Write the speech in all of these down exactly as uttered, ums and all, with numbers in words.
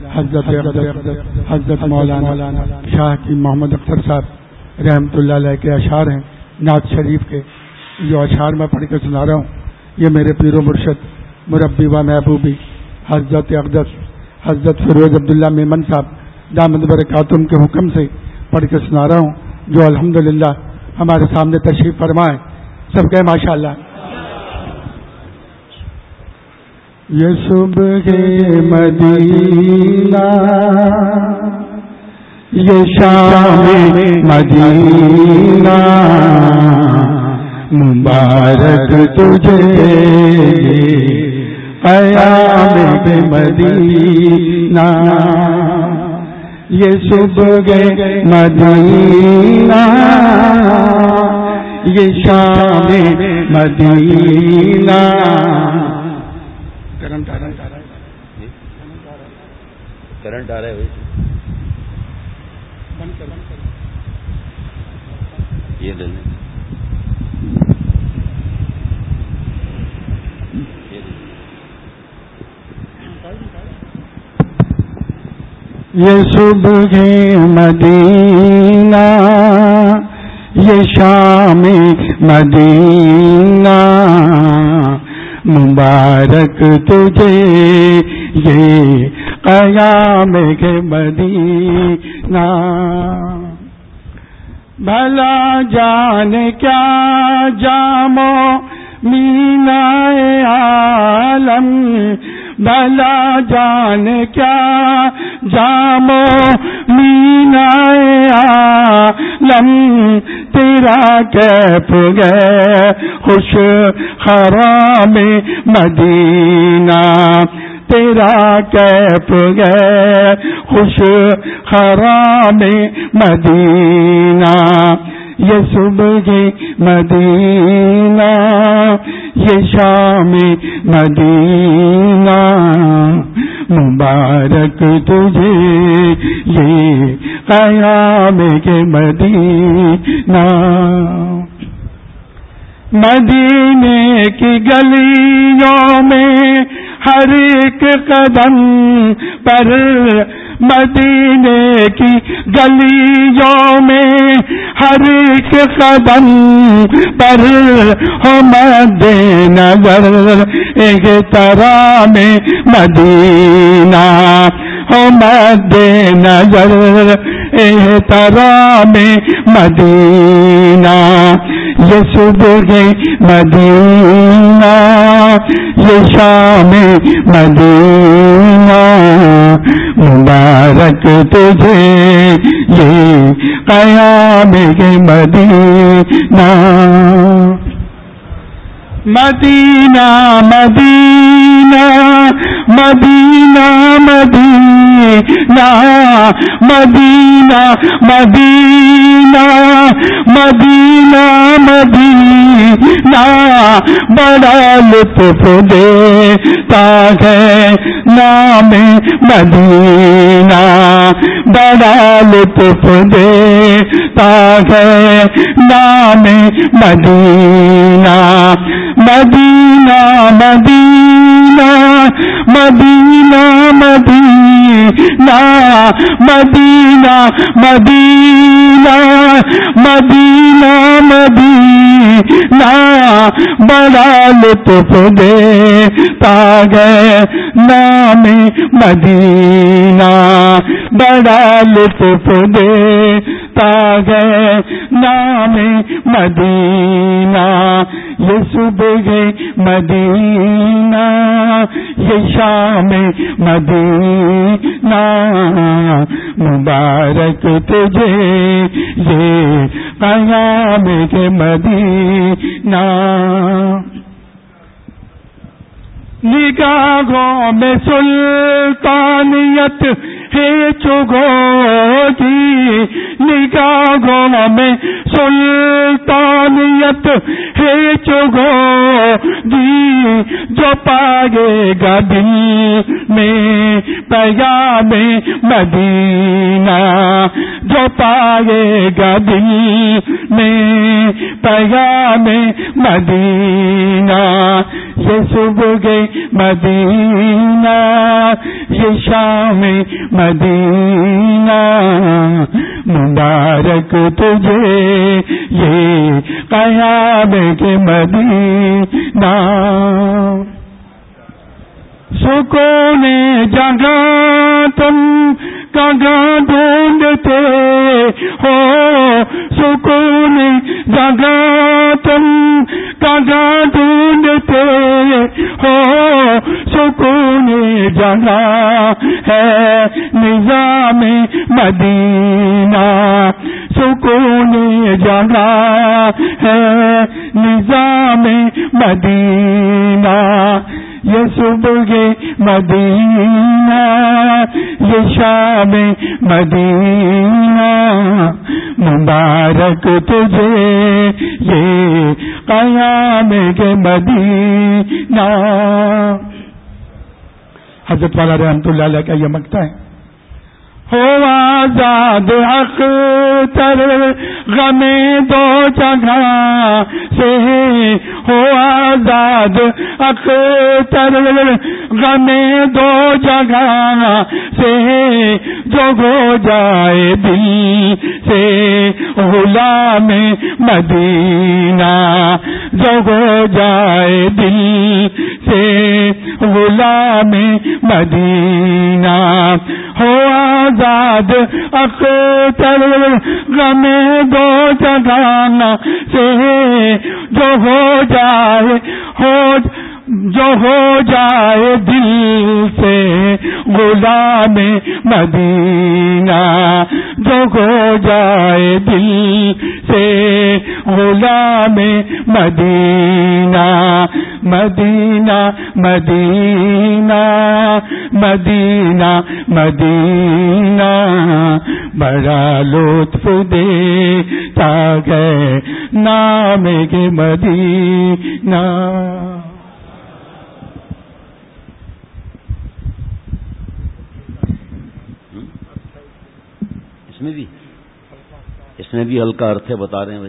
حضرت حضرت مولانا شاہ کی محمد اختر صاحب رحمۃ اللہ علیہ کے اشعار ہیں نعت شریف کے. جو اشعار میں پڑھ کے سنا رہا ہوں یہ میرے پیر و مرشد مربی و محبوبی حضرت اقدس حضرت فیروز عبداللہ میمن صاحب دامت برکاتہم کے حکم سے پڑھ کے سنا رہا ہوں، جو الحمدللہ ہمارے سامنے تشریف فرمائے. سب کہے ماشاء اللہ. یہ صبح مدینہ یہ شام مدینہ مبارک تجھے قیام مدینہ. یہ صبح مدینہ یہ شام مدینہ. کرنٹ آ رہا ہے کرنٹ آ رہا ہے یہ لے لیں. یہ صبح مدینہ یہ شام مدینہ مبارک تجھے یہ قیام کے مدینہ. بھلا جان کیا جامو مینا عالم بھلا جان کیا جامو مینا عالم تیرا کیف گئے خوش خرام مدینہ تیرا کیف گئے خوش خرام مدینہ. یہ صبح مدینہ یہ شام مدینہ مبارک تجھے یہ قیام کے مدینہ. مدینے کی گلیوں میں ہر ایک قدم پر مدینے کی گلیوں میں ہر ایک قدم پر ہو مد نظر احترام مدینہ ہو مد نظر احترام مدینہ. یہ صبح مدینہ یہ شام مدینہ مبارک تجھے یہ قیام کے مدینہ. مدینہ مدینہ مدینہ مدینہ مدینہ مدینہ مدینہ مدینہ بڑا لطف دیتا ہے نام مدینہ بڑا لطف دیتا ہے نام مدینہ. مدینہ مدینہ مدینہ مدینہ مدینہ مدینہ مدینہ مدینہ بڑا لطف دیتا ہے نام مدینہ بڑا لطف دیتا ہے نام مدینہ. یہ صبح مدینہ یہ شام مدینہ مبارک تجھے یہ قیام کے مدینہ. نگاہوں میں سلطانیت ہے چگوگی نگاہوں میں سلطانیت ہے چگوگی جو پائے گا دل میں پیغام مدینہ جو پائے گا دل میں پیغام مدینہ. یہ صبح مدینہ یہ شام مدینہ مبارک تجھے یہ قیام کے مدینہ سکون جگہ تم کہاں ڈھونڈتے ہو سکون جگہ تم کہاں ڈھونڈتے ہو سکون جگہ ہے نظام مدینہ سکون جگہ ہے نظام مدینہ یہ صبح مدینہ یہ شام مدینہ مبارک تجھے یہ قیام کے مدینہ. حضرت والا رحمت اللہ علیہ کا یہ مقطع ہے. ہو آزاد اختر غم دو جگہ سے ہو آزاد اختر غم دو جگہ سے جو ہو جائے دل سے غلام مدینہ جو ہو جائے دل سے غلام مدینہ ہو آزاد اختر غم دو جگہ سے جو ہو جائے ہو جو ہو جائے دل سے غلام مدینہ جو ہو جائے دل سے غلام مدینہ مدینہ مدینہ مدینہ مدینہ بڑا لطف دیتا ہے نام کے مدینہ. اس میں بھی اس میں بھی ہلکا ارتھ ہے بتا رہے ہیں بھائی.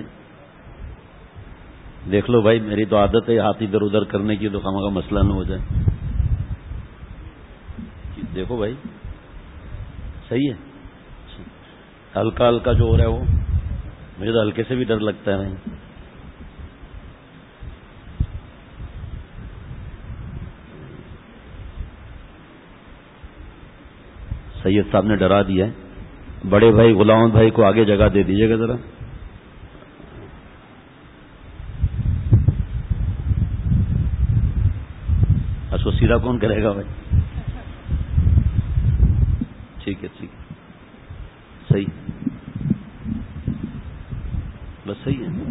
دیکھ لو بھائی میری تو عادت ہے ہاتھ ادھر ادھر کرنے کی تو خامہ کا مسئلہ نہ ہو جائے. دیکھو بھائی صحیح ہے ہلکا ہلکا جو ہو رہا ہے وہ مجھے تو ہلکے سے بھی ڈر لگتا ہے بھائی. سید صاحب نے ڈرا دیا ہے. بڑے بھائی غلام بھائی کو آگے جگہ دے دیجیے گا ذرا. اس کو سیدھا کون کرے گا بھائی. ٹھیک ہے ٹھیک ہے صحیح بس صحیح ہے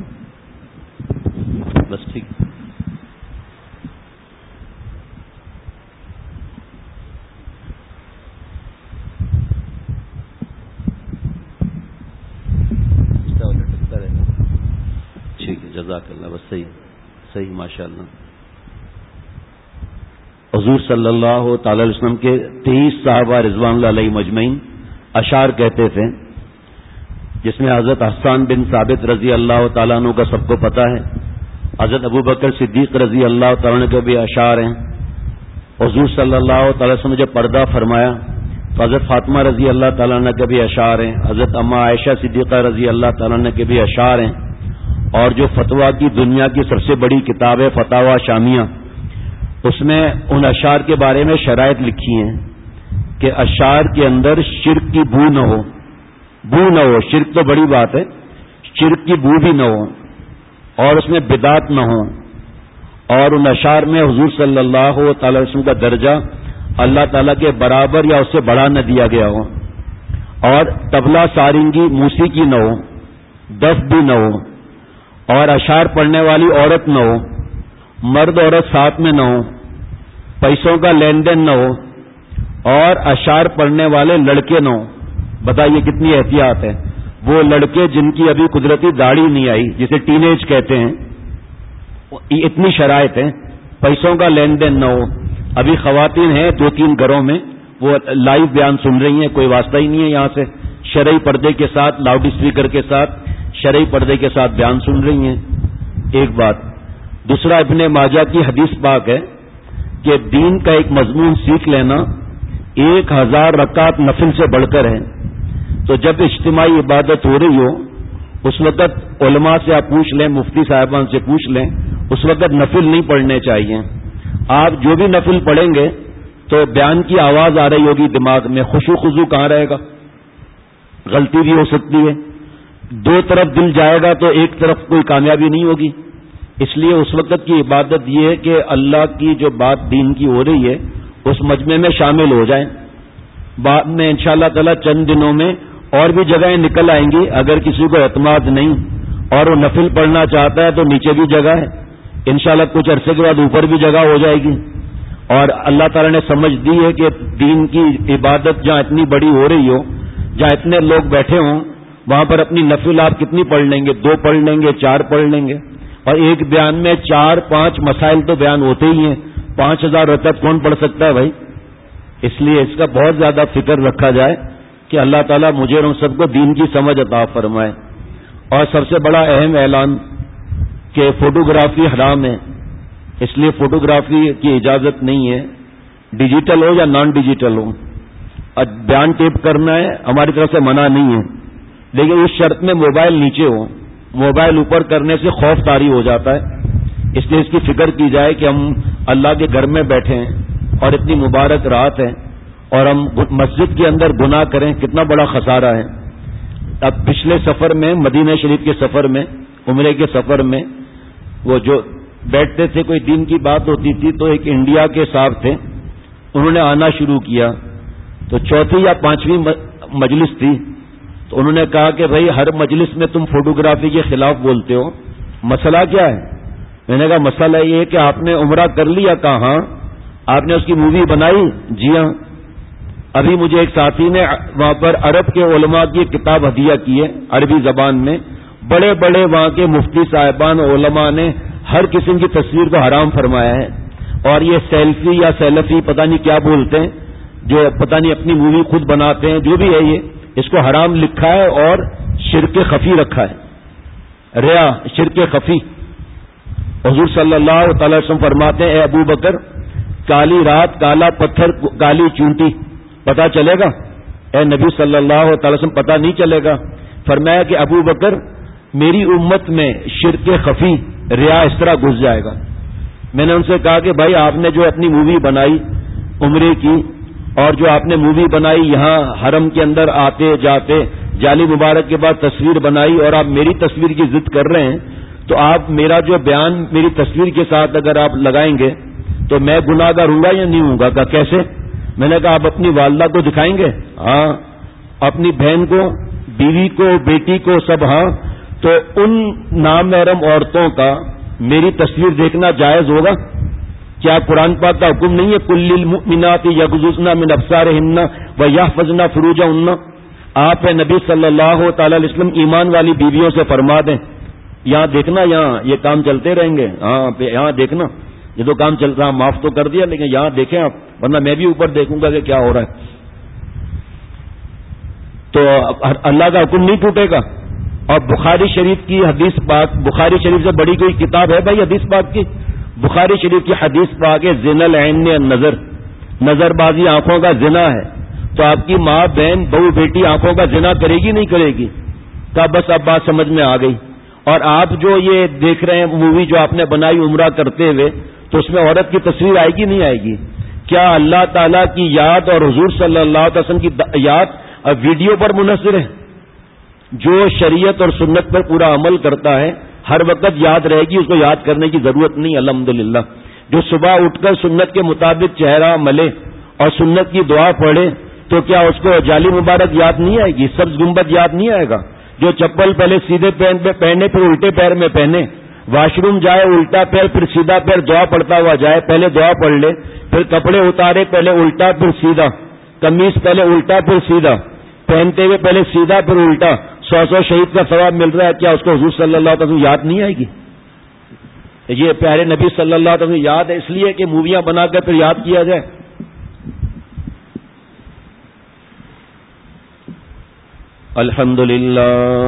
بس ٹھیک. جزاک اللہ بس صحیح صحیح ماشاء اللہ. حضور صلی اللہ تعالی علیہ وسلم کے تیئیس صحابہ رضوان اللہ علیہ مجمعین اشعار کہتے تھے جس میں حضرت حسان بن ثابت رضی اللہ تعالیٰ عنہ کا سب کو پتہ ہے. حضرت ابو بکر صدیق رضی اللہ تعالیٰ عنہ کے بھی اشعار ہیں. حضور صلی اللہ تعالی وسلم نے جب پردہ فرمایا تو حضرت فاطمہ رضی اللہ تعالیٰ عنہ کے بھی اشعار ہیں. حضرت اما عائشہ صدیقہ رضی اللہ تعالیٰ عنہ کے بھی اشعار ہیں. اور جو فتویٰ کی دنیا کی سب سے بڑی کتاب ہے فتاوی شامیہ اس میں ان اشعار کے بارے میں شرائط لکھی ہیں کہ اشعار کے اندر شرک کی بو نہ ہو. بو نہ ہو شرک تو بڑی بات ہے شرک کی بو بھی نہ ہو اور اس میں بدعت نہ ہو اور ان اشعار میں حضور صلی اللہ تعالی وسلم کا درجہ اللہ تعالیٰ کے برابر یا اس سے بڑھا نہ دیا گیا ہو اور طبلہ سارنگی موسیقی نہ ہو دف بھی نہ ہو اور اشعار پڑھنے والی عورت نہ ہو مرد عورت ساتھ میں نہ ہو پیسوں کا لین دین نہ ہو اور اشعار پڑھنے والے لڑکے نہ ہو. بتائیے کتنی احتیاط ہے. وہ لڑکے جن کی ابھی قدرتی داڑھی نہیں آئی جسے ٹین ایج کہتے ہیں اتنی شرائط ہیں. پیسوں کا لین دین نہ ہو. ابھی خواتین ہیں دو تین گھروں میں وہ لائیو بیان سن رہی ہیں کوئی واسطہ ہی نہیں ہے یہاں سے شرعی پردے کے ساتھ لاؤڈ اسپیکر کے ساتھ شرعی پردے کے ساتھ بیان سن رہی ہیں. ایک بات. دوسرا ابن ماجہ کی حدیث پاک ہے کہ دین کا ایک مضمون سیکھ لینا ایک ہزار رکعت نفل سے بڑھ کر ہے. تو جب اجتماعی عبادت ہو رہی ہو اس وقت علماء سے آپ پوچھ لیں, مفتی صاحبان سے پوچھ لیں, اس وقت نفل نہیں پڑھنے چاہیے. آپ جو بھی نفل پڑھیں گے تو بیان کی آواز آ رہی ہوگی دماغ میں, خشوع خضوع کہاں رہے گا, غلطی بھی ہو سکتی ہے. دو طرف دل جائے گا تو ایک طرف کوئی کامیابی نہیں ہوگی. اس لیے اس وقت کی عبادت یہ ہے کہ اللہ کی جو بات دین کی ہو رہی ہے اس مجمع میں شامل ہو جائیں. بعد میں انشاءاللہ تعالی چند دنوں میں اور بھی جگہیں نکل آئیں گی. اگر کسی کو اعتماد نہیں اور وہ نفل پڑھنا چاہتا ہے تو نیچے بھی جگہ ہے, انشاءاللہ کچھ عرصے کے بعد اوپر بھی جگہ ہو جائے گی. اور اللہ تعالی نے سمجھ دی ہے کہ دین کی عبادت جہاں اتنی بڑی ہو رہی ہو, جہاں اتنے لوگ بیٹھے ہوں, وہاں پر اپنی نفل آپ کتنی پڑھ لیں گے؟ دو پڑھ لیں گے, چار پڑھ لیں گے. اور ایک بیان میں چار پانچ مسائل تو بیان ہوتے ہی ہیں. پانچ ہزار رکعت کون پڑھ سکتا ہے بھائی؟ اس لیے اس کا بہت زیادہ فکر رکھا جائے کہ اللہ تعالیٰ مجھے اور سب کو دین کی سمجھ عطا فرمائے. اور سب سے بڑا اہم اعلان کہ فوٹوگرافی حرام ہے, اس لیے فوٹوگرافی کی اجازت نہیں ہے, ڈیجیٹل ہو یا نان ڈیجیٹل ہو. بیان ٹیپ کرنا ہے ہماری طرف سے منع نہیں ہے, لیکن اس شرط میں موبائل نیچے ہو. موبائل اوپر کرنے سے خوف طاری ہو جاتا ہے. اس لیے اس کی فکر کی جائے کہ ہم اللہ کے گھر میں بیٹھے ہیں اور اتنی مبارک رات ہے اور ہم مسجد کے اندر گناہ کریں, کتنا بڑا خسارہ ہے. اب پچھلے سفر میں, مدینہ شریف کے سفر میں, عمرے کے سفر میں, وہ جو بیٹھتے تھے کوئی دین کی بات ہوتی تھی تو ایک انڈیا کے صاحب تھے, انہوں نے آنا شروع کیا. تو چوتھی یا پانچویں مجلس تھی تو انہوں نے کہا کہ بھائی ہر مجلس میں تم فوٹوگرافی کے خلاف بولتے ہو, مسئلہ کیا ہے؟ میں نے کہا مسئلہ یہ ہے کہ آپ نے عمرہ کر لیا. کہا ہاں. آپ نے اس کی مووی بنائی؟ جی ہاں. ابھی مجھے ایک ساتھی نے وہاں پر عرب کے علماء کی کتاب ہدیہ کی ہے عربی زبان میں. بڑے بڑے وہاں کے مفتی صاحبان علماء نے ہر قسم کی تصویر کو حرام فرمایا ہے. اور یہ سیلفی یا سیلفی پتہ نہیں کیا بولتے ہیں, جو پتہ نہیں اپنی مووی خود بناتے ہیں, جو بھی ہے یہ, اس کو حرام لکھا ہے اور شرک خفی رکھا ہے. ریا, شرک خفی. حضور صلی اللہ تعالی وسلم فرماتے ہیں اے ابو بکر, کالی رات, کالا پتھر, کالی چونٹی, پتہ چلے گا؟ اے نبی صلی اللہ تعالی وسلم پتہ نہیں چلے گا. فرمایا کہ ابو بکر میری امت میں شرک خفی, ریا اس طرح گھس جائے گا. میں نے ان سے کہا کہ بھائی آپ نے جو اپنی مووی بنائی عمرے کی, اور جو آپ نے مووی بنائی یہاں حرم کے اندر آتے جاتے, جالی مبارک کے بعد تصویر بنائی, اور آپ میری تصویر کی ضد کر رہے ہیں, تو آپ میرا جو بیان میری تصویر کے ساتھ اگر آپ لگائیں گے تو میں گناہ گار ہوں گا یا نہیں ہوں گا؟ کہ کیسے؟ میں نے کہا آپ اپنی والدہ کو دکھائیں گے؟ ہاں. اپنی بہن کو, بیوی کو, بیٹی کو, سب؟ ہاں. تو ان نامحرم عورتوں کا میری تصویر دیکھنا جائز ہوگا؟ کیا قرآن پاک کا حکم نہیں ہے کل المؤمنات یغضضن من ابصارہن ویحفظن فروجہن؟ آپ نبی صلی اللہ تعالی علیہ وسلم ایمان والی بیویوں سے فرما دیں یہاں دیکھنا, یہاں یہ کام چلتے رہیں گے, ہاں یہاں دیکھنا, یہ تو کام چل رہا, معاف تو کر دیا لیکن یہاں دیکھیں آپ, ورنہ میں بھی اوپر دیکھوں گا کہ کیا ہو رہا ہے. تو اللہ کا حکم نہیں ٹوٹے گا. اور بخاری شریف کی حدیث پاک, بخاری شریف سے بڑی کوئی کتاب ہے بھائی حدیث پاک کی؟ بخاری شریف کی حدیث پاک ہے زنا العین النظر, نظر بازی آنکھوں کا زنا ہے. تو آپ کی ماں, بہن, بہو, بیٹی آنکھوں کا زنا کرے گی نہیں کرے گی؟ تو بس اب بات سمجھ میں آ گئی. اور آپ جو یہ دیکھ رہے ہیں مووی جو آپ نے بنائی عمرہ کرتے ہوئے, تو اس میں عورت کی تصویر آئے گی نہیں آئے گی؟ کیا اللہ تعالیٰ کی یاد اور حضور صلی اللہ علیہ وسلم کی یاد ویڈیو پر منحصر ہے؟ جو شریعت اور سنت پر پورا عمل کرتا ہے ہر وقت یاد رہے گی, اس کو یاد کرنے کی ضرورت نہیں. الحمدللہ. جو صبح اٹھ کر سنت کے مطابق چہرہ ملے اور سنت کی دعا پڑھے تو کیا اس کو جالی مبارک یاد نہیں آئے گی؟ سبز گنبد یاد نہیں آئے گا؟ جو چپل پہلے سیدھے پیر پہ پہنے پھر الٹے پیر میں پہنے, واش روم جائے الٹا پیر پھر سیدھا پیر, دعا پڑھتا ہوا جائے, پہلے دعا پڑھ لے, پھر کپڑے اتارے پہلے الٹا پھر سیدھا, قمیص پہلے الٹا پھر سیدھا, پہنتے ہوئے پہلے سیدھا پھر الٹا, سو سو شہید کا ثواب مل رہا ہے. کیا اس کو حضور صلی اللہ علیہ وسلم یاد نہیں آئے گی؟ یہ پیارے نبی صلی اللہ علیہ وسلم یاد ہے, اس لیے کہ موویاں بنا کر پھر یاد کیا جائے. الحمدللہ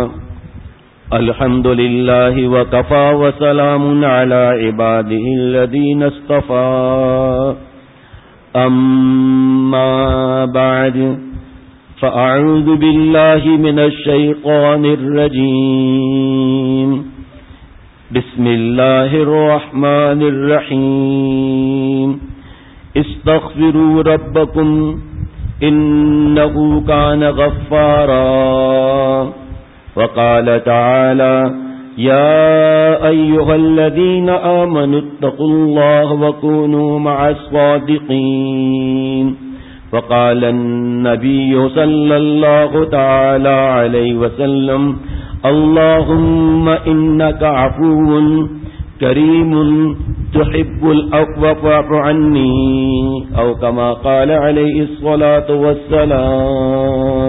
الحمدللہ وکفا وسلام علی عبادہ الذین اصطفی. أما بعد فأعوذ بالله من الشيطان الرجيم بسم الله الرحمن الرحيم استغفروا ربكم إنه كان غفارا وقال تعالى يا أيها الذين آمنوا اتقوا الله وكونوا مع الصادقين وقال النبي صلى الله تعالى عليه وسلم اللهم إنك عفو كريم تحب العفو فاعف عني أو كما قال عليه الصلاة والسلام.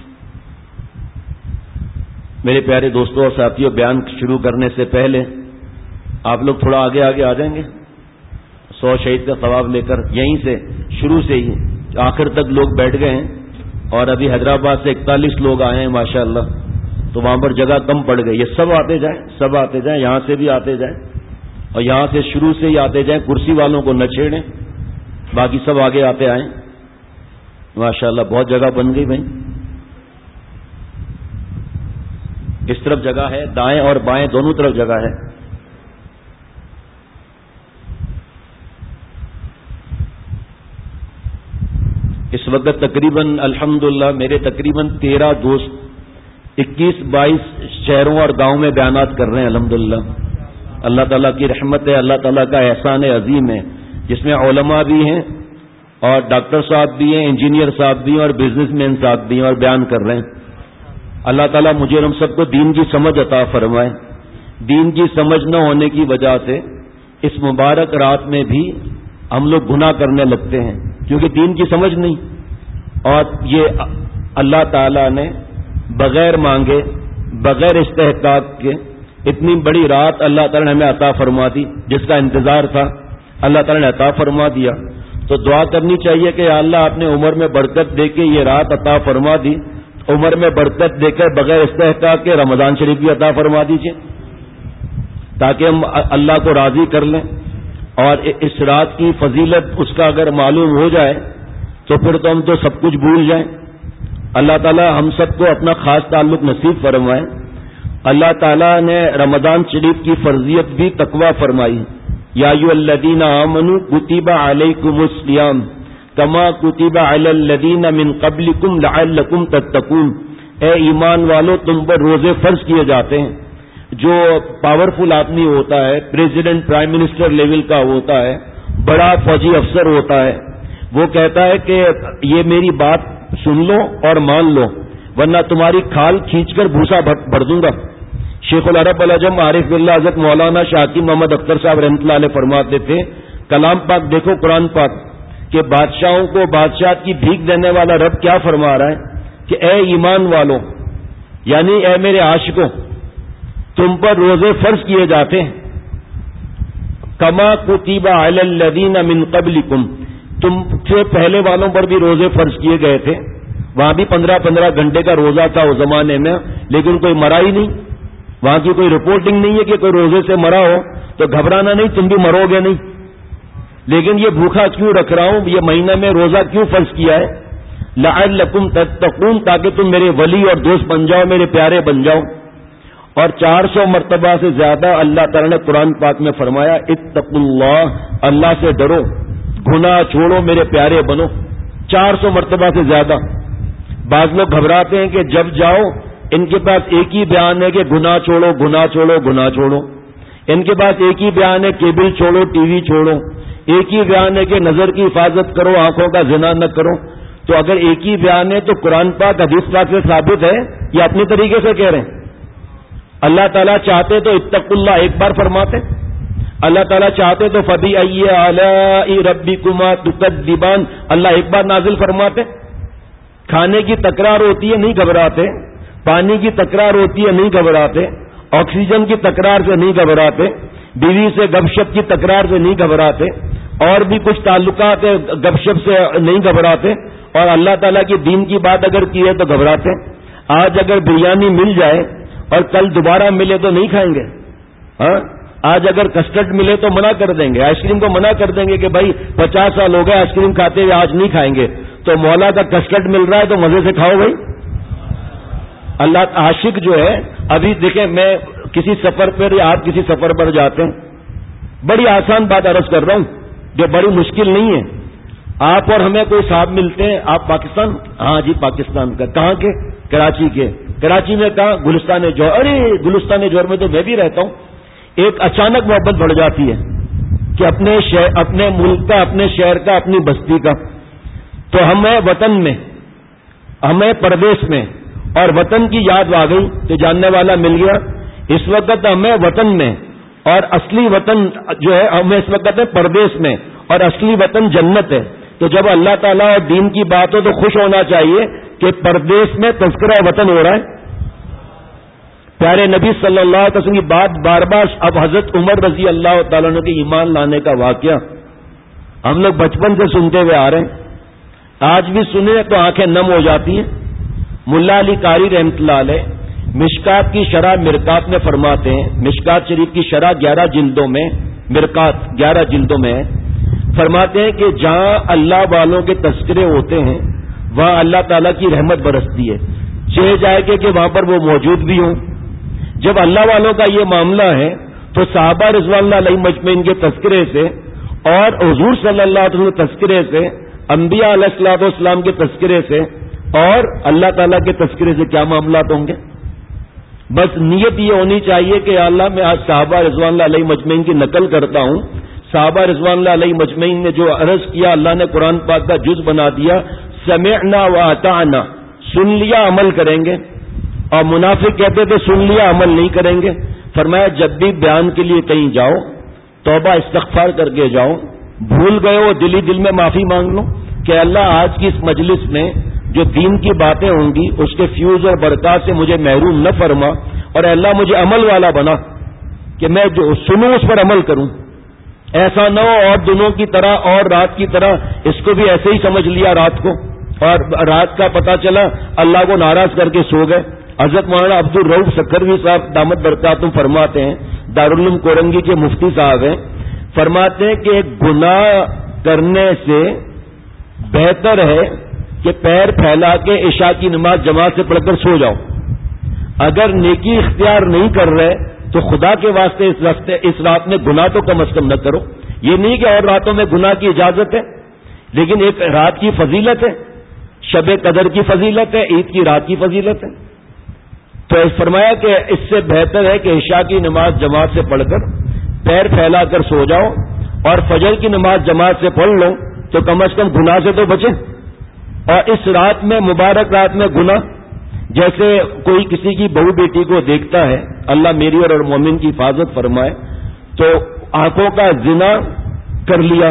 میرے پیارے دوستوں اور ساتھیوں، بیان شروع کرنے سے پہلے آپ لوگ تھوڑا آگے آگے آ جائیں گے. سو شہید کا ثواب لے کر یہیں سے شروع سے ہی آخر تک لوگ بیٹھ گئے ہیں، اور ابھی حیدرآباد سے اکتالیس لوگ آئے ہیں ماشاءاللہ، تو وہاں پر جگہ کم پڑ گئی. یہ سب آتے جائیں، سب آتے جائیں، یہاں سے بھی آتے جائیں، اور یہاں سے شروع سے ہی آتے جائیں. کرسی والوں کو نہ چھیڑیں، باقی سب آگے آتے آئیں. ماشاءاللہ بہت جگہ بن گئی بھائی. اس طرف جگہ ہے، دائیں اور بائیں دونوں طرف جگہ ہے. اس وقت تقریباً الحمدللہ میرے تقریباً تیرہ دوست اکیس بائیس شہروں اور گاؤں میں بیانات کر رہے ہیں الحمدللہ. اللہ تعالیٰ کی رحمت ہے، اللہ تعالیٰ کا احسان عظیم ہے، جس میں علماء بھی ہیں اور ڈاکٹر صاحب بھی ہیں، انجینئر صاحب بھی ہیں اور بزنس مین صاحب بھی ہیں اور بیان کر رہے ہیں. اللہ تعالیٰ مجھے اور ہم سب کو دین کی سمجھ عطا فرمائے. دین کی سمجھ نہ ہونے کی وجہ سے اس مبارک رات میں بھی ہم لوگ گناہ کرنے لگتے ہیں، کیونکہ دین کی سمجھ نہیں. اور یہ اللہ تعالیٰ نے بغیر مانگے، بغیر استحقاق کے اتنی بڑی رات اللہ تعالیٰ نے ہمیں عطا فرما دی، جس کا انتظار تھا اللہ تعالیٰ نے عطا فرما دیا. تو دعا کرنی چاہیے کہ یا اللہ آپ نے عمر میں برکت دے کے یہ رات عطا فرما دی، عمر میں برکت دے کر بغیر استحقاق کے رمضان شریف بھی عطا فرما دیجیے، تاکہ ہم اللہ کو راضی کر لیں. اور اس رات کی فضیلت اس کا اگر معلوم ہو جائے تو پھر تو ہم تو سب کچھ بھول جائیں. اللہ تعالیٰ ہم سب کو اپنا خاص تعلق نصیب فرمائے. اللہ تعالیٰ نے رمضان شریف کی فرضیت بھی تقویٰ فرمائی. یا ایھا الذین آمنوا کتب علیکم الصیام کما کتب علی الذین من قبلکم لعلکم تتقون. اے ایمان والو، تم پر روزے فرض کیے جاتے ہیں. جو پاورفل آدمی ہوتا ہے، پریزیڈنٹ پرائم منسٹر لیول کا ہوتا ہے، بڑا فوجی افسر ہوتا ہے، وہ کہتا ہے کہ یہ میری بات سن لو اور مان لو ورنہ تمہاری کھال کھینچ کر بھوسا بھر دوں گا. شیخ العرب العجم عارف باللہ حضرت مولانا شاکی محمد اختر صاحب رحمۃ اللہ علیہ فرماتے تھے، کلام پاک دیکھو، قرآن پاک، کہ بادشاہوں کو بادشاہت کی بھیک دینے والا رب کیا فرما رہا ہے کہ اے ایمان والو، یعنی اے میرے عاشقوں، تم پر روزے فرض کیے جاتے ہیں کما کتب علی الذین من قبلکم، تم سے پہلے والوں پر بھی روزے فرض کیے گئے تھے. وہاں بھی پندرہ پندرہ گھنٹے کا روزہ تھا اس زمانے میں، لیکن کوئی مرا ہی نہیں. وہاں کی کوئی رپورٹنگ نہیں ہے کہ کوئی روزے سے مرا ہو. تو گھبرانا نہیں، تم بھی مرو گے نہیں. لیکن یہ بھوکھا کیوں رکھ رہا ہوں، یہ مہینہ میں روزہ کیوں فرض کیا ہے؟ لعلکم تتقون، تاکہ تم میرے ولی اور دوست بن جاؤ، میرے پیارے بن جاؤ. اور چار سو مرتبہ سے زیادہ اللہ تعالیٰ نے قرآن پاک میں فرمایا اتقوا اللہ، اللہ سے ڈرو، گناہ چھوڑو، میرے پیارے بنو. چار سو مرتبہ سے زیادہ. بعض لوگ گھبراتے ہیں کہ جب جاؤ ان کے پاس ایک ہی بیان ہے کہ گناہ چھوڑو، گناہ چھوڑو، گناہ چھوڑو. ان کے پاس ایک ہی بیان ہے کیبل چھوڑو، ٹی وی چھوڑو. ایک ہی بیان ہے کہ نظر کی حفاظت کرو، آنکھوں کا زنا نہ کرو. تو اگر ایک ہی بیان ہے تو قرآن پاک حدیث پاک سے ثابت ہے یا اپنے طریقے سے کہہ رہے ہیں؟ اللہ تعالیٰ چاہتے تو اتقوا اللہ ایک بار فرماتے، اللہ تعالیٰ چاہتے تو فبأي آلاء ربكما تكذبان اللہ ایک بار نازل فرماتے. کھانے کی تکرار ہوتی ہے نہیں گھبراتے، پانی کی تکرار ہوتی ہے نہیں گھبراتے، آکسیجن کی تکرار سے نہیں گھبراتے، بیوی سے گپ شپ کی تکرار سے نہیں گھبراتے، اور بھی کچھ تعلقات گپ شپ سے نہیں گھبراتے. اور اللہ تعالیٰ کی دین کی بات اگر کی ہے تو گھبراتے. آج اگر بریانی مل جائے اور کل دوبارہ ملے تو نہیں کھائیں گے؟ ہاں آج اگر کسٹرڈ ملے تو منع کر دیں گے, آئس کریم کو منع کر دیں گے کہ بھائی پچاس سال ہو گئے آئس کریم کھاتے ہوئے, آج نہیں کھائیں گے. تو مولا کا کسٹرڈ مل رہا ہے تو مزے سے کھاؤ بھائی. اللہ عاشق جو ہے, ابھی دیکھیں میں کسی سفر پر یا آپ کسی سفر پر جاتے ہیں, بڑی آسان بات عرض کر رہا ہوں جو بڑی مشکل نہیں ہے. آپ اور ہمیں کوئی صاحب ملتے ہیں, آپ پاکستان, ہاں جی پاکستان کا, کہاں کے, کراچی کے. کراچی میں کہاں, گلستان جوہر, ارے گلستان جوہر میں تو میں بھی رہتا ہوں. ایک اچانک محبت بڑھ جاتی ہے کہ اپنے شہر, اپنے ملک کا, اپنے شہر کا, اپنی بستی کا. تو ہمیں وطن میں, ہمیں پردیس میں, اور وطن کی یاد آ گئی تو جاننے والا مل گیا. اس وقت ہمیں وطن میں, اور اصلی وطن جو ہے ہمیں اس وقت ہے پردیس میں, اور اصلی وطن جنت ہے. تو جب اللہ تعالیٰ اور دین کی بات ہو تو خوش ہونا چاہیے کہ پردیس میں تذکرہ وطن ہو رہا ہے. پیارے نبی صلی اللہ علیہ وسلم کی بات بار بار, اب حضرت عمر رضی اللہ تعالیٰ عنہ کے ایمان لانے کا واقعہ ہم لوگ بچپن سے سنتے ہوئے آ رہے ہیں, آج بھی سنے تو آنکھیں نم ہو جاتی ہیں. ملا علی قاری رحمۃ اللہ علیہ مشکات کی شرح مرکات میں فرماتے ہیں, مشکات شریف کی شرح گیارہ جلدوں میں, مرکات گیارہ جلدوں میں, فرماتے ہیں کہ جہاں اللہ والوں کے تذکرے ہوتے ہیں وہاں اللہ تعالیٰ کی رحمت برستی ہے. چاہ جائے کہ, کہ وہاں پر وہ موجود بھی ہوں. جب اللہ والوں کا یہ معاملہ ہے تو صحابہ رضوان اللہ علیہ مجمعین کے تذکرے سے اور حضور صلی اللہ علیہ وسلم کے تذکرے سے, انبیاء علیہ الصلوۃ والسلام کے تذکرے سے اور اللہ تعالیٰ کے تذکرے سے کیا معاملات ہوں گے. بس نیت یہ ہونی چاہیے کہ اللہ میں آج صحابہ رضوان اللہ علیہ مجمعین کی نقل کرتا ہوں. صحابہ رضوان اللہ علیہ مجمعین نے جو عرض کیا, اللہ نے قرآن پاک کا جز بنا دیا, سمعنا و اطعنا, سن لیا عمل کریں گے. اور منافق کہتے تھے سن لیا عمل نہیں کریں گے. فرمایا جب بھی بیان کے لیے کہیں جاؤ توبہ استغفار کر کے جاؤ, بھول گئے ہو دلی دل میں معافی مانگ لو کہ اللہ آج کی اس مجلس میں جو دین کی باتیں ہوں گی اس کے فیوز اور برکات سے مجھے محروم نہ فرما, اور اللہ مجھے عمل والا بنا کہ میں جو سنوں اس پر عمل کروں. ایسا نہ ہو اور دنوں کی طرح اور رات کی طرح اس کو بھی ایسے ہی سمجھ لیا رات کو, اور رات کا پتہ چلا اللہ کو ناراض کر کے سو گئے. حضرت مولانا عبد الرؤف سکھروی صاحب دامت برکاتہم فرماتے ہیں, دارالعلوم کورنگی کے مفتی صاحب ہیں, فرماتے ہیں کہ گناہ کرنے سے بہتر ہے کہ پیر پھیلا کے عشاء کی نماز جماعت سے پڑھ کر سو جاؤ. اگر نیکی اختیار نہیں کر رہے تو خدا کے واسطے اس راستے اس رات میں گناہ تو کم از کم نہ کرو. یہ نہیں کہ اور راتوں میں گناہ کی اجازت ہے, لیکن ایک رات کی فضیلت ہے, شب قدر کی فضیلت ہے, عید کی رات کی فضیلت ہے. تو فرمایا کہ اس سے بہتر ہے کہ عشاء کی نماز جماعت سے پڑھ کر پیر پھیلا کر سو جاؤ, اور فجر کی نماز جماعت سے پڑھ لو تو کم از کم گناہ سے تو بچیں. اور اس رات میں, مبارک رات میں گناہ, جیسے کوئی کسی کی بہو بیٹی کو دیکھتا ہے, اللہ میری اور مومن کی حفاظت فرمائے, تو آنکھوں کا زنا کر لیا,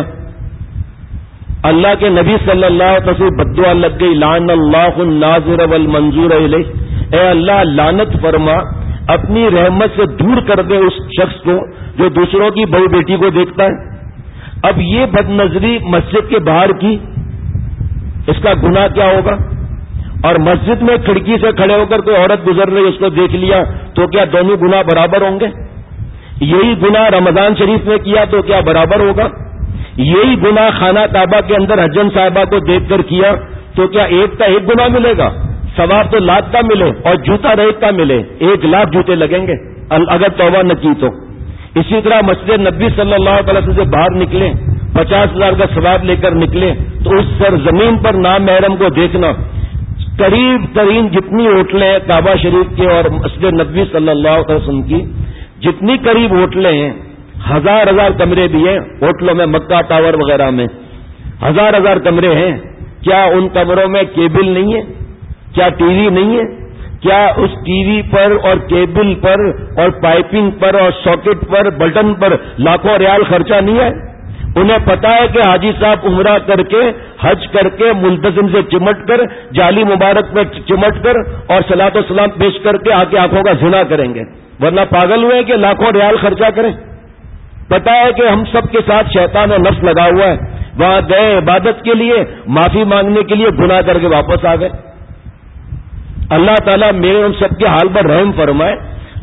اللہ کے نبی صلی اللہ علیہ وسلم بددعا لگ گئی, لعن اللہ الناظر والمنظور الیہ, اے اللہ لعنت فرما, اپنی رحمت سے دور کر دے اس شخص کو جو دوسروں کی بہو بیٹی کو دیکھتا ہے. اب یہ بد نظری مسجد کے باہر کی, اس کا گناہ کیا ہوگا؟ اور مسجد میں کھڑکی سے کھڑے ہو کر کوئی عورت گزر رہی اس کو دیکھ لیا تو کیا دونوں گناہ برابر ہوں گے؟ یہی گناہ رمضان شریف میں کیا تو کیا برابر ہوگا؟ یہی گناہ خانہ کعبہ کے اندر حجن صاحبہ کو دیکھ کر کیا تو کیا ایک کا ایک گناہ ملے گا؟ ثواب تو لاکھ کا ملے اور جوتا ریت کا ملے, ایک لاکھ جوتے لگیں گے اگر توبہ نہ کی تو. اسی طرح مسجد نبی صلی اللہ علیہ وسلم سے باہر نکلے, پچاس ہزار کا ثواب لے کر نکلے تو اس سرزمین پر نامحرم کو دیکھنا, قریب ترین جتنی ہوٹلیں ہیں کعبہ شریف کے اور مسجد نبی صلی اللہ علیہ وسلم کی, جتنی قریب ہوٹلیں ہیں, ہزار ہزار کمرے بھی ہیں ہوٹلوں میں, مکہ ٹاور وغیرہ میں ہزار ہزار کمرے ہیں. کیا ان کمروں میں کیبل نہیں ہے؟ کیا ٹی وی نہیں ہے؟ کیا اس ٹی وی پر اور کیبل پر اور پائپنگ پر اور ساکٹ پر بٹن پر لاکھوں ریال خرچہ نہیں ہے؟ انہیں پتا ہے کہ حاجی صاحب عمرہ کر کے, حج کر کے, ملتزم سے چمٹ کر, جعلی مبارک میں چمٹ کر اور صلاۃ و سلام پیش کر کے آ کے آنکھوں کا زنا کریں گے, ورنہ پاگل ہوئے کہ لاکھوں ریال خرچہ کریں. پتا ہے کہ ہم سب کے ساتھ شیطان اور نفس لگا ہوا ہے, وہاں گئے عبادت کے لیے, معافی مانگنے کے لیے, گناہ کر کے واپس آ گئے. اللہ تعالیٰ میرے ان سب کے حال پر رحم فرمائے.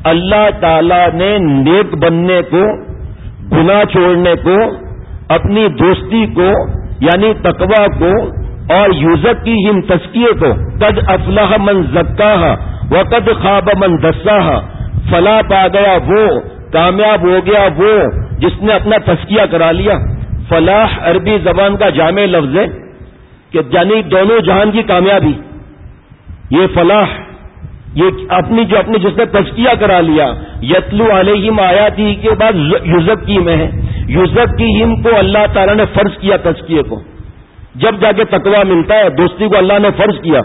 اللہ تعالی نے نیک بننے کو، گناہ چھوڑنے کو، اپنی دوستی کو یعنی تقوی کو اور یزکیہم تزکیے کو، قد افلح من زکاہا وقد خاب من دساہا، فلاح پا گیا وہ، کامیاب ہو گیا وہ جس نے اپنا تزکیہ کرا لیا۔ فلاح عربی زبان کا جامع لفظ ہے کہ یعنی دونوں جہان کی کامیابی، یہ فلاح، یہ اپنی جو اپنی جس نے تزکیہ کرا لیا۔ یتلو علیہم آیاتی کے بعد یزکی میں ہے، یزکیہم کو اللہ تعالیٰ نے فرض کیا تزکیے کو، جب جا کے تقوی ملتا ہے، دوستی کو اللہ نے فرض کیا۔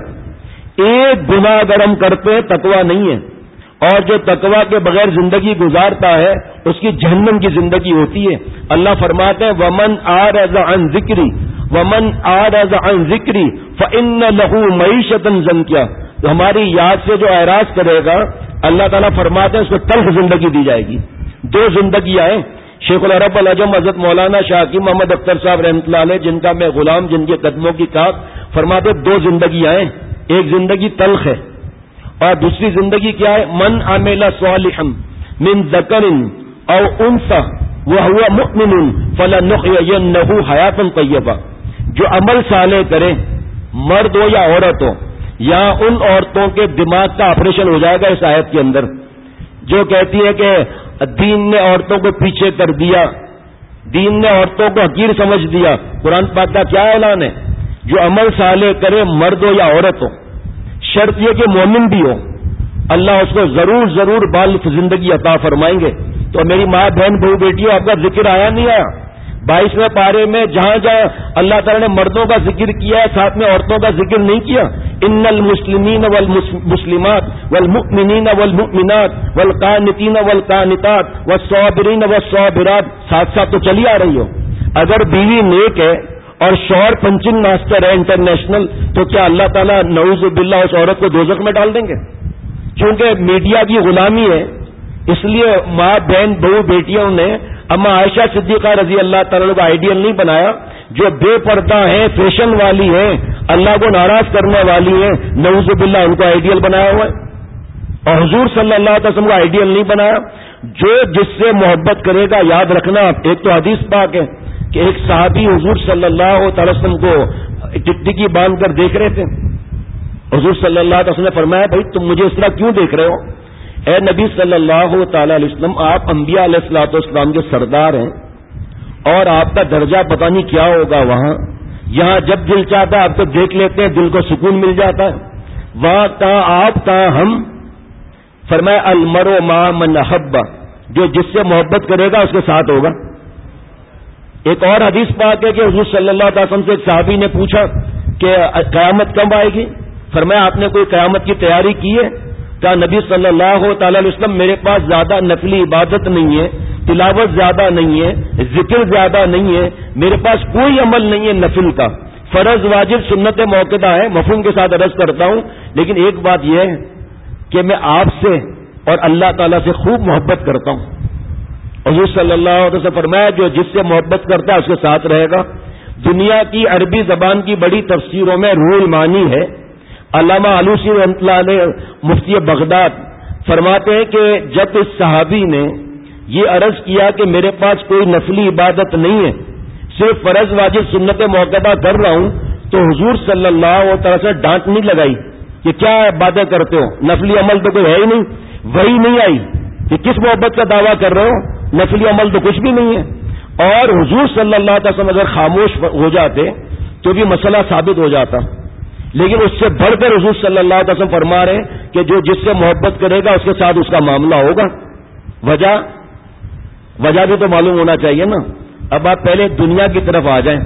ایک گناہ اگر ہم کرتے ہیں تقوی نہیں ہے، اور جو تقوی کے بغیر زندگی گزارتا ہے اس کی جہنم کی زندگی ہوتی ہے۔ اللہ فرماتے ہیں ومن اعرض عن ذکری ومن اعرض عن ذکری فإن له معیشۃ ضنکا، تو ہماری یاد سے جو اعراض کرے گا اللہ تعالیٰ فرماتے ہیں اس کو تلخ زندگی دی جائے گی۔ دو زندگیاں ہیں۔ شیخ العرب العجم حضرت مولانا شاہ حکیم محمد اختر صاحب رحمۃ اللہ علیہ، جن کا میں غلام، جن کے قدموں کی کاک، فرماتے دو زندگیاں ہیں، ایک زندگی تلخ ہے اور دوسری زندگی کیا ہے؟ من عمل صالحا من ذکر او انثى وهو مؤمن فلنحيينه حیاتا طیبہ، جو عمل صالح کرے، مرد ہو یا عورت ہو، یا ان عورتوں کے دماغ کا آپریشن ہو جائے گا اس آیت کے اندر جو کہتی ہے کہ دین نے عورتوں کو پیچھے کر دیا، دین نے عورتوں کو حقیر سمجھ دیا۔ قرآن پاک کا کیا اعلان ہے؟ جو عمل صالح کرے، مرد ہو یا عورت ہو، شرط یہ کہ مومن بھی ہو، اللہ اس کو ضرور ضرور بال زندگی عطا فرمائیں گے۔ تو میری ماں بہن بہو بیٹیوں، آپ کا ذکر آیا نہیں آیا؟ بائیسویں پارے میں جہاں جہاں اللہ تعالیٰ نے مردوں کا ذکر کیا ہے ساتھ میں عورتوں کا ذکر نہیں کیا۔ ان المسلمین والمسلمات والمؤمنین والمؤمنات والقانتین والقانتات والصابرین والصابرات، ساتھ ساتھ تو چلی آ رہی ہو۔ اگر بیوی نیک ہے اور شوہر پنچنگ ماسٹر ہے انٹرنیشنل، تو کیا اللہ تعالیٰ نعوذ باللہ اس عورت کو دوزخ میں ڈال دیں گے؟ چونکہ میڈیا کی غلامی ہے، اس لیے ماں بہن بہو بیٹیوں نے اما عائشہ صدیقہ رضی اللہ تعالیٰ کو آئیڈیل نہیں بنایا، جو بے پردہ ہیں، فیشن والی ہیں، اللہ کو ناراض کرنے والی ہیں، نعوذ باللہ ان کو آئیڈیل بنایا ہوا ہے۔ اور حضور صلی اللہ علیہ وسلم کو آئیڈیل نہیں بنایا۔ جو جس سے محبت کرے گا، یاد رکھنا، ایک تو حدیث پاک ہے کہ ایک صحابی حضور صلی اللہ تعالی وسلم کو ٹکٹکی باندھ کر دیکھ رہے تھے۔ حضور صلی اللہ علیہ وسلم نے فرمایا بھائی تم مجھے اس طرح کیوں دیکھ رہے ہو؟ اے نبی صلی اللہ تعالی علیہ وسلم، آپ انبیاء علیہ الصلوۃ والسلام کے سردار ہیں اور آپ کا درجہ پتہ نہیں کیا ہوگا وہاں، یہاں جب دل چاہتا ہے آپ کو دیکھ لیتے ہیں، دل کو سکون مل جاتا ہے، وہاں کہاں آپ کہاں ہم؟ فرمایا المرء مع من احب، جو جس سے محبت کرے گا اس کے ساتھ ہوگا۔ ایک اور حدیث پاک ہے کہ حضور صلی اللہ علیہ وسلم سے ایک صحابی نے پوچھا کہ قیامت کب آئے گی؟ فرمایا آپ نے کوئی قیامت کی تیاری کی ہے؟ کہا نبی صلی اللہ تعالی علیہ وسلم میرے پاس زیادہ نفلی عبادت نہیں ہے، تلاوت زیادہ نہیں ہے، ذکر زیادہ نہیں ہے، میرے پاس کوئی عمل نہیں ہے نفل کا، فرض واجب سنت موقدہ ہے، مفہوم کے ساتھ عرض کرتا ہوں، لیکن ایک بات یہ ہے کہ میں آپ سے اور اللہ تعالیٰ سے خوب محبت کرتا ہوں۔ حضور صلی اللہ علیہ وسلم فرمایا جو جس سے محبت کرتا ہے اس کے ساتھ رہے گا۔ دنیا کی عربی زبان کی بڑی تفسیروں میں روح المعانی ہے، علامہ علوسی رحمۃ اللہ علیہ مفتی بغداد فرماتے ہیں کہ جب اس صحابی نے یہ عرض کیا کہ میرے پاس کوئی نفلی عبادت نہیں ہے، صرف فرض واجب سنت موقدہ کر رہا ہوں، تو حضور صلی اللہ علیہ وسلم سے ڈانٹ نہیں لگائی کہ کیا باتیں کرتے ہو، نفلی عمل تو کوئی ہے ہی نہیں، وہی نہیں آئی کہ کس محبت کا دعویٰ کر رہے ہو، نفلی عمل تو کچھ بھی نہیں ہے۔ اور حضور صلی اللہ علیہ وسلم اگر خاموش ہو جاتے تو بھی مسئلہ ثابت ہو جاتا، لیکن اس سے بڑھ کر حضور صلی اللہ علیہ وسلم فرما رہے ہیں کہ جو جس سے محبت کرے گا اس کے ساتھ اس کا معاملہ ہوگا۔ وجہ وجہ بھی تو معلوم ہونا چاہیے نا۔ اب آپ پہلے دنیا کی طرف آ جائیں۔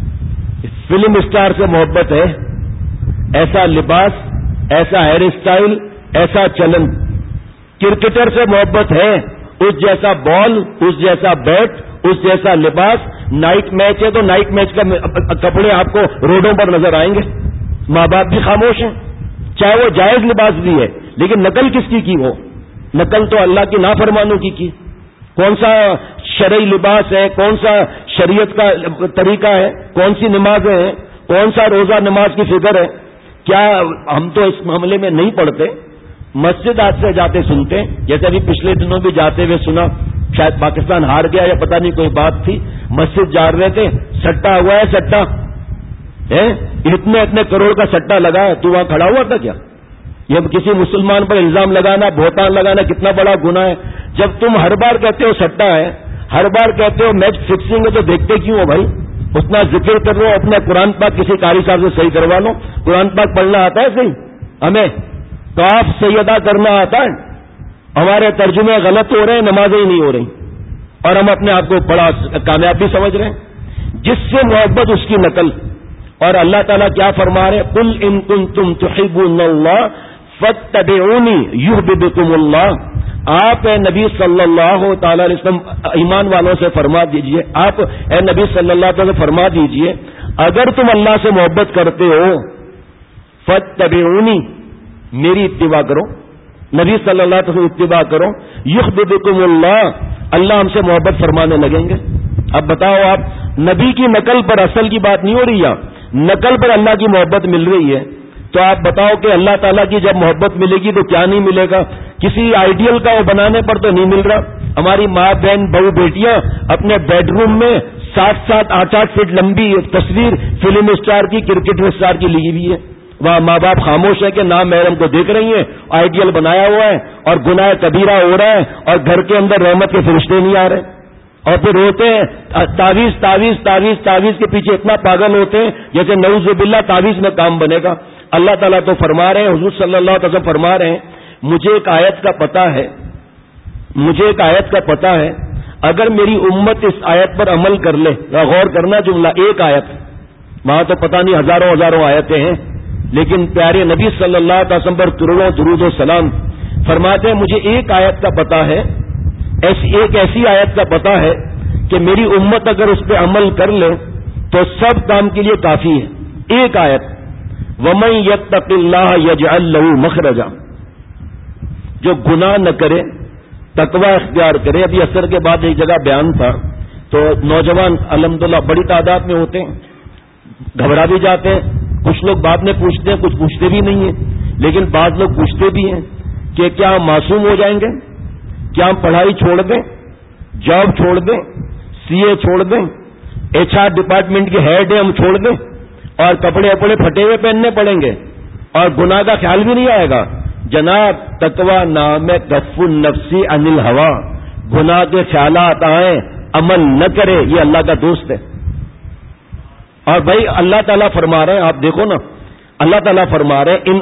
فلم اسٹار سے محبت ہے، ایسا لباس، ایسا ہیئر اسٹائل، ایسا چلن۔ کرکٹر سے محبت ہے، اس جیسا بال، اس جیسا بیٹ، اس جیسا لباس۔ نائٹ میچ ہے تو نائٹ میچ کا کپڑے آپ کو روڈوں پر نظر آئیں گے۔ ماں باپ بھی خاموش ہیں، چاہے وہ جائز لباس بھی ہے، لیکن نقل کس کی کی؟ وہ نقل تو اللہ کی نافرمانوں کی کی۔ کون سا شرعی لباس ہے، کون سا شریعت کا طریقہ ہے، کون سی نمازیں ہیں، کون سا روزہ نماز کی فکر ہے؟ کیا ہم تو اس معاملے میں نہیں پڑھتے؟ مسجد آج سے جاتے سنتے ہیں، جیسے ابھی پچھلے دنوں بھی جاتے ہوئے سنا، شاید پاکستان ہار گیا یا پتہ نہیں کوئی بات تھی، مسجد جا رہے تھے، سٹا ہوا ہے سٹا ہے، اتنے اتنے کروڑ کا سٹا لگا ہے، تو وہاں کھڑا ہوا تھا کیا؟ یہ کسی مسلمان پر الزام لگانا، بہتان لگانا کتنا بڑا گناہ ہے۔ جب تم ہر بار کہتے ہو سٹا ہے، ہر بار کہتے ہو میچ فکسنگ ہے، تو دیکھتے کیوں ہو بھائی؟ اتنا ذکر کر لو، اپنا قرآن پاک کسی قاری صاحب سے صحیح کروا لو۔ قرآن پاک پڑھنا آتا ہے صحیح؟ ہمیں کاف سیدہ کرنا آتا ہے؟ ہمارے ترجمے غلط ہو رہے ہیں، نمازیں ہی نہیں ہو رہی، اور ہم اپنے آپ کو بڑا کامیاب بھی سمجھ رہے ہیں۔ جس سے محبت اس کی نقل، اور اللہ تعالیٰ کیا فرما رہے؟ قل ان کنتم تحبون اللہ فاتبعونی یحببکم اللہ۔ آپ اے نبی صلی اللہ تعالی علیہ وسلم ایمان والوں سے فرما دیجئے، آپ اے نبی صلی اللہ علیہ وسلم فرما دیجئے، اگر تم اللہ سے محبت کرتے ہو فاتبعونی، میری اتباع کرو، نبی صلی اللہ علیہ وسلم اتباع کرو، یحببکم اللہ، اللہ ہم سے محبت فرمانے لگیں گے۔ اب بتاؤ، آپ نبی کی نقل پر اصل کی بات نہیں ہو رہی ہے، نقل پر اللہ کی محبت مل رہی ہے، تو آپ بتاؤ کہ اللہ تعالیٰ کی جب محبت ملے گی تو کیا نہیں ملے گا؟ کسی آئیڈیل کا وہ بنانے پر تو نہیں مل رہا۔ ہماری ماں بہن بہو بیٹیاں اپنے بیڈ روم میں سات سات آٹھ آٹھ فٹ لمبی تصویر فلم اسٹار کی، کرکٹ اسٹار کی لگی ہوئی ہے، وہاں ماں باپ خاموش ہے کہ نام محرم کو دیکھ رہی ہیں، آئیڈیل بنایا ہوا ہے، اور گناہ کبیرہ ہو رہا ہے، اور گھر کے اندر رحمت کے فرشتے نہیں آ رہے، اور پھر روتے ہیں، تعویذ تعویذ تعویذ تعویذ کے پیچھے اتنا پاگل ہوتے ہیں جیسے نعوذ باللہ تعویذ میں کام بنے گا۔ اللہ تعالیٰ تو فرما رہے ہیں، حضور صلی اللہ علیہ وسلم فرما رہے ہیں، مجھے ایک آیت کا پتہ ہے، مجھے ایک آیت کا پتہ ہے، اگر میری امت اس آیت پر عمل کر لے، غور کرنا جملہ، ایک آیت، وہاں تو پتہ نہیں ہزاروں ہزاروں آیتیں ہیں، لیکن پیارے نبی صلی اللہ علیہ وسلم پر کروڑوں درود و سلام، فرماتے ہیں مجھے ایک آیت کا پتہ ہے، ایسی ایک ایسی آیت کا پتہ ہے کہ میری امت اگر اس پہ عمل کر لے تو سب کام کے لیے کافی ہے۔ ایک آیت، وَمَن يَتَّقِ اللَّهَ يَجْعَل لَّهُ مَخْرَجًا، جو گناہ نہ کرے، تقوی اختیار کرے۔ ابھی عصر کے بعد ایک جگہ بیان تھا، تو نوجوان الحمدللہ بڑی تعداد میں ہوتے ہیں، گھبرا بھی جاتے ہیں، کچھ لوگ بعد میں پوچھتے ہیں، کچھ پوچھتے بھی نہیں ہیں، لیکن بعض لوگ پوچھتے بھی ہیں کہ کیا ہم معصوم ہو جائیں گے؟ کیا ہم پڑھائی چھوڑ دیں، جاب چھوڑ دیں، سی اے چھوڑ دیں، ایچ آر ڈپارٹمنٹ کے ہیڈ ہیں ہم چھوڑ دیں، اور کپڑے اپڑے پھٹے ہوئے پہننے پڑیں گے، اور گناہ کا خیال بھی نہیں آئے گا؟ جناب، تقوی نام کف النفسی عن الہوا، گناہ کے خیالات آئیں، عمل نہ کرے، یہ اللہ کا دوست ہے۔ اور بھائی اللہ تعالیٰ فرما رہے ہیں، آپ دیکھو نا، اللہ تعالیٰ فرما رہے ہیں ان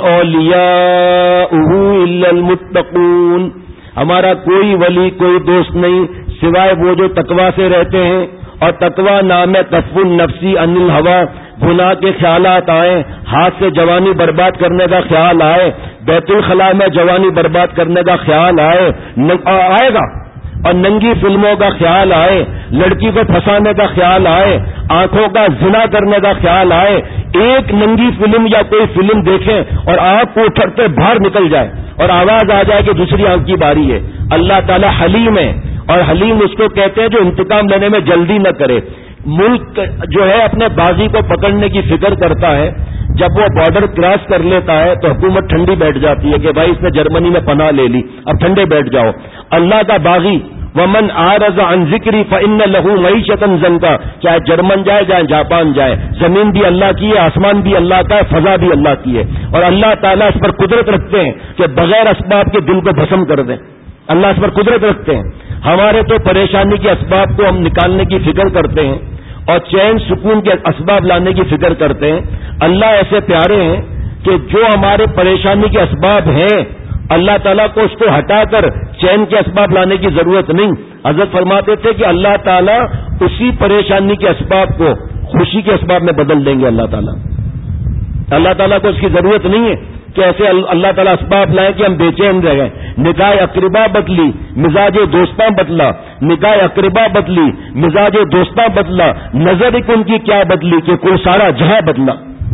اولیاءہ الا المتقون، ہمارا کوئی ولی کوئی دوست نہیں سوائے وہ جو تقوی سے رہتے ہیں، اور تقوی نام ہے کف النفسی عن الہوا، گناہ کے خیالات آئیں، ہاتھ سے جوانی برباد کرنے کا خیال آئے، بیت الخلاء میں جوانی برباد کرنے کا خیال آئے آئے گا، اور ننگی فلموں کا خیال آئے، لڑکی کو پھنسانے کا خیال آئے، آنکھوں کا زنا کرنے کا خیال آئے، ایک ننگی فلم یا کوئی فلم دیکھیں اور آنکھ کو اٹھتے باہر نکل جائے اور آواز آ جائے کہ دوسری آنکھ کی باری ہے۔ اللہ تعالیٰ حلیم ہے، اور حلیم اس کو کہتے ہیں جو انتقام لینے میں جلدی نہ کرے۔ ملک جو ہے اپنے بازی کو پکڑنے کی فکر کرتا ہے، جب وہ بارڈر کراس کر لیتا ہے تو حکومت ٹھنڈی بیٹھ جاتی ہے کہ بھائی اس نے جرمنی میں پناہ لے لی، اب ٹھنڈے بیٹھ جاؤ۔ اللہ کا باغی ومن اعرض عن ذکری فإن له معیشۃ ضنکا، چاہے جرمن جائے چاہے جاپان جائے، زمین بھی اللہ کی ہے، آسمان بھی اللہ کا ہے، فضا بھی اللہ کی ہے، اور اللہ تعالیٰ اس پر قدرت رکھتے ہیں کہ بغیر اسباب کے دل کو بھسم کر دیں۔ اللہ اس پر قدرت رکھتے ہیں۔ ہمارے تو پریشانی کے اسباب کو ہم نکالنے کی فکر کرتے ہیں اور چین سکون کے اسباب لانے کی فکر کرتے ہیں۔ اللہ ایسے پیارے ہیں کہ جو ہمارے پریشانی کے اسباب ہیں، اللہ تعالیٰ کو اس کو ہٹا کر چین کے اسباب لانے کی ضرورت نہیں۔ حضرت فرماتے تھے کہ اللہ تعالیٰ اسی پریشانی کے اسباب کو خوشی کے اسباب میں بدل دیں گے۔ اللہ تعالیٰ اللہ تعالیٰ کو اس کی ضرورت نہیں ہے کہ ایسے اللہ تعالیٰ اسباب لائیں کہ ہم بے چین رہ گئے۔ نکاح اقربا بدلی، مزاج دوستاں بدلا، نکاح اقربا بدلی، مزاج دوستاں بدلا، نظر ایک ان کی کیا بدلی کہ کوئی سارا جہاں بدلا۔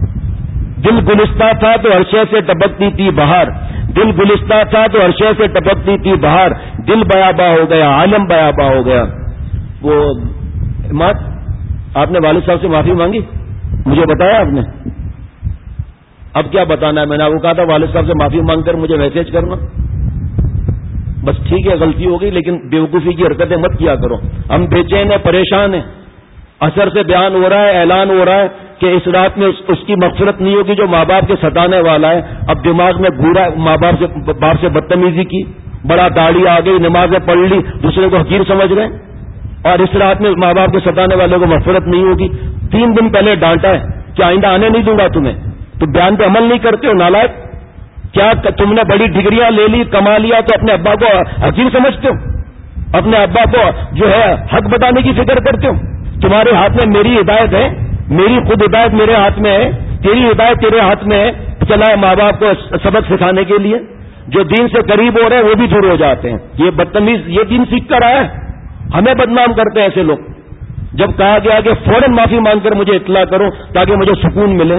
دل گلستہ تھا تو عرشے سے ٹپکتی تھی بہار، دل گلستہ تھا تو عرشے سے ٹپکتی تھی بہار، دل بیاباں ہو گیا، عالم بیاباں ہو گیا۔ وہ مات آپ نے والد صاحب سے معافی مانگی؟ مجھے بتایا آپ نے؟ اب کیا بتانا ہے؟ میں نے آپ کو کہا تھا والد صاحب سے معافی مانگ کر مجھے میسج کرنا. بس ٹھیک ہے غلطی ہو گئی، لیکن بیوقوفی کی حرکتیں مت کیا کرو. ہم بے چین ہیں، پریشان ہیں. اثر سے بیان ہو رہا ہے، اعلان ہو رہا ہے کہ اس رات میں اس کی مغفرت نہیں ہوگی جو ماں باپ کے ستانے والا ہے. اب دماغ میں گورا ماں باپ سے باپ سے بدتمیزی کی، بڑا داڑھی آ گئی، نمازیں پڑھ لی، دوسرے کو حقیر سمجھ گئے، اور اس رات میں ماں باپ کے ستانے والوں کو مغفرت نہیں ہوگی. تین دن پہلے ڈانٹا ہے کہ آئندہ آنے نہیں دوں گا تمہیں. تو بیان پہ عمل نہیں کرتے ہو نالائق. کیا تم نے بڑی ڈگریاں لے لی، کما لیا تو اپنے ابا کو حقیر سمجھتے ہو؟ اپنے ابا کو جو ہے حق بتانے کی فکر کرتے ہو؟ تمہارے ہاتھ میں میری ہدایت ہے، میری خود ہدایت میرے ہاتھ میں ہے، تیری ہدایت تیرے ہاتھ میں ہے. چلا ہے ماں باپ کو سبق سکھانے کے لیے. جو دین سے قریب ہو رہے ہیں وہ بھی دور ہو جاتے ہیں. یہ بدتمیز یہ دین سیکھ کر آیا ہے، ہمیں بدنام کرتے ہیں ایسے لوگ. جب کہا گیا کہ فوراً معافی مانگ کر مجھے اطلاع کرو تاکہ مجھے سکون ملے.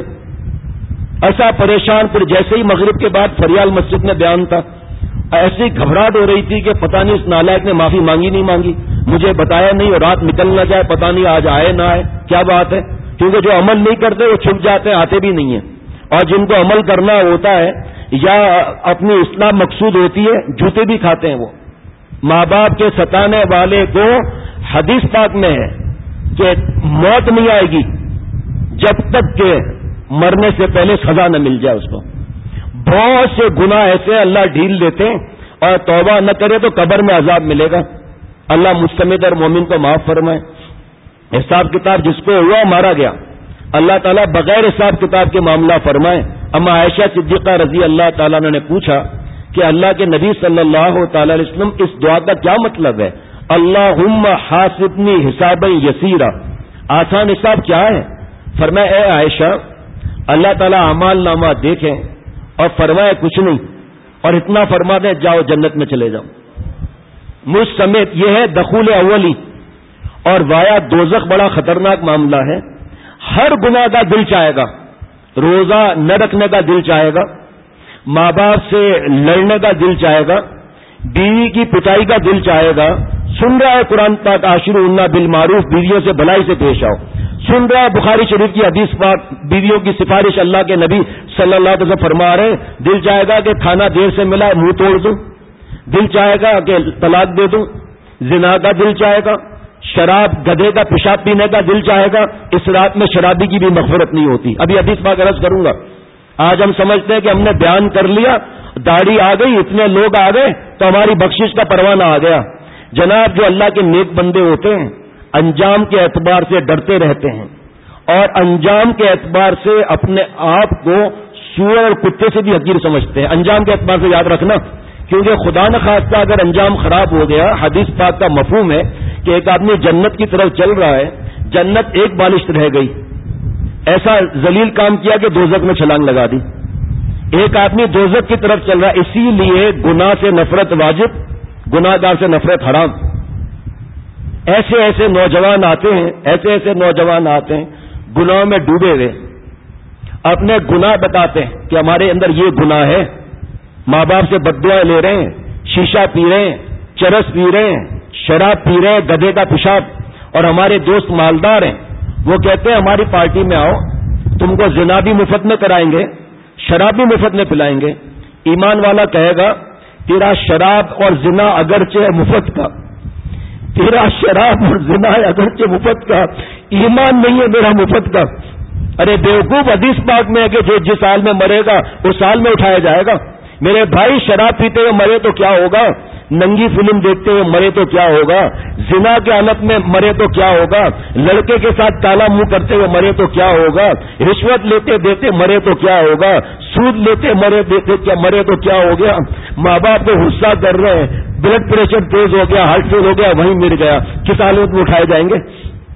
ایسا پریشان. پھر جیسے ہی مغرب کے بعد فریال مسجد میں بیان تھا، ایسی گھبراہٹ ہو رہی تھی کہ پتہ نہیں اس نالائق نے معافی مانگی نہیں مانگی، مجھے بتایا نہیں، اور رات نکل نہ جائے، پتہ نہیں آج آئے نہ آئے. کیا بات ہے؟ کیونکہ جو عمل نہیں کرتے وہ چھپ جاتے ہیں، آتے بھی نہیں ہیں. اور جن کو عمل کرنا ہوتا ہے یا اپنی اصلاح مقصود ہوتی ہے، جوتے بھی کھاتے ہیں. وہ ماں باپ کے ستانے والے کو حدیث پاک میں ہے کہ موت نہیں آئے گی جب تک کہ مرنے سے پہلے سزا نہ مل جائے اس کو. بہت سے گناہ ایسے اللہ ڈھیل دیتے ہیں، اور توبہ نہ کرے تو قبر میں عذاب ملے گا. اللہ مستمد اور مومن کو معاف فرمائے. حساب کتاب جس کو ہوا مارا گیا، اللہ تعالیٰ بغیر حساب کتاب کے معاملہ فرمائے. اما عائشہ صدیقہ رضی اللہ تعالیٰ نے پوچھا کہ اللہ کے نبی صلی اللہ تعالی علیہ وسلم اس دعا کا کیا مطلب ہے؟ اللہم حاسبنی حسابا یسیرا، آسان حساب کیا ہے؟ فرمایا اے عائشہ، اللہ تعالیٰ اعمال نامہ دیکھیں اور فرمائے کچھ نہیں، اور اتنا فرما دیں جاؤ جنت میں چلے جاؤ. مجھ سمیت یہ ہے دخول اولی. اور وایا دوزخ بڑا خطرناک معاملہ ہے. ہر گناہ کا دل چاہے گا، روزہ نہ رکھنے کا دل چاہے گا، ماں باپ سے لڑنے کا دل چاہے گا، بیوی کی پٹائی کا دل چاہے گا. سن رہا ہے قرآن پاک عاشروہن بالمعروف، بیویوں سے بھلائی سے پیش آؤ. سن رہا ہے بخاری شریف کی حدیث پاک، بیویوں کی سفارش اللہ کے نبی صلی اللہ علیہ وسلم فرما رہے ہیں. دل چاہے گا کہ کھانا دیر سے ملا منہ توڑ دوں، دل چاہے گا کہ طلاق دے دوں، زنا کا دل چاہے گا، شراب گدھے کا پیشاب پینے کا دل چاہے گا. اس رات میں شرابی کی بھی مغفرت نہیں ہوتی. ابھی حدیث پاک عرض کروں گا. آج ہم سمجھتے ہیں کہ ہم نے بیان کر لیا، داڑھی آ گئی، اتنے لوگ آ گئے تو ہماری بخشش کا پروانہ آ گیا. جناب جو اللہ کے نیک بندے ہوتے ہیں انجام کے اعتبار سے ڈرتے رہتے ہیں، اور انجام کے اعتبار سے اپنے آپ کو سور اور کتے سے بھی حقیر سمجھتے ہیں. انجام کے اعتبار سے یاد رکھنا، کیونکہ خدا نخواستہ اگر انجام خراب ہو گیا، حدیث پاک کا مفہوم ہے کہ ایک آدمی جنت کی طرف چل رہا ہے، جنت ایک بالشت رہ گئی، ایسا ذلیل کام کیا کہ دوزخ میں چھلانگ لگا دی. ایک آدمی دوزخ کی طرف چل رہا ہے. اسی لیے گناہ سے نفرت واجب، گناہ گار سے نفرت حرام. ایسے ایسے نوجوان آتے ہیں، ایسے ایسے نوجوان آتے ہیں گناہوں میں ڈوبے ہوئے، اپنے گناہ بتاتے ہیں کہ ہمارے اندر یہ گناہ ہے. ماں باپ سے بددعائیں لے رہے ہیں، شیشہ پی رہے ہیں، چرس پی رہے ہیں، شراب پی رہے ہیں، گدھے کا پیشاب. اور ہمارے دوست مالدار ہیں، وہ کہتے ہیں ہماری پارٹی میں آؤ، تم کو زنا بھی مفت میں کرائیں گے، شراب بھی مفت میں پلائیں گے. ایمان والا کہے گا تیرا شراب اور زنا اگرچہ مفت کا، تیرا شراب اور زنا ہے اگرچہ مفت کا، ایمان نہیں ہے میرا مفت کا. ارے بیوقوف، حدیث پاک میں ہے کہ جو جس سال میں مرے گا اس سال میں اٹھایا جائے گا. میرے بھائی شراب پیتے ہوئے مرے تو کیا ہوگا، ننگی فلم دیکھتے ہوئے مرے تو کیا ہوگا، زنا کے حالت میں مرے تو کیا ہوگا، لڑکے کے ساتھ کالا منہ کرتے ہوئے مرے تو کیا ہوگا، رشوت لیتے دیتے مرے تو کیا ہوگا، سود لیتے مرے دیتے کیا مرے تو کیا ہو گیا. ماں باپ کو غصہ کر رہے ہیں، بلڈ پریشر تیز ہو گیا، ہارٹ فیل ہو گیا، وہیں مر گیا. کس حالت میں اٹھائے جائیں گے؟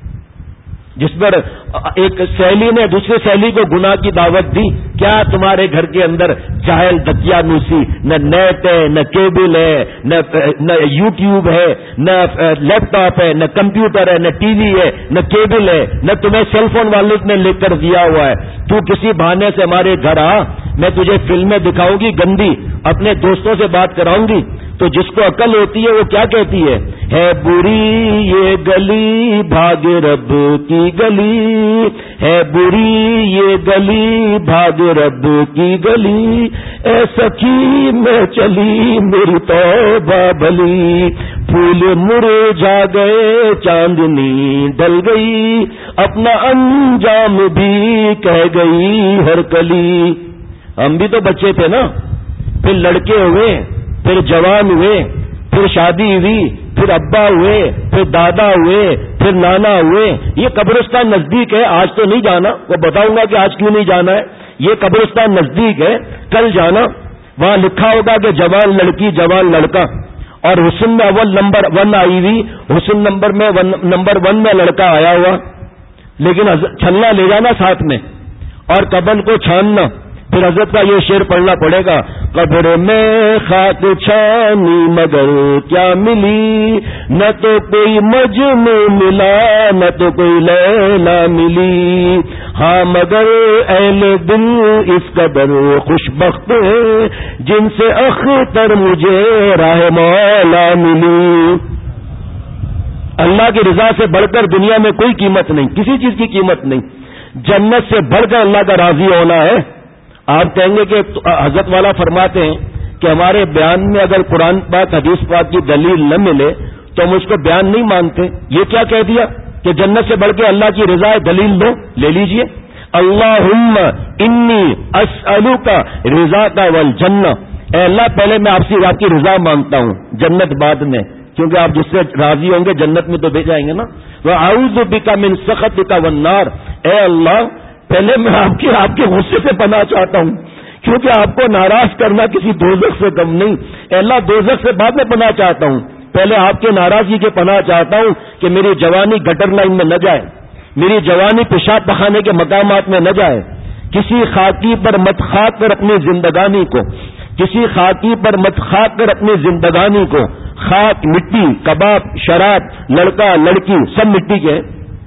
جس پر ایک سہیلی نے دوسرے سہیلی کو گناہ کی دعوت دی. کیا تمہارے گھر کے اندر جاہل دقیانوسی، نہ نیٹ ہے، نہ کیبل ہے، نہ یوٹیوب ہے، نہ لیپ ٹاپ ہے، نہ کمپیوٹر ہے، نہ ٹی وی ہے، نہ کیبل ہے، نہ تمہیں سیل فون والے نے لے کر دیا ہوا ہے. تو کسی بہانے سے ہمارے گھر آ، میں تجھے فلمیں دکھاؤں گی گندی، اپنے دوستوں سے بات کراؤں گی. تو جس کو عقل ہوتی ہے وہ کیا کہتی ہے، ہے بری یہ گلی بھاگ رب کی گلی، ہے بری یہ گلی بھاگ رب کی گلی، اے سخی میں چلی میری توبہ بھلی، پھول مرجھا گئے چاندنی ڈل گئی، اپنا انجام بھی کہہ گئی ہر کلی۔ ہم بھی تو بچے تھے نا، پھر لڑکے ہوئے، پھر جوان ہوئے، پھر شادی ہوئی، پھر ابا ہوئے، پھر دادا ہوئے، پھر نانا ہوئے۔ یہ قبرستان نزدیک ہے، آج تو نہیں جانا، وہ بتاؤں گا کہ آج کیوں نہیں جانا ہے۔ یہ قبرستان نزدیک ہے، کل جانا، وہاں لکھا ہوگا کہ جوان لڑکی جوان لڑکا، اور حسن میں اول نمبر ون آئی ہوئی، حسن نمبر میں ون نمبر ون میں لڑکا آیا ہوا، لیکن چھلنا لے جانا ساتھ میں اور کبن کو چھاننا۔ پھر حضرت کا یہ شعر پڑھنا پڑے گا، قبر میں خاک چھانی مگر کیا ملی، نہ تو کوئی مجنو ملا نہ تو کوئی لیلا ملی، ہاں مگر اہل دل اس قدر خوش بخت ہے جن سے اختر مجھے راہ مولا ملی۔ اللہ کی رضا سے بڑھ کر دنیا میں کوئی قیمت نہیں، کسی چیز کی قیمت نہیں۔ جنت سے بڑھ کر اللہ کا راضی ہونا ہے۔ آپ کہیں گے کہ حضرت والا فرماتے ہیں کہ ہمارے بیان میں اگر قرآن پاک حدیث پاک کی دلیل نہ ملے تو ہم اس کو بیان نہیں مانتے۔ یہ کیا کہہ دیا کہ جنت سے بڑھ کے اللہ کی رضا ہے، دلیل دو، لے لیجئے۔ اللہم انی اسألک رضاک والجنہ، اے اللہ پہلے میں آپ سے آپ کی رضا مانگتا ہوں، جنت بعد میں، کیونکہ آپ جس سے راضی ہوں گے جنت میں تو بھیج جائیں گے نا۔ وَأَعُوذُ بِكَ مِن سَخَطِكَ وَالنَّارِ، اے اللہ پہلے میں آپ کی آپ کے غصے سے پناہ چاہتا ہوں، کیونکہ آپ کو ناراض کرنا کسی دوزخ سے کم نہیں۔ اے اللہ دوزخ سے بعد میں پناہ چاہتا ہوں، پہلے آپ کے ناراضگی کے پناہ چاہتا ہوں کہ میری جوانی گٹر لائن میں نہ جائے، میری جوانی پیشاب پخانے کے مقامات میں نہ جائے۔ کسی خاکی پر مت خاک کر اپنی زندگانی کو، کسی خاکی پر مت خاک کر اپنی زندگانی کو، خاک مٹی کباب شراب لڑکا لڑکی سب مٹی کے،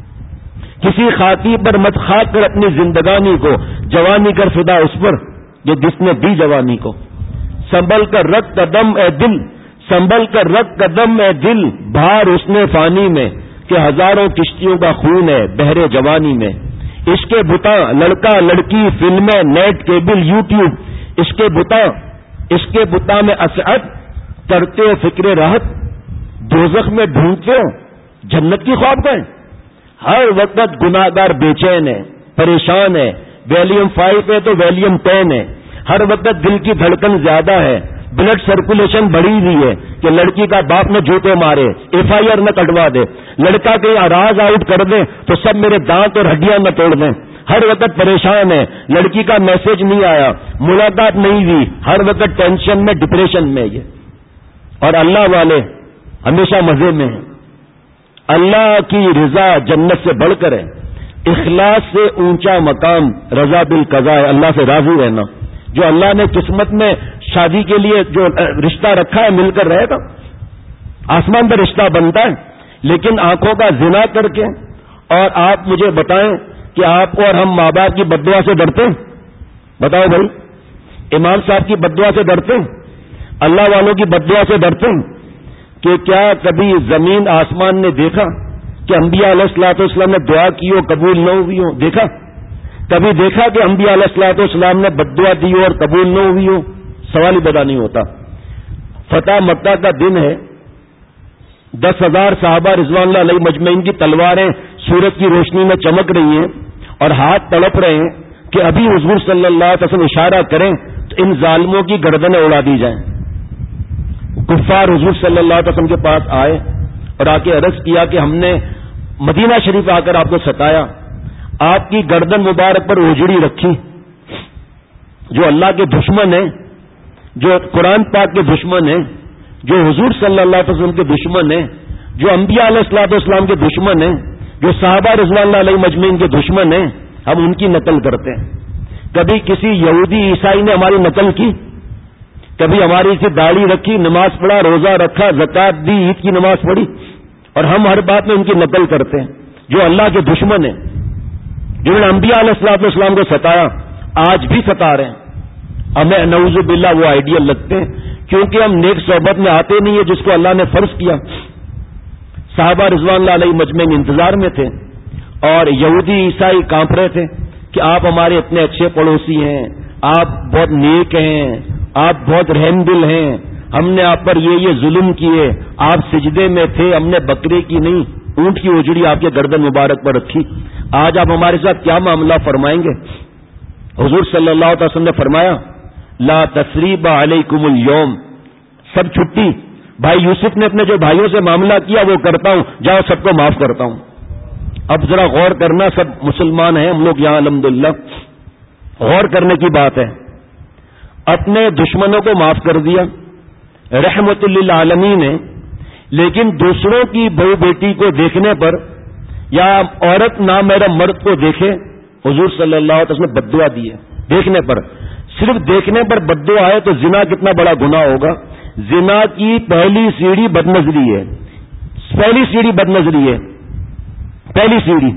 کسی خاکی پر مت خاک کر اپنی زندگانی کو، جوانی کر فدا اس پر جو جس نے دی جوانی کو۔ سنبھل کر رکھ قدم اے دل، سنبھل کر رکھ قدم اے دل، بھار اس نے فانی میں کہ ہزاروں کشتیوں کا خون ہے بحر جوانی میں۔ اس کے بتا لڑکا لڑکی فلمیں نیٹ کیبل یوٹیوب، اس کے بتا اس کے بتا میں اسعد کرتے ہو فکر راحت، دوزخ میں ڈھونڈتے ہو جنت کی خواب گئے۔ ہر وقت گناہگار بے چین ہے، پریشان ہے، ویلیم فائیو ہے تو ویلیم ٹین ہے، ہر وقت دل کی دھڑکن زیادہ ہے، بلڈ سرکولیشن بڑھی ہوئی ہے کہ لڑکی کا باپ نہ جوتے مارے، ایف آئی آر نہ کٹوا دے، لڑکا کے راز آؤٹ کر دے تو سب میرے دانت اور ہڈیاں نہ توڑ دیں۔ ہر وقت پریشان ہے، لڑکی کا میسج نہیں آیا، ملاقات نہیں ہوئی، ہر وقت ٹینشن میں ڈپریشن میں یہ۔ اور اللہ والے ہمیشہ مزے میں ہیں۔ اللہ کی رضا جنت سے بڑھ کر ہے، اخلاص سے اونچا مقام رضا بالقضاء ہے، اللہ سے راضی رہنا۔ جو اللہ نے قسمت میں شادی کے لیے جو رشتہ رکھا ہے مل کر رہے گا، آسمان پر رشتہ بنتا ہے، لیکن آنکھوں کا زنا کر کے۔ اور آپ مجھے بتائیں کہ آپ اور ہم ماں باپ کی بد دعا سے ڈرتے ہیں؟ بتاؤ بھائی، امام صاحب کی بد دعا سے ڈرتے ہیں؟ اللہ والوں کی بد دعا سے ڈرتے ہیں؟ کہ کیا کبھی زمین آسمان نے دیکھا کہ انبیاء علیہ الصلوۃ والسلام نے دعا کی ہو قبول نہ ہوئی ہو؟ دیکھا؟ کبھی دیکھا کہ انبیاء علیہ الصلوۃ والسلام نے بد دعا دی ہو اور قبول نہ ہوئی ہو؟ سوال ہی پیدا نہیں ہوتا۔ فتح مکہ کا دن ہے، دس ہزار صحابہ رضوان اللہ علیہ مجمعین کی تلواریں سورج کی روشنی میں چمک رہی ہیں اور ہاتھ تڑپ رہے ہیں کہ ابھی حضور صلی اللہ علیہ وسلم اشارہ کریں تو ان ظالموں کی گردنیں اڑا دی جائیں۔ کفار حضور صلی اللہ علیہ وسلم کے پاس آئے اور آ کے عرض کیا کہ ہم نے مدینہ شریف آ کر آپ کو ستایا، آپ کی گردن مبارک پر اجڑی رکھی۔ جو اللہ کے دشمن ہیں، جو قرآن پاک کے دشمن ہیں، جو حضور صلی اللہ علیہ وسلم کے دشمن ہیں، جو انبیاء علیہ الصلوۃ والسلام کے دشمن ہیں، جو صحابہ رضوان اللہ علیہ مجمعین کے دشمن ہیں، ہم ان کی نقل کرتے ہیں۔ کبھی کسی یہودی عیسائی نے ہماری نقل کی؟ کبھی ہماری سے داڑھی رکھی، نماز پڑھا، روزہ رکھا، زکات دی، عید کی نماز پڑھی؟ اور ہم ہر بات میں ان کی نقل کرتے ہیں۔ جو اللہ کے دشمن ہیں، جنہوں نے انبیاء علیہ الصلوۃ والسلام کو ستایا، آج بھی ستا رہے ہیں، ہمیں نعوذ باللہ وہ آئیڈیل لگتے ہیں، کیونکہ ہم نیک صحبت میں آتے نہیں ہیں جس کو اللہ نے فرض کیا۔ صحابہ رضوان اللہ علیہ مجمعین انتظار میں تھے اور یہودی عیسائی کانپ رہے تھے کہ آپ ہمارے اتنے اچھے پڑوسی ہیں، آپ بہت نیک ہیں، آپ بہت رحم دل ہیں، ہم نے آپ پر یہ یہ ظلم کیے، آپ سجدے میں تھے، ہم نے بکرے کی نہیں اونٹ کی اجڑی آپ کے گردن مبارک پر رکھی، آج آپ ہمارے ساتھ کیا معاملہ فرمائیں گے؟ حضور صلی اللہ علیہ وسلم نے فرمایا لا تثریب علیکم اليوم، سب چھٹی، بھائی یوسف نے اپنے جو بھائیوں سے معاملہ کیا وہ کرتا ہوں، جاؤ سب کو معاف کرتا ہوں۔ اب ذرا غور کرنا، سب مسلمان ہیں ہم لوگ یہاں الحمدللہ، غور کرنے کی بات ہے۔ اپنے دشمنوں کو معاف کر دیا رحمت للعالمین ہے، لیکن دوسروں کی بہو بیٹی کو دیکھنے پر یا عورت نامحرم مرد کو دیکھے، حضور صلی اللہ علیہ وسلم نے بددعا دی ہے دیکھنے پر، صرف دیکھنے پر بددعا ہے تو زنا کتنا بڑا گناہ ہوگا۔ زنا کی پہلی سیڑھی بدنظری ہے، پہلی سیڑھی بدنظری ہے، پہلی سیڑھی۔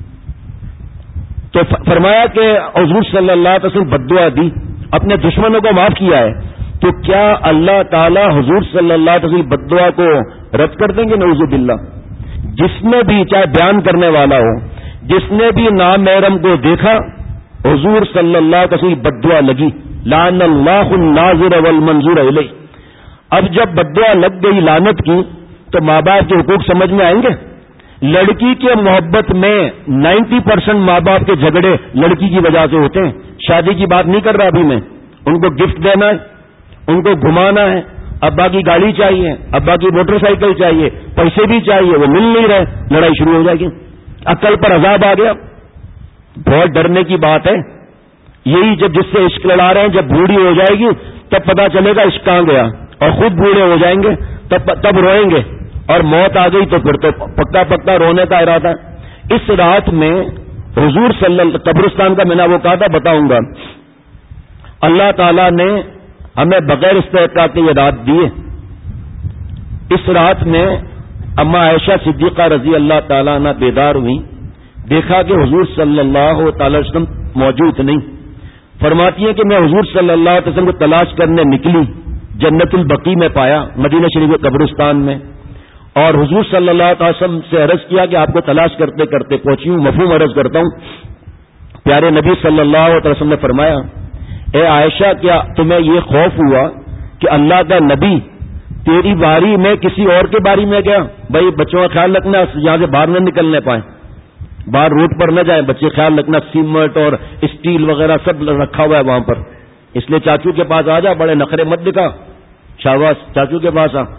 تو فرمایا کہ حضور صلی اللہ علیہ وسلم بددعا دی، اپنے دشمنوں کو معاف کیا ہے، تو کیا اللہ تعالی حضور صلی اللہ علیہ وسلم بددعا کو رد کر دیں گے؟ نعوذ باللہ۔ جس نے بھی، چاہے بیان کرنے والا ہو، جس نے بھی نامحرم کو دیکھا، حضور صلی اللہ علیہ وسلم بددعا لگی، لعن اللہ الناظر والمنظور الیہ۔ اب جب بددعا لگ گئی لعنت کی، تو ماں باپ کے حقوق سمجھ میں آئیں گے؟ لڑکی کے محبت میں نائنٹی پرسینٹ ماں باپ کے جھگڑے لڑکی کی وجہ سے ہوتے ہیں۔ شادی کی بات نہیں کر رہا ابھی میں، ان کو گفٹ دینا ہے، ان کو گھمانا ہے، ابا کی گاڑی چاہیے، ابا کی موٹر سائیکل چاہیے، پیسے بھی چاہیے، وہ مل نہیں رہے، لڑائی شروع ہو جائے گی، عقل پر عذاب آ گیا۔ بہت ڈرنے کی بات ہے یہی، جب جس سے عشق لڑا رہے ہیں جب بوڑھی ہو جائے گی تب پتا چلے گا عشق کہاں گیا، اور خود بوڑھے ہو جائیں گے تب تب روئیں گے، اور موت آ گئی تو پھر تو پکا پکا رونے کا ارادہ۔ اس رات میں حضور صلی اللہ قبرستان کا میں نے وہ کہا تھا بتاؤں گا، اللہ تعالیٰ نے ہمیں بغیر استحقاق کے یہ رات دی ہے۔ اس رات میں اما عائشہ صدیقہ رضی اللہ تعالیٰ عنہ بیدار ہوئی، دیکھا کہ حضور صلی اللہ تعالی وسلم موجود نہیں۔ فرماتی ہیں کہ میں حضور صلی اللہ علیہ وسلم کو تلاش کرنے نکلی، جنت البقیع میں پایا، مدینہ شریف کے قبرستان میں، اور حضور صلی اللہ علیہ وسلم سے عرض کیا کہ آپ کو تلاش کرتے کرتے پہنچی ہوں، مفہوم عرض کرتا ہوں۔ پیارے نبی صلی اللہ علیہ وسلم نے فرمایا اے عائشہ کیا تمہیں یہ خوف ہوا کہ اللہ کا نبی تیری باری میں کسی اور کے باری میں گیا؟ بھائی بچوں کا خیال رکھنا، یہاں سے باہر نہ نکلنے پائیں، باہر روڈ پر نہ جائیں، بچے خیال رکھنا، سیمنٹ اور اسٹیل وغیرہ سب رکھا ہوا ہے وہاں پر، اس لیے چاچو کے پاس آ جا، بڑے نخرے مت دکھا، شاباش چاچو کے پاس آ۔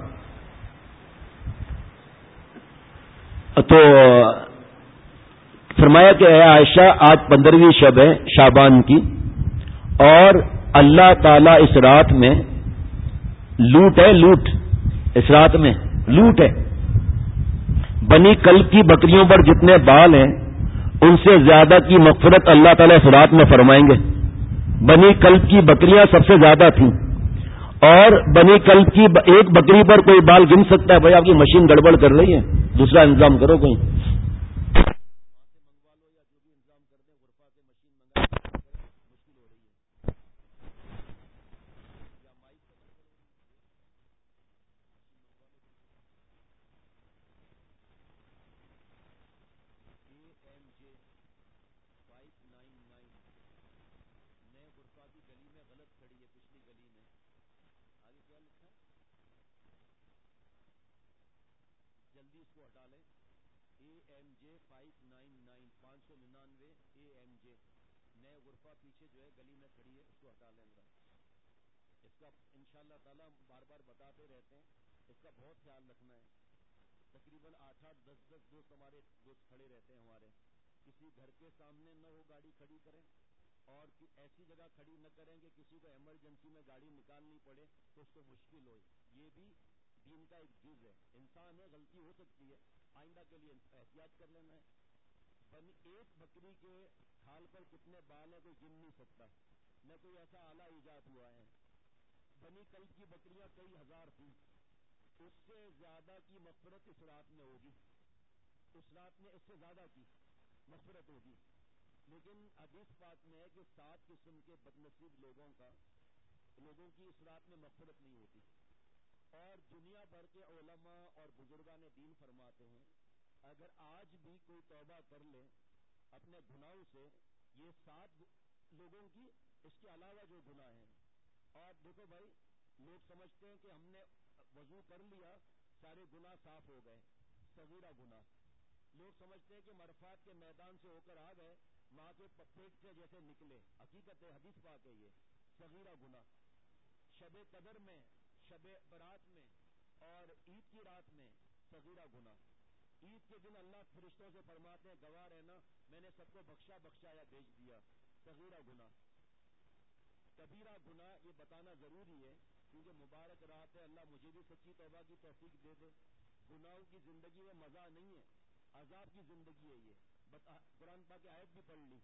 تو فرمایا کہ اے عائشہ آج پندرہویں شب ہے شعبان کی، اور اللہ تعالیٰ اس رات میں لوٹ ہے، لوٹ اس رات میں لوٹ ہے، بنی کلب کی بکریوں پر جتنے بال ہیں ان سے زیادہ کی مغفرت اللہ تعالیٰ اس رات میں فرمائیں گے۔ بنی کلب کی بکریاں سب سے زیادہ تھیں، اور بنی کلب کی ایک بکری پر کوئی بال گن سکتا ہے؟ بھائی آپ کی مشین گڑبڑ کر رہی ہے، دوسرا انتظام کرو کوئی۔ اور دنیا بھر کے علماء اور بزرگان دین فرماتے ہیں اگر آج بھی کوئی توبہ کر لے اپنے گناہوں سے، یہ سات لوگوں کی اس کے علاوہ جو گناہ ہیں، اور دیکھو بھائی لوگ سمجھتے ہیں کہ ہم نے وضو کر لیا سارے گناہ صاف ہو گئے، صغیرہ گناہ. لوگ سمجھتے ہیں کہ عرفات کے میدان سے ہو کر آ گئے، ماں کے پیٹ سے جیسے نکلے، حقیقت ہے حدیث پاک ہے یہ صغیرہ گناہ. شب قدر میں، شب برات میں اور عید کی رات میں صغیرہ گناہ. عید کے دن اللہ فرشتوں سے فرماتے ہیں گواہ رہنا میں نے سب کو بخشا بخشایا بھیج دیا، صغیرہ گناہ. کبیرہ گناہ یہ بتانا ضروری ہے کیونکہ مبارک رات ہے، اللہ مجھے بھی سچی توبہ کی توفیق دے دے. گناہوں کی زندگی میں مزہ نہیں ہے، عذاب کی زندگی ہے. یہ بتا قرآن پاک کی آیت بھی پڑھ لی.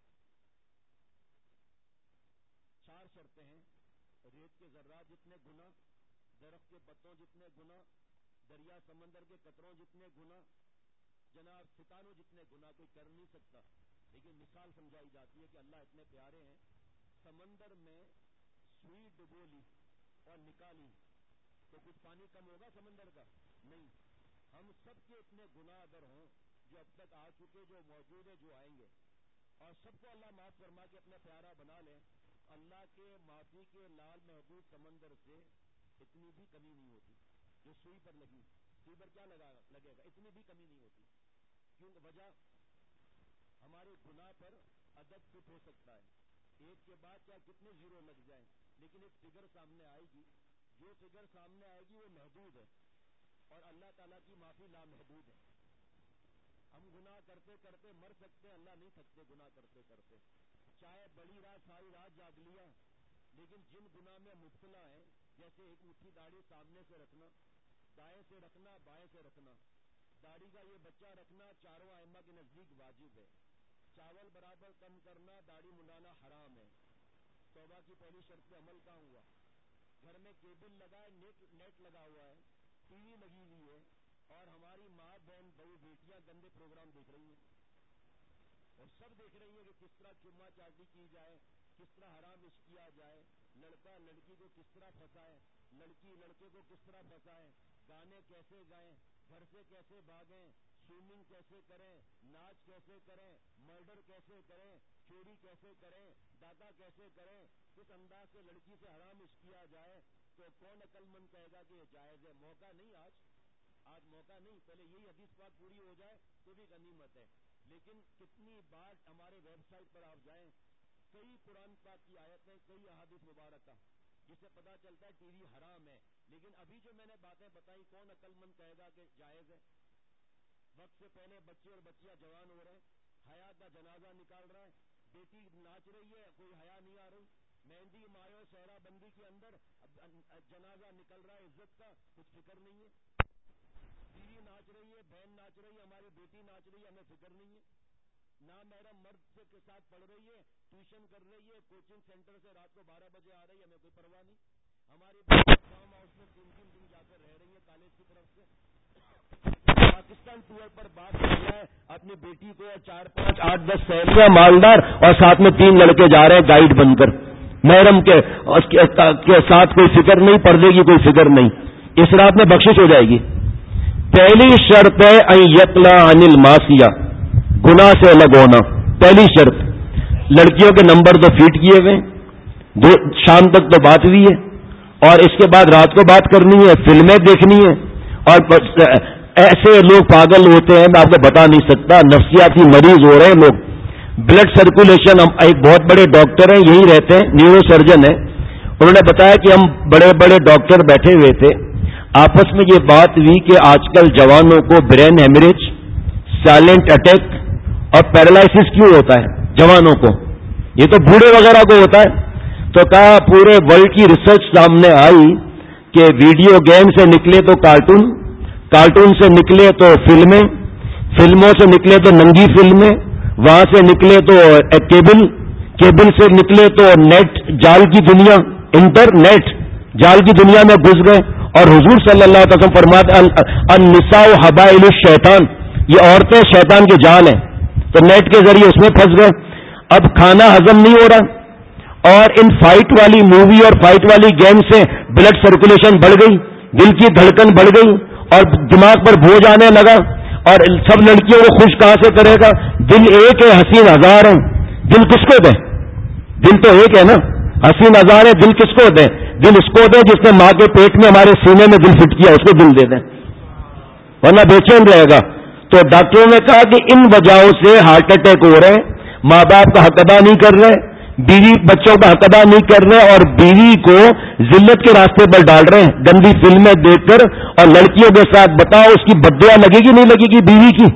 چار شرطیں ہیں، ریت کے ذرات جتنے گناہ، درخت کے پتوں جتنے گناہ، دریا سمندر کے قطروں جتنے گناہ، جناب ستاروں جتنے گناہ کوئی کر نہیں سکتا. لیکن مثال سمجھائی جاتی ہے کہ اللہ اتنے پیارے ہیں، سمندر میں سوئی ڈبو لی اور نکالی تو کچھ پانی کم ہوگا سمندر کا؟ نہیں. ہم سب کے اتنے گناہ اگر ہوں جو اب تک آ چکے، جو موجود ہے، جو آئیں گے، اور سب کو اللہ معاف فرما کے اپنا پیارا بنا لیں، اللہ کے معافی کے لال محدود سمندر سے اتنی بھی کمی نہیں ہوتی جو سوئی پر لگی. سوئی پر کیا لگا لگے گا؟ اتنی بھی کمی نہیں ہوتی. کیوں؟ وجہ ہمارے گناہ پر عدد فٹ ہو سکتا ہے، ایک کے بعد چاہے کتنے زیرو لگ جائیں، لیکن ایک فگر سامنے آئے گی. جو فگر سامنے آئے گی وہ محدود ہے اور اللہ تعالیٰ کی معافی لامحدود ہے. ہم گناہ کرتے کرتے مر سکتے ہیں، اللہ نہیں تھکتے گناہ کرتے کرتے. چاہے بڑی رات ساری رات جاگ لیا، لیکن جن گناہ میں مبتلا ہے، جیسے ایک مٹھی داڑھی سامنے سے رکھنا، دائیں سے رکھنا، بائیں سے رکھنا، داڑھی کا یہ بچہ رکھنا چاروں ائمہ کے نزدیک واجب ہے. چاول برابر کم کرنا، داڑھی منڈانا حرام ہے. توبہ کی پہلی شرط پہ عمل کہاں ہوا؟ گھر میں کیبل لگا ہے، نیٹ نیٹ لگا ہوا ہے، ٹی وی لگی ہوئی ہے، اور ہماری ماں بہن بہو بیٹیاں گندے پروگرام دیکھ رہی ہیں، اور سب دیکھ رہی ہیں کہ کس طرح چما چاٹی کی جائے، کس طرح حرام عشق کیا جائے، لڑکا لڑکی کو کس طرح پھنسائے، لڑکی لڑکے کو کس طرح پھنسائے، گانے کیسے گائیں، گھر سے کیسے بھاگیں، سوئمنگ کیسے کریں، ناچ کیسے کریں، مرڈر کیسے کریں، چوری کیسے کریں، ڈاکہ کیسے کریں، کس انداز سے لڑکی سے حرام عشق کیا جائے. تو کون عقل مند کہے گا کہ یہ جائز ہے؟ موقع نہیں، آج آج موقع نہیں. پہلے یہی حدیث پاک پوری ہو جائے تو بھی غنیمت ہے. لیکن کتنی بار ہمارے ویب سائٹ پر آپ جائیں، کئی قرآن پاک کی آیتیں، کئی احادیث مبارکہ، جس سے پتا چلتا ہے ٹی وی حرام ہے. لیکن ابھی جو میں نے باتیں بتائی، کون عقل مند کہے گا کہ جائز ہے؟ وقت سے پہلے بچے اور بچیاں جوان ہو رہے ہیں، حیا کا جنازہ نکال رہا ہے، بیٹی ناچ رہی ہے، کوئی حیا نہیں آ رہی. مہندی مایو سہرا بندی کے اندر جنازہ نکل رہا ہے عزت کا، کچھ فکر نہیں ہے. بیوی ناچ رہی ہے، بہن ناچ رہی ہے، ہماری بیٹی ناچ رہی ہے، ہمیں فکر نہیں ہے. نامحرم مرد سے کے ساتھ پڑھ رہی ہے، ٹیوشن کر رہی ہے، کوچنگ سینٹر سے رات کو بارہ بجے آ رہی ہے، ہمیں کوئی پرواہ نہیں. ہماری فارم ہاؤس میں تین تین دن جا کر رہ رہی ہے کالج کی طرف سے. پاکستان ٹور پر بات کر رہا ہے، اپنی بیٹی کو چار پانچ آٹھ دس سہیلیاں مالدار اور ساتھ میں تین لڑکے جا رہے ہیں گائیڈ بن کر، محرم کے کے ساتھ کوئی فکر نہیں، پردے کی کوئی فکر نہیں. اس رات میں بخشش ہو جائے گی. پہلی شرط ہے ان یقلع عن المعصیہ، گناہ سے الگ ہونا. پہلی شرط. لڑکیوں کے نمبر تو فیٹ کیے ہوئے، دو شام تک تو بات ہوئی ہے، اور اس کے بعد رات کو بات کرنی ہے، فلمیں دیکھنی ہے. اور ایسے لوگ پاگل ہوتے ہیں، میں آپ کو بتا نہیں سکتا، نفسیاتی مریض ہو رہے ہیں لوگ. بلڈ سرکولیشن، ہم ایک بہت بڑے ڈاکٹر ہیں، یہی رہتے ہیں، نیورو سرجن ہیں، انہوں نے بتایا کہ ہم بڑے بڑے ڈاکٹر بیٹھے ہوئے تھے، آپس میں یہ بات ہوئی کہ آج کل جوانوں کو برین ہیمریج، سائلنٹ اٹیک اور پیرالائسس کیوں ہوتا ہے جوانوں کو؟ یہ تو بوڑھے وغیرہ کو ہوتا ہے. تو کہا پورے ورلڈ کی ریسرچ سامنے آئی کہ ویڈیو گیم سے نکلے تو کارٹون، کارٹون سے نکلے تو فلمیں، فلموں سے نکلے تو ننگی فلمیں، وہاں سے نکلے تو کیبل، کیبل سے نکلے تو نیٹ، جال کی دنیا، انٹرنیٹ جال کی دنیا میں گھس گئے. اور حضور صلی اللہ علیہ وسلم فرماتے النساء حبائل الشیطان، یہ عورتیں شیطان کے جال ہیں. تو نیٹ کے ذریعے اس میں پھنس گئے. اب کھانا ہضم نہیں ہو رہا، اور ان فائٹ والی مووی اور فائٹ والی گیم سے بلڈ سرکولیشن بڑھ گئی، دل کی دھڑکن بڑھ گئی اور دماغ پر بوجھ آنے لگا، اور سب لڑکیوں کو خوش کہاں سے کرے گا؟ دل ایک ہے، حسین ہزار ہیں، دل کس کو دیں؟ دل تو ایک ہے نا، حسین ہزار ہے، دل کس کو دیں؟ دل اس کو دیں جس نے ماں کے پیٹ میں ہمارے سینے میں دل فٹ کیا، اس کو دل دے دیں، ورنہ بے چین رہے گا۔ تو ڈاکٹروں نے کہا کہ ان وجہوں سے ہارٹ اٹیک ہو رہے ہیں، ماں باپ کا حق ادا نہیں کر رہے، بیوی بچوں کا حق ادا نہیں کر رہے، اور بیوی کو ذلت کے راستے پر ڈال رہے ہیں گندی فلمیں دیکھ کر اور لڑکیوں کے ساتھ۔ بتاؤ اس کی بددعا لگے گی نہیں لگے گی بیوی کی؟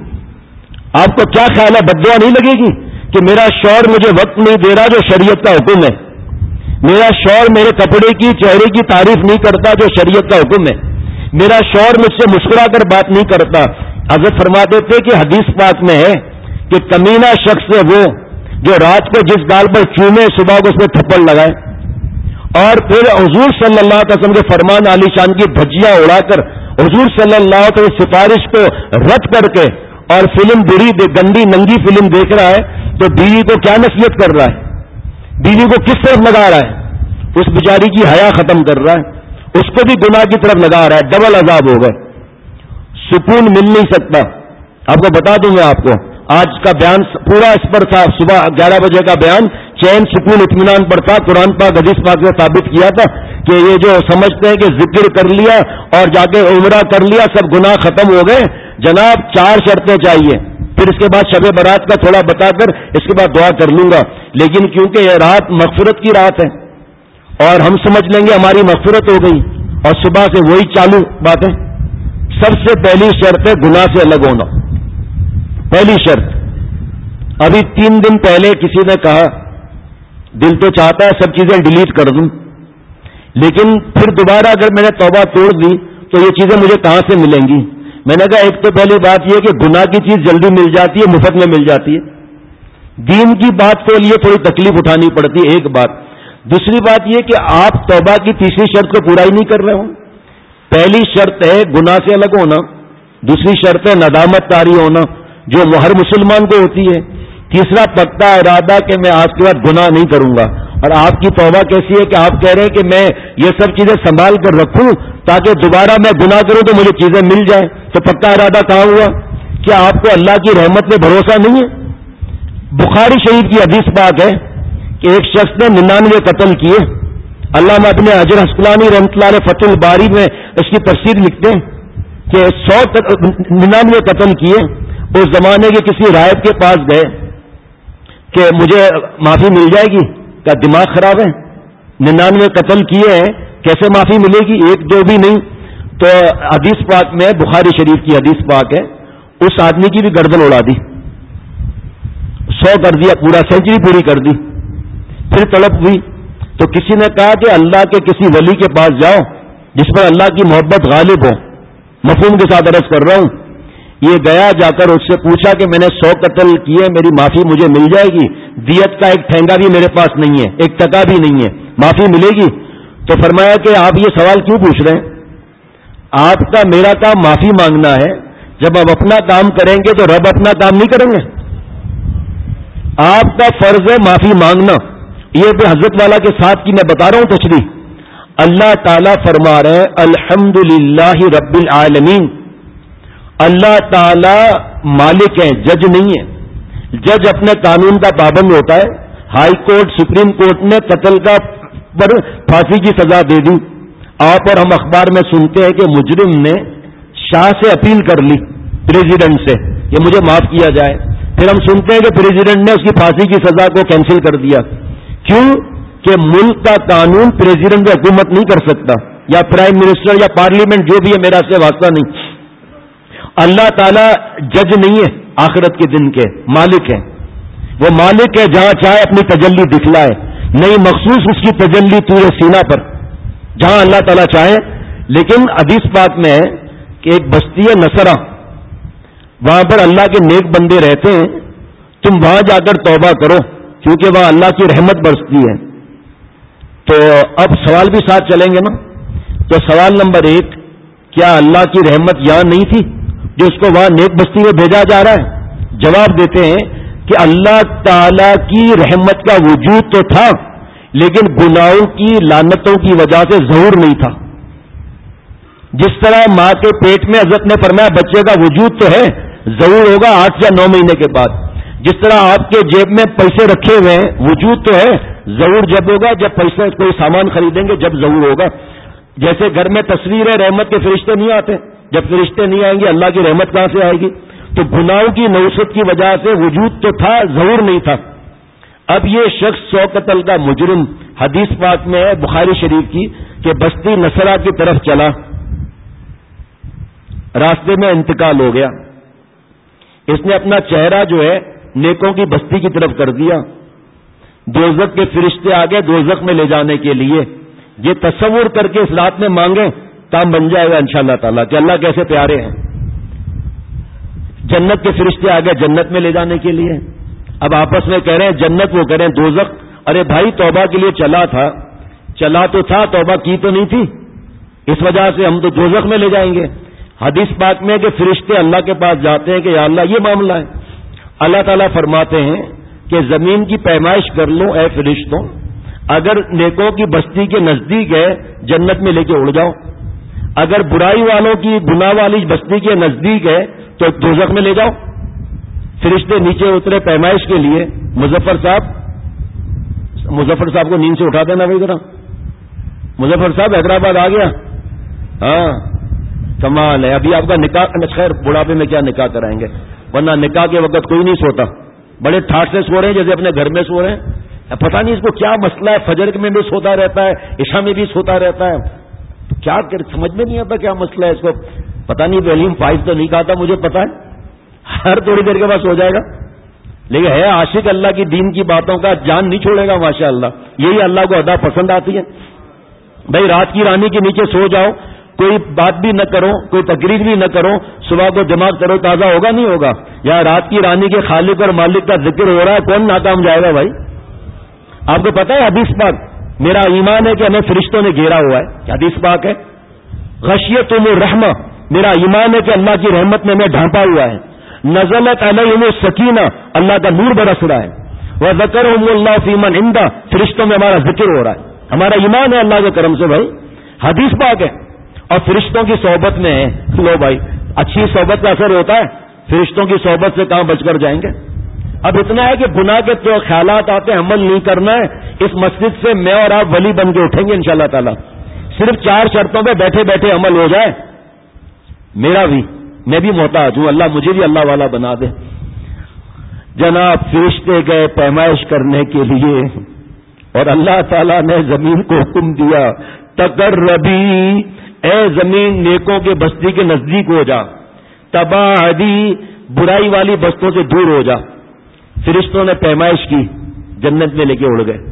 آپ کو کیا خیال ہے، بددعا نہیں لگے گی کہ میرا شوہر مجھے وقت نہیں دے رہا جو شریعت کا حکم ہے، میرا شوہر میرے کپڑے کی چہرے کی تعریف نہیں کرتا جو شریعت کا حکم ہے، میرا شوہر مجھ سے مسکرا کر بات نہیں کرتا؟ حضرت فرماتے تھے کہ حدیث پاک میں ہے کہ کمینہ شخص ہے وہ جو رات کو جس گال پر چومے صبح کو اس میں تھپڑ لگائے، اور پھر حضور صلی اللہ علیہ وسلم کے فرمان عالی شان کی دھجیاں اڑا کر حضور صلی اللہ علیہ وسلم سفارش کو رد کر کے اور فلم بری گندی ننگی فلم دیکھ رہا ہے، تو بیوی کو کیا نصیحت کر رہا ہے؟ بیوی کو کس طرف لگا رہا ہے؟ اس بیچاری کی حیا ختم کر رہا ہے، اس کو بھی گناہ کی طرف لگا رہا ہے، ڈبل عذاب ہو گئے، سکون مل نہیں سکتا۔ آپ کو بتا دوں گا، آپ کو آج کا بیان پورا اس پر تھا، صبح گیارہ بجے کا بیان چین سکون اطمینان پر تھا۔ قرآن پاک حدیث پاک نے ثابت کیا تھا کہ یہ جو سمجھتے ہیں کہ ذکر کر لیا اور جا کے عمرہ کر لیا سب گناہ ختم ہو گئے، جناب چار شرطیں چاہیے، پھر اس کے بعد شب برات کا تھوڑا بتا کر اس کے بعد دعا کر لوں گا، لیکن کیونکہ یہ رات مغفرت کی رات ہے اور ہم سمجھ لیں گے ہماری مغفرت ہو گئی اور صبح سے وہی چالو بات ہے۔ سب سے پہلی شرط ہے گناہ سے الگ ہونا، پہلی شرط۔ ابھی تین دن پہلے کسی نے کہا دل تو چاہتا ہے سب چیزیں ڈیلیٹ کر دوں، لیکن پھر دوبارہ اگر میں نے توبہ توڑ دی تو یہ چیزیں مجھے کہاں سے ملیں گی؟ میں نے کہا ایک تو پہلی بات یہ کہ گناہ کی چیز جلدی مل جاتی ہے، مفت میں مل جاتی ہے، دین کی بات کے لیے تھوڑی تکلیف اٹھانی پڑتی ہے، ایک بات۔ دوسری بات یہ کہ آپ توبہ کی تیسری شرط کو پورا ہی نہیں کر رہے ہوں۔ پہلی شرط ہے گناہ سے الگ ہونا، دوسری شرط ہے ندامت طاری ہونا جو ہر مسلمان کو ہوتی ہے، تیسرا پکا ارادہ کہ میں آج کے بعد گناہ نہیں کروں گا۔ اور آپ کی توبہ کیسی ہے کہ آپ کہہ رہے ہیں کہ میں یہ سب چیزیں سنبھال کر رکھوں تاکہ دوبارہ میں گناہ کروں تو مجھے چیزیں مل جائیں، تو پکا ارادہ کہاں ہوا؟ کیا آپ کو اللہ کی رحمت پہ بھروسہ نہیں ہے؟ بخاری شریف کی حدیث پاک ہے کہ ایک شخص نے ننانوے قتل کیے، علامہ ابن حجر عسقلانی رحمۃ اللہ علیہ فتح الباری میں اس کی تفسیر لکھتے ہیں کہ سو ننانوے قتل کیے۔ اس زمانے کے کسی راہب کے پاس گئے کہ مجھے معافی مل جائے گی؟ کیا دماغ خراب ہے؟ ننانوے قتل کیے ہیں، کیسے معافی ملے گی؟ ایک دو بھی نہیں۔ تو حدیث پاک میں بخاری شریف کی حدیث پاک ہے، اس آدمی کی بھی گردن اڑا دی، سو کر دیا، پورا سینچری پوری کر دی۔ پھر طلب ہوئی تو کسی نے کہا کہ اللہ کے کسی ولی کے پاس جاؤ جس پر اللہ کی محبت غالب ہو، مفہوم کے ساتھ عرض کر رہا ہوں۔ یہ گیا، جا کر اس سے پوچھا کہ میں نے سو قتل کیے، میری معافی مجھے مل جائے گی؟ دیت کا ایک ٹھینگا بھی میرے پاس نہیں ہے، ایک ٹکا بھی نہیں ہے، معافی ملے گی؟ تو فرمایا کہ آپ یہ سوال کیوں پوچھ رہے ہیں؟ آپ کا میرا کام معافی مانگنا ہے، جب آپ اپنا کام کریں گے تو رب اپنا کام نہیں کریں گے؟ آپ کا فرض ہے معافی مانگنا۔ یہ بھی حضرت والا کے ساتھ کی میں بتا رہا ہوں تشریح۔ اللہ تعالیٰ فرما رہے ہیں الحمدللہ رب العالمین، اللہ تعالی مالک ہیں، جج نہیں ہے۔ جج اپنے قانون کا پابند ہوتا ہے۔ ہائی کورٹ سپریم کورٹ نے قتل کا پر پھانسی کی سزا دے دی، آپ اور ہم اخبار میں سنتے ہیں کہ مجرم نے شاہ سے اپیل کر لی، پریزیڈنٹ سے، کہ مجھے معاف کیا جائے۔ پھر ہم سنتے ہیں کہ پریزیڈنٹ نے اس کی پھانسی کی سزا کو کینسل کر دیا۔ کیوں؟ کہ ملک کا قانون پریزیڈنٹ کی حکومت نہیں کر سکتا، یا پرائم منسٹر یا پارلیمنٹ، جو بھی ہے، میرا سے واسطہ نہیں۔ اللہ تعالیٰ جج نہیں ہے، آخرت کے دن کے مالک ہے۔ وہ مالک ہے جہاں چاہے اپنی تجلی دکھلائے، نہیں مخصوص اس کی تجلی طور سینا پر، جہاں اللہ تعالیٰ چاہے۔ لیکن حدیث پاک میں ہے کہ ایک بستی ہے نصرہ، وہاں پر اللہ کے نیک بندے رہتے ہیں، تم وہاں جا کر توبہ کرو کیونکہ وہاں اللہ کی رحمت برستی ہے۔ تو اب سوال بھی ساتھ چلیں گے نا۔ تو سوال نمبر ایک، کیا اللہ کی رحمت یہاں نہیں تھی جو اس کو وہاں نیک بستی میں بھیجا جا رہا ہے؟ جواب دیتے ہیں کہ اللہ تعالی کی رحمت کا وجود تو تھا، لیکن گناہوں کی لعنتوں کی وجہ سے ظہور نہیں تھا۔ جس طرح ماں کے پیٹ میں حضرت نے فرمایا بچے کا وجود تو ہے ضرور ہوگا آٹھ یا نو مہینے کے بعد، جس طرح آپ کے جیب میں پیسے رکھے ہوئے ہیں وجود تو ہے ضرور جب ہوگا جب پیسے کوئی سامان خریدیں گے جب ضرور ہوگا. جیسے گھر میں تصویر ہے رحمت کے فرشتے نہیں آتے، جب فرشتے نہیں آئیں گے اللہ کی رحمت کہاں سے آئے گی؟ تو گناہوں کی نوسط کی وجہ سے وجود تو تھا ضرور نہیں تھا. اب یہ شخص سو قتل کا مجرم حدیث پاک میں ہے بخاری شریف کی کہ بستی نصرہ کی طرف چلا، راستے میں انتقال ہو گیا. اس نے اپنا چہرہ جو ہے نیکوں کی بستی کی طرف کر دیا. دوزخ کے فرشتے آگے دوزخ میں لے جانے کے لیے یہ تصور کر کے اس رات میں مانگے کام بن جائے گا انشاءاللہ تعالیٰ کہ اللہ کیسے پیارے ہیں. جنت کے فرشتے آگے جنت میں لے جانے کے لیے. اب آپس میں کہہ رہے ہیں جنت وہ کہہ رہے ہیں دوزخ. ارے بھائی توبہ کے لیے چلا تھا چلا تو تھا توبہ کی تو نہیں تھی، اس وجہ سے ہم تو دوزخ میں لے جائیں گے. حدیث پاک میں کہ فرشتے اللہ کے پاس جاتے ہیں کہ یا اللہ یہ معاملہ ہے. اللہ تعالیٰ فرماتے ہیں کہ زمین کی پیمائش کر لو اے فرشتوں، اگر نیکوں کی بستی کے نزدیک ہے جنت میں لے کے اڑ جاؤ، اگر برائی والوں کی گناہ والی بستی کے نزدیک ہے تو دوزخ میں لے جاؤ. فرشتے نیچے اترے پیمائش کے لیے. مظفر صاحب مظفر صاحب کو نیند سے اٹھا دینا بھائی ذرا. مظفر صاحب حیدرآباد آ گیا. ہاں کمال ہے. ابھی آپ کا نکاح، خیر بڑھاپے میں کیا نکاح کرائیں گے، ورنہ نکاح کے وقت کوئی نہیں سوتا، بڑے ٹھاٹ سے سو رہے ہیں جیسے اپنے گھر میں سو رہے ہیں. پتہ نہیں اس کو کیا مسئلہ ہے، فجر میں بھی سوتا رہتا ہے عشاء میں بھی سوتا رہتا ہے. کیا سمجھ میں نہیں آتا کیا مسئلہ ہے اس کو. پتہ نہیں ویلیم فائز تو نہیں کہا تھا مجھے پتا ہے، ہر تھوڑی دیر کے بعد سو جائے گا. لیکن ہے عاشق اللہ کی دین کی باتوں کا، جان نہیں چھوڑے گا ماشاء اللہ. یہی اللہ کو ادا پسند آتی ہے. بھائی رات کی رانی کے نیچے سو جاؤ، کوئی بات بھی نہ کرو، کوئی تقریر بھی نہ کرو، صبح کو دماغ کرو تازہ ہوگا نہیں ہوگا؟ یا رات کی رانی کے خالق اور مالک کا ذکر ہو رہا ہے، کون ناکام جائے گا بھائی؟ آپ کو پتا ہے حدیث پاک میرا ایمان ہے کہ ہمیں فرشتوں نے گھیرا ہوا ہے. حدیث پاک ہے غشیتہم الرحمہ، میرا ایمان ہے کہ اللہ کی رحمت نے ہمیں ڈھانپا ہوا ہے. نزلت علیہم السکینہ، اللہ کا نور برس رہا ہے. وذکرہم اللہ فی من عنده، فرشتوں میں ہمارا ذکر ہو رہا ہے. ہمارا ایمان ہے اللہ کے کرم سے بھائی. حدیث پاک ہے. اور فرشتوں کی صحبت میں ہے. لو بھائی اچھی صحبت کا اثر ہوتا ہے، فرشتوں کی صحبت سے کہاں بچ کر جائیں گے. اب اتنا ہے کہ گناہ کے تو خیالات آتے ہیں، عمل نہیں کرنا ہے. اس مسجد سے میں اور آپ ولی بن کے اٹھیں گے انشاءاللہ تعالی. صرف چار شرطوں پہ بیٹھے بیٹھے عمل ہو جائے. میرا بھی، میں بھی محتاج ہوں، اللہ مجھے بھی اللہ والا بنا دے. جناب فرشتے گئے پیمائش کرنے کے لیے اور اللہ تعالیٰ نے زمین کو حکم دیا تقربی، اے زمین نیکوں کے بستی کے نزدیک ہو جا، تباعدی برائی والی بستوں سے دور ہو جا. فرشتوں نے پیمائش کی، جنت میں لے کے اڑ گئے.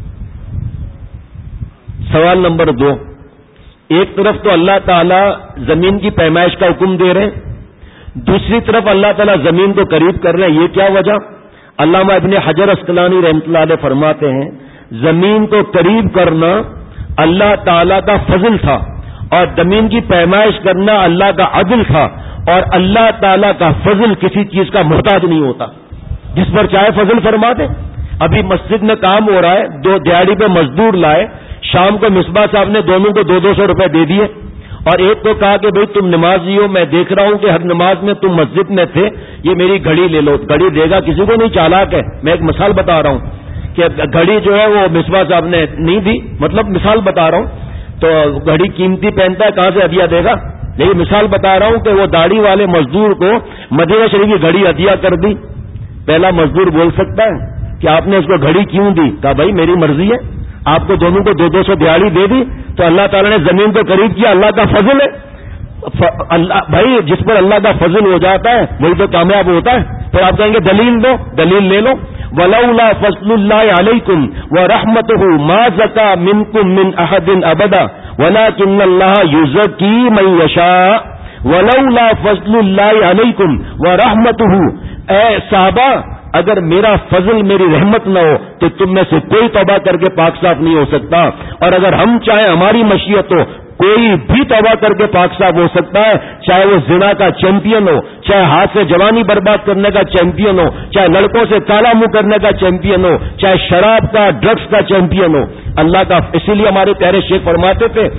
سوال نمبر دو، ایک طرف تو اللہ تعالیٰ زمین کی پیمائش کا حکم دے رہے ہیں، دوسری طرف اللہ تعالیٰ زمین کو قریب کر رہے ہیں. یہ کیا وجہ؟ علامہ ابن حجر اسقلانی رحمۃ اللہ علیہ فرماتے ہیں زمین کو قریب کرنا اللہ تعالیٰ کا فضل تھا اور زمین کی پیمائش کرنا اللہ کا عدل تھا. اور اللہ تعالیٰ کا فضل کسی چیز کا محتاج نہیں ہوتا، جس پر چاہے فضل فرما دے. ابھی مسجد میں کام ہو رہا ہے، دو دیہڑی پہ مزدور لائے، شام کو مصباح صاحب نے دونوں کو دو دو سو روپے دے دیے اور ایک کو کہا کہ بھئی تم نمازی ہو، میں دیکھ رہا ہوں کہ ہر نماز میں تم مسجد میں تھے، یہ میری گھڑی لے لو. گھڑی دے گا کسی کو نہیں، چالاک ہے. میں ایک مثال بتا رہا ہوں کہ گھڑی جو ہے وہ مصباح صاحب نے نہیں دی، مطلب مثال بتا رہا ہوں. تو گھڑی قیمتی پہنتا ہے، کہاں سے ہدیہ دے گا؟ لیکن مثال بتا رہا ہوں کہ وہ داڑھی والے مزدور کو مدینہ شریف کی گھڑی ہدیہ کر دی. پہلا مزدور بول سکتا ہے کہ آپ نے اس کو گھڑی کیوں دی؟ کہا بھائی میری مرضی ہے، آپ کو دونوں کو دو دو سو دیہڑی دے دی تو اللہ تعالیٰ نے زمین کو قریب کیا، اللہ کا فضل ہے. اللہ بھائی جس پر اللہ کا فضل ہو جاتا ہے وہی تو کامیاب ہوتا ہے. پھر آپ کہیں گے دلیل دو، دلیل لے لو. ولولا فضل اللہ علیکم ورحمتہ ما زکا منکم من احد ابدا ولکن اللہ یزکی من یشاء. ولولا فضل اللہ علیکم ورحمتہ، اے صحابہ اگر میرا فضل میری رحمت نہ ہو تو تم میں سے کوئی توبہ کر کے پاک صاف نہیں ہو سکتا. اور اگر ہم چاہیں ہماری مشیت ہو کوئی بھی توبہ کر کے پاک صاف ہو سکتا ہے، چاہے وہ زنا کا چیمپئن ہو، چاہے ہاتھ سے جوانی برباد کرنے کا چیمپئن ہو، چاہے لڑکوں سے کالا منہ کرنے کا چیمپئن ہو، چاہے شراب کا ڈرگس کا چیمپئن ہو. اللہ کا اسی لیے ہمارے پیارے شیخ فرماتے تھے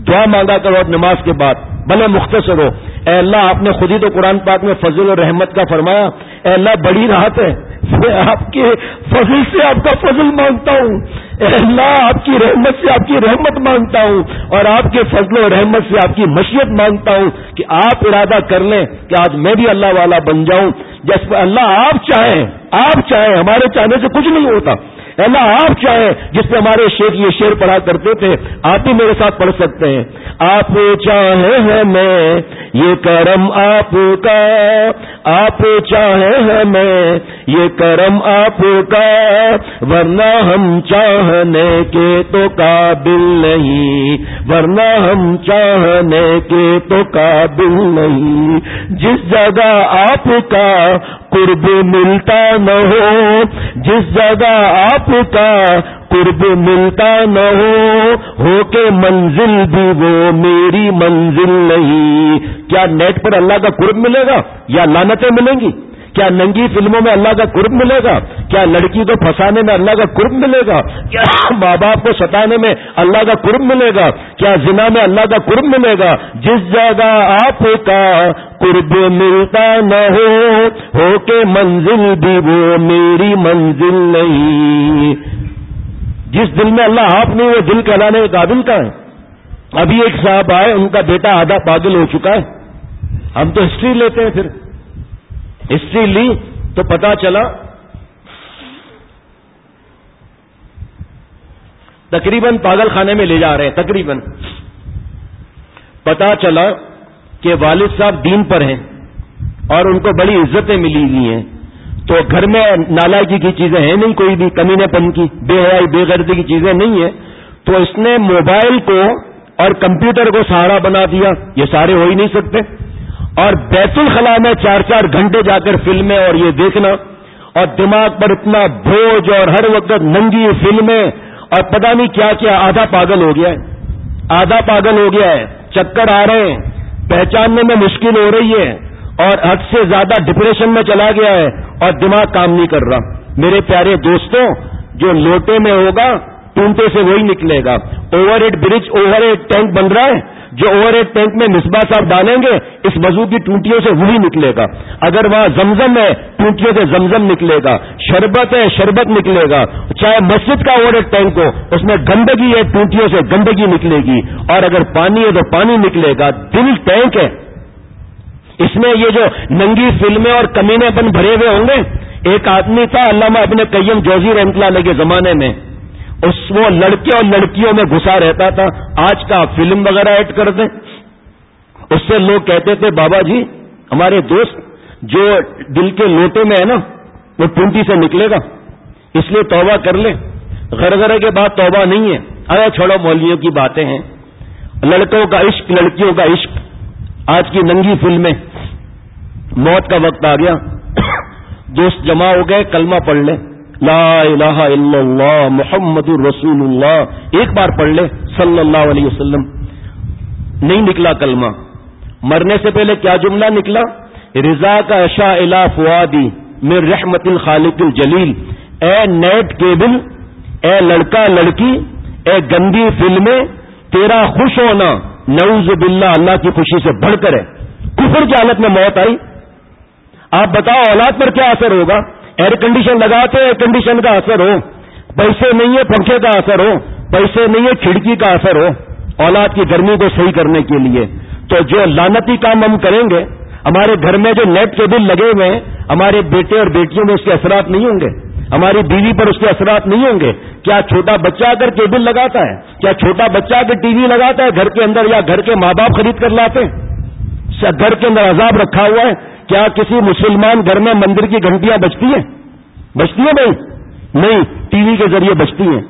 دعا مانگا کرو نماز کے بعد، بھلے مختصر ہو. اے اللہ آپ نے خود ہی تو قرآن پاک میں فضل اور رحمت کا فرمایا. اے اللہ بڑی راحت ہے، میں آپ کے فضل سے آپ کا فضل مانگتا ہوں. اے اللہ آپ کی رحمت سے آپ کی رحمت مانگتا ہوں، اور آپ کے فضل و رحمت سے آپ کی مشیت مانگتا ہوں کہ آپ ارادہ کر لیں کہ آج میں بھی اللہ والا بن جاؤں. جس پر اللہ آپ چاہیں، آپ چاہیں، ہمارے چاہنے سے کچھ نہیں ہوتا. اللہ آپ چاہیں، جس پہ ہمارے شیخ یہ شعر پڑھا کرتے تھے، آپ بھی میرے ساتھ پڑھ سکتے ہیں. آپ چاہیں ہمیں یہ کرم آپ کا، آپ چاہیں ہمیں یہ کرم آپ کا، ورنہ ہم چاہنے کے تو قابل نہیں، ورنہ ہم چاہنے کے تو قابل نہیں. جس جگہ آپ کا قرب ملتا نہ ہو، جس جگہ آپ کا قرب ملتا نہ ہو، ہو کے منزل بھی وہ میری منزل نہیں. کیا نیٹ پر اللہ کا قرب ملے گا یا لعنتیں ملیں گی؟ کیا ننگی فلموں میں اللہ کا قرب ملے گا؟ کیا لڑکی کو پھنسانے میں اللہ کا قرب ملے گا؟ کیا ماں باپ کو ستانے میں اللہ کا قرب ملے گا؟ کیا زنا میں اللہ کا قرب ملے گا؟ جس جگہ آپ کا قرب ملتا نہ ہو، ہو کے منزل بھی وہ میری منزل نہیں. جس دل میں اللہ آپ نہیں، وہ دل کہلانے کے قابل کا ہے. ابھی ایک صاحب آئے، ان کا بیٹا آدھا پاگل ہو چکا ہے. ہم تو ہسٹری لیتے ہیں، پھر ہسٹری لی تو پتا چلا تقریباً پاگل خانے میں لے جا رہے ہیں. تقریباً پتا چلا کہ والد صاحب دین پر ہیں اور ان کو بڑی عزتیں ملی ہوئی ہیں، تو گھر میں نالائکی کی چیزیں ہیں نہیں، کوئی بھی کمینے پن کی، بے حیائی بے غیرتی کی چیزیں نہیں ہیں. تو اس نے موبائل کو اور کمپیوٹر کو سہارا بنا دیا. یہ سارے ہو ہی نہیں سکتے. اور بیت الخلاء میں چار چار گھنٹے جا کر فلمیں اور یہ دیکھنا، اور دماغ پر اتنا بوجھ، اور ہر وقت ننگی فلمیں، اور پتہ نہیں کیا کیا. آدھا پاگل ہو گیا ہے، آدھا پاگل ہو گیا ہے. چکر آ رہے ہیں، پہچاننے میں مشکل ہو رہی ہے، اور حد سے زیادہ ڈپریشن میں چلا گیا ہے، اور دماغ کام نہیں کر رہا. میرے پیارے دوستوں، جو لوٹے میں ہوگا ٹونٹے سے وہی نکلے گا. Overhead bridge, overhead tank بن رہا ہے، جو اوور ہیڈ ٹینک میں مصباح صاحب ڈالیں گے اس وضو کی ٹونٹیوں سے وہی نکلے گا. اگر وہاں زمزم ہے ٹونٹیوں سے زمزم نکلے گا، شربت ہے شربت نکلے گا. چاہے مسجد کا اوور ہیڈ ٹینک ہو، اس میں گندگی ہے ٹونٹیوں سے گندگی نکلے گی. اور اگر پانی ہے تو پانی نکلے گا. دل ٹینک ہے، اس میں یہ جو ننگی فلمیں اور کمینے پن بھرے ہوئے ہوں گے. ایک آدمی تھا علامہ ابن قیم جوزی رحمۃ اللہ علیہ کے زمانے میں، اس وہ لڑکے اور لڑکیوں میں گھسا رہتا تھا. آج کا فلم وغیرہ ایڈ کر دیں. اس سے لوگ کہتے تھے بابا جی ہمارے دوست جو دل کے لوٹے میں ہے نا وہ ٹونٹی سے نکلے گا، اس لیے توبہ کر لے. غرغرے کے بعد توبہ نہیں ہے. ارے چھوڑو مولویوں کی باتیں ہیں. لڑکوں کا عشق، لڑکیوں کا عشق، آج کی ننگی فلمیں. موت کا وقت آ گیا، دوست جمع ہو گئے، کلمہ پڑھ لے، لا الہ الا اللہ محمد الرسول اللہ، ایک بار پڑھ لے صلی اللہ علیہ وسلم. نہیں نکلا کلمہ. مرنے سے پہلے کیا جملہ نکلا؟ رضا کا اشا الا فؤادی من رحمت الخالق الجلیل. اے نیٹ کیبل، اے لڑکا لڑکی، اے گندی فلمیں، تیرا خوش ہونا نعوذ باللہ اللہ کی خوشی سے بڑھ کر ہے. کفر کی حالت میں موت آئی. آپ بتاؤ اولاد پر کیا اثر ہوگا؟ ایئر کنڈیشن لگاتے ایئر کنڈیشن کا اثر ہو، پیسے نہیں ہے پنکھے کا اثر ہو، پیسے نہیں ہے کھڑکی کا اثر ہو اولاد کی گرمی کو صحیح کرنے کے لیے. تو جو لعنتی کام ہم کریں گے، ہمارے گھر میں جو نیٹ کے بل لگے ہوئے ہیں، ہمارے بیٹے اور بیٹیوں میں اس کے اثرات نہیں ہوں گے، ہماری بیوی پر اس کے اثرات نہیں ہوں گے. کیا چھوٹا بچہ اگر کیبل لگاتا ہے، کیا چھوٹا بچہ اگر ٹی وی لگاتا ہے گھر کے اندر، یا گھر کے ماں باپ خرید کر لاتے ہیں؟ گھر کے اندر عذاب رکھا ہوا ہے. کیا کسی مسلمان گھر میں مندر کی گھنٹیاں بجتی ہیں؟ بجتی ہیں نہیں؟ نہیں، ٹی وی کے ذریعے بجتی ہیں.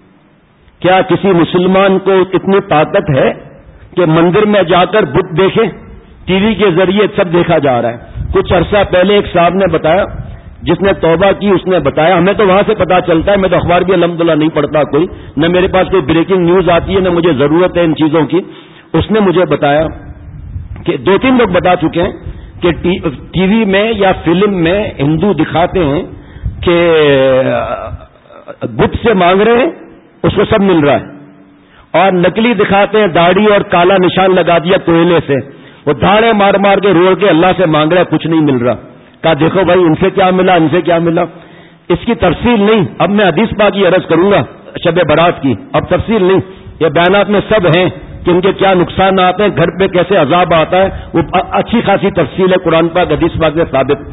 کیا کسی مسلمان کو اتنی طاقت ہے کہ مندر میں جا کر بت دیکھے؟ ٹی وی کے ذریعے سب دیکھا جا رہا ہے. کچھ عرصہ پہلے ایک صاحب نے بتایا، جس نے توبہ کی اس نے بتایا، ہمیں تو وہاں سے پتا چلتا ہے، میں تو اخبار بھی الحمدللہ نہیں پڑھتا کوئی، نہ میرے پاس کوئی بریکنگ نیوز آتی ہے، نہ مجھے ضرورت ہے ان چیزوں کی. اس نے مجھے بتایا کہ دو تین لوگ بتا چکے ہیں کہ ٹی وی میں یا فلم میں ہندو دکھاتے ہیں کہ بت سے مانگ رہے ہیں، اس کو سب مل رہا ہے. اور نکلی دکھاتے ہیں داڑھی اور کالا نشان لگا دیا کوئلے سے، وہ دھاڑے مار مار کے روڑ کے اللہ سے مانگ رہا ہے، کچھ نہیں مل رہا. کہا دیکھو بھائی ان سے کیا ملا، ان سے کیا ملا. اس کی تفصیل نہیں، اب میں حدیث پاک کی عرض کروں گا شب برات کی، اب تفصیل نہیں، یہ بیانات میں سب ہیں کہ ان کے کیا نقصانات ہیں، گھر پہ کیسے عذاب آتا ہے، وہ اچھی خاصی تفصیل ہے قرآن پاک حدیث پاک سے ثابت.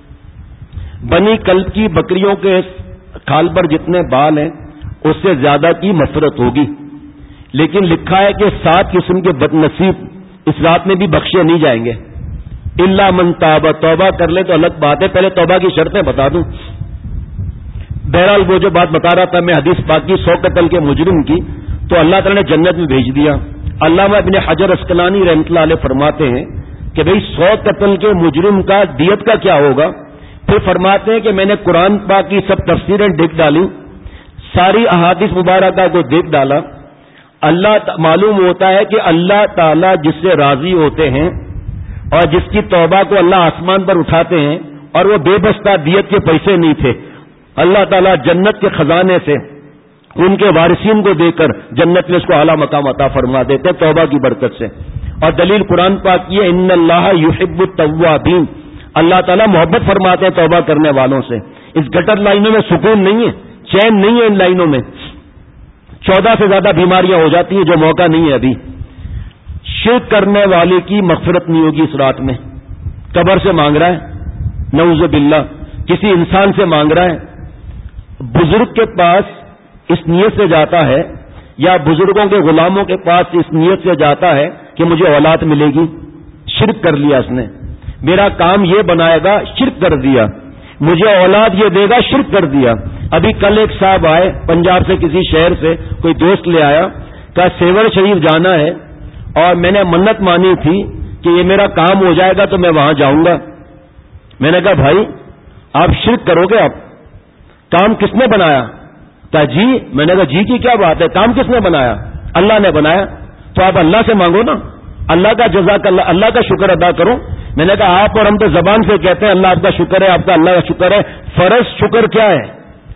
بنی کلب کی بکریوں کے کھال پر جتنے بال ہیں اس سے زیادہ کی مغفرت ہوگی، لیکن لکھا ہے کہ سات قسم کے بد نصیب اس رات میں بھی بخشے نہیں جائیں گے. الا من تاب، توبہ کر لے تو الگ بات ہے. پہلے توبہ کی شرطیں بتا دوں. بہرحال وہ جو بات بتا رہا تھا میں حدیث پاک کی، سو قتل کے مجرم کی، تو اللہ تعالی نے جنت میں بھیج دیا. علامہ ابن حجر اسقلانی رحمۃ اللہ علیہ فرماتے ہیں کہ بھئی سو قتل کے مجرم کا دیت کا کیا ہوگا. پھر فرماتے ہیں کہ میں نے قرآن پاک کی سب تفسیریں دیکھ ڈالی، ساری احادیث مبارکہ کو دیکھ ڈالا. اللہ معلوم ہوتا ہے کہ اللہ تعالیٰ جس سے راضی ہوتے ہیں اور جس کی توبہ کو اللہ آسمان پر اٹھاتے ہیں، اور وہ بے بس تھا، دیت کے پیسے نہیں تھے، اللہ تعالیٰ جنت کے خزانے سے ان کے وارثین کو دے کر جنت میں اس کو اعلیٰ مقام عطا فرما دیتے توبہ کی برکت سے. اور دلیل قرآن پاک کی ہے ان اللہ یحب التوابین، اللہ تعالیٰ محبت فرماتے ہیں توبہ کرنے والوں سے. اس گٹر لائنوں میں سکون نہیں ہے، چین نہیں ہے ان لائنوں میں. چودہ سے زیادہ بیماریاں ہو جاتی ہیں جو موقع نہیں ہے ابھی. شرک کرنے والے کی مغفرت نہیں ہوگی اس رات میں. قبر سے مانگ رہا ہے، نعوذ باللہ، کسی انسان سے مانگ رہا ہے، بزرگ کے پاس اس نیت سے جاتا ہے یا بزرگوں کے غلاموں کے پاس اس نیت سے جاتا ہے کہ مجھے اولاد ملے گی. شرک کر لیا اس نے. میرا کام یہ بنائے گا، شرک کر دیا. مجھے اولاد یہ دے گا، شرک کر دیا. ابھی کل ایک صاحب آئے پنجاب سے، کسی شہر سے کوئی دوست لے آیا، کہا سیور شریف جانا ہے اور میں نے منت مانی تھی کہ یہ میرا کام ہو جائے گا تو میں وہاں جاؤں گا. میں نے کہا بھائی آپ شرک کرو گے، آپ کام کس نے بنایا؟ کہا جی. میں نے کہا جی کی کیا بات ہے، کام کس نے بنایا؟ اللہ نے بنایا. تو آپ اللہ سے مانگو نا، اللہ کا جزاک اللہ، اللہ کا شکر ادا کرو. میں نے کہا آپ اور ہم تو زبان سے کہتے ہیں اللہ آپ کا شکر ہے، آپ کا اللہ کا شکر ہے. فرض شکر کیا ہے؟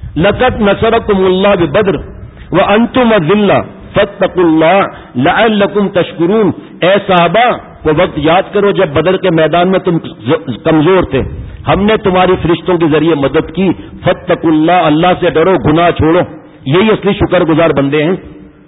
لقد نصرکم اللہ ببدر وانتم اذلہ فاتقوا اللہ لعلکم تشکرون. اے صحابہ وہ وقت یاد کرو جب بدر کے میدان میں تم کمزور تھے، ہم نے تمہاری فرشتوں کے ذریعے مدد کی. فاتقوا اللہ، اللہ سے ڈرو، گناہ چھوڑو. یہی اصلی شکر گزار بندے ہیں.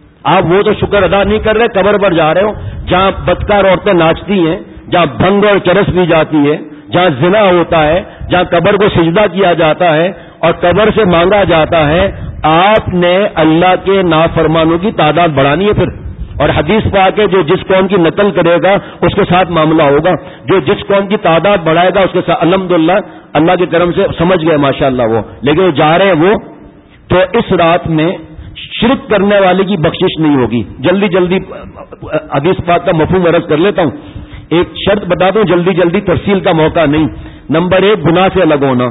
آپ وہ تو شکر ادا نہیں کر رہے، قبر پر جا رہے ہو جہاں بدکار عورتیں ناچتی ہیں، جہاں بھنگ اور چرس بھی جاتی ہے، جہاں زنا ہوتا ہے، جہاں قبر کو سجدہ کیا جاتا ہے اور قبر سے مانگا جاتا ہے. آپ نے اللہ کے نافرمانوں کی تعداد بڑھانی ہے پھر. اور حدیث پاک ہے جو جس قوم کی نقل کرے گا اس کے ساتھ معاملہ ہوگا، جو جس قوم کی تعداد بڑھائے گا اس کے ساتھ. الحمدللہ اللہ کے کرم سے سمجھ گئے ماشاءاللہ وہ، لیکن وہ جا رہے ہیں وہ. تو اس رات میں شرک کرنے والے کی بخشش نہیں ہوگی. جلدی جلدی حدیث پاک کا مفہوم عرض کر لیتا ہوں. ایک شرط بتا دوں جلدی جلدی، تفصیل کا موقع نہیں. نمبر ایک گناہ سے الگ ہونا.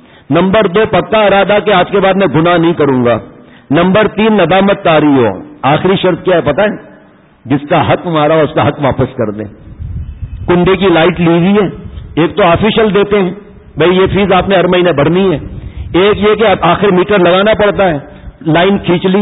نمبر دو پکا ارادہ کہ آج کے بعد میں گناہ نہیں کروں گا. نمبر تین ندامت طاری ہو. آخری شرط کیا ہے پتہ ہے؟ جس کا حق مارا اس کا حق واپس کر دیں. کنڈے کی لائٹ لی ہوئی ہے، ایک تو آفیشل دیتے ہیں بھائی یہ فیس آپ نے ہر مہینے بھرنی ہے، ایک یہ کہ آخر میٹر لگانا پڑتا ہے، لائن کھینچ لی،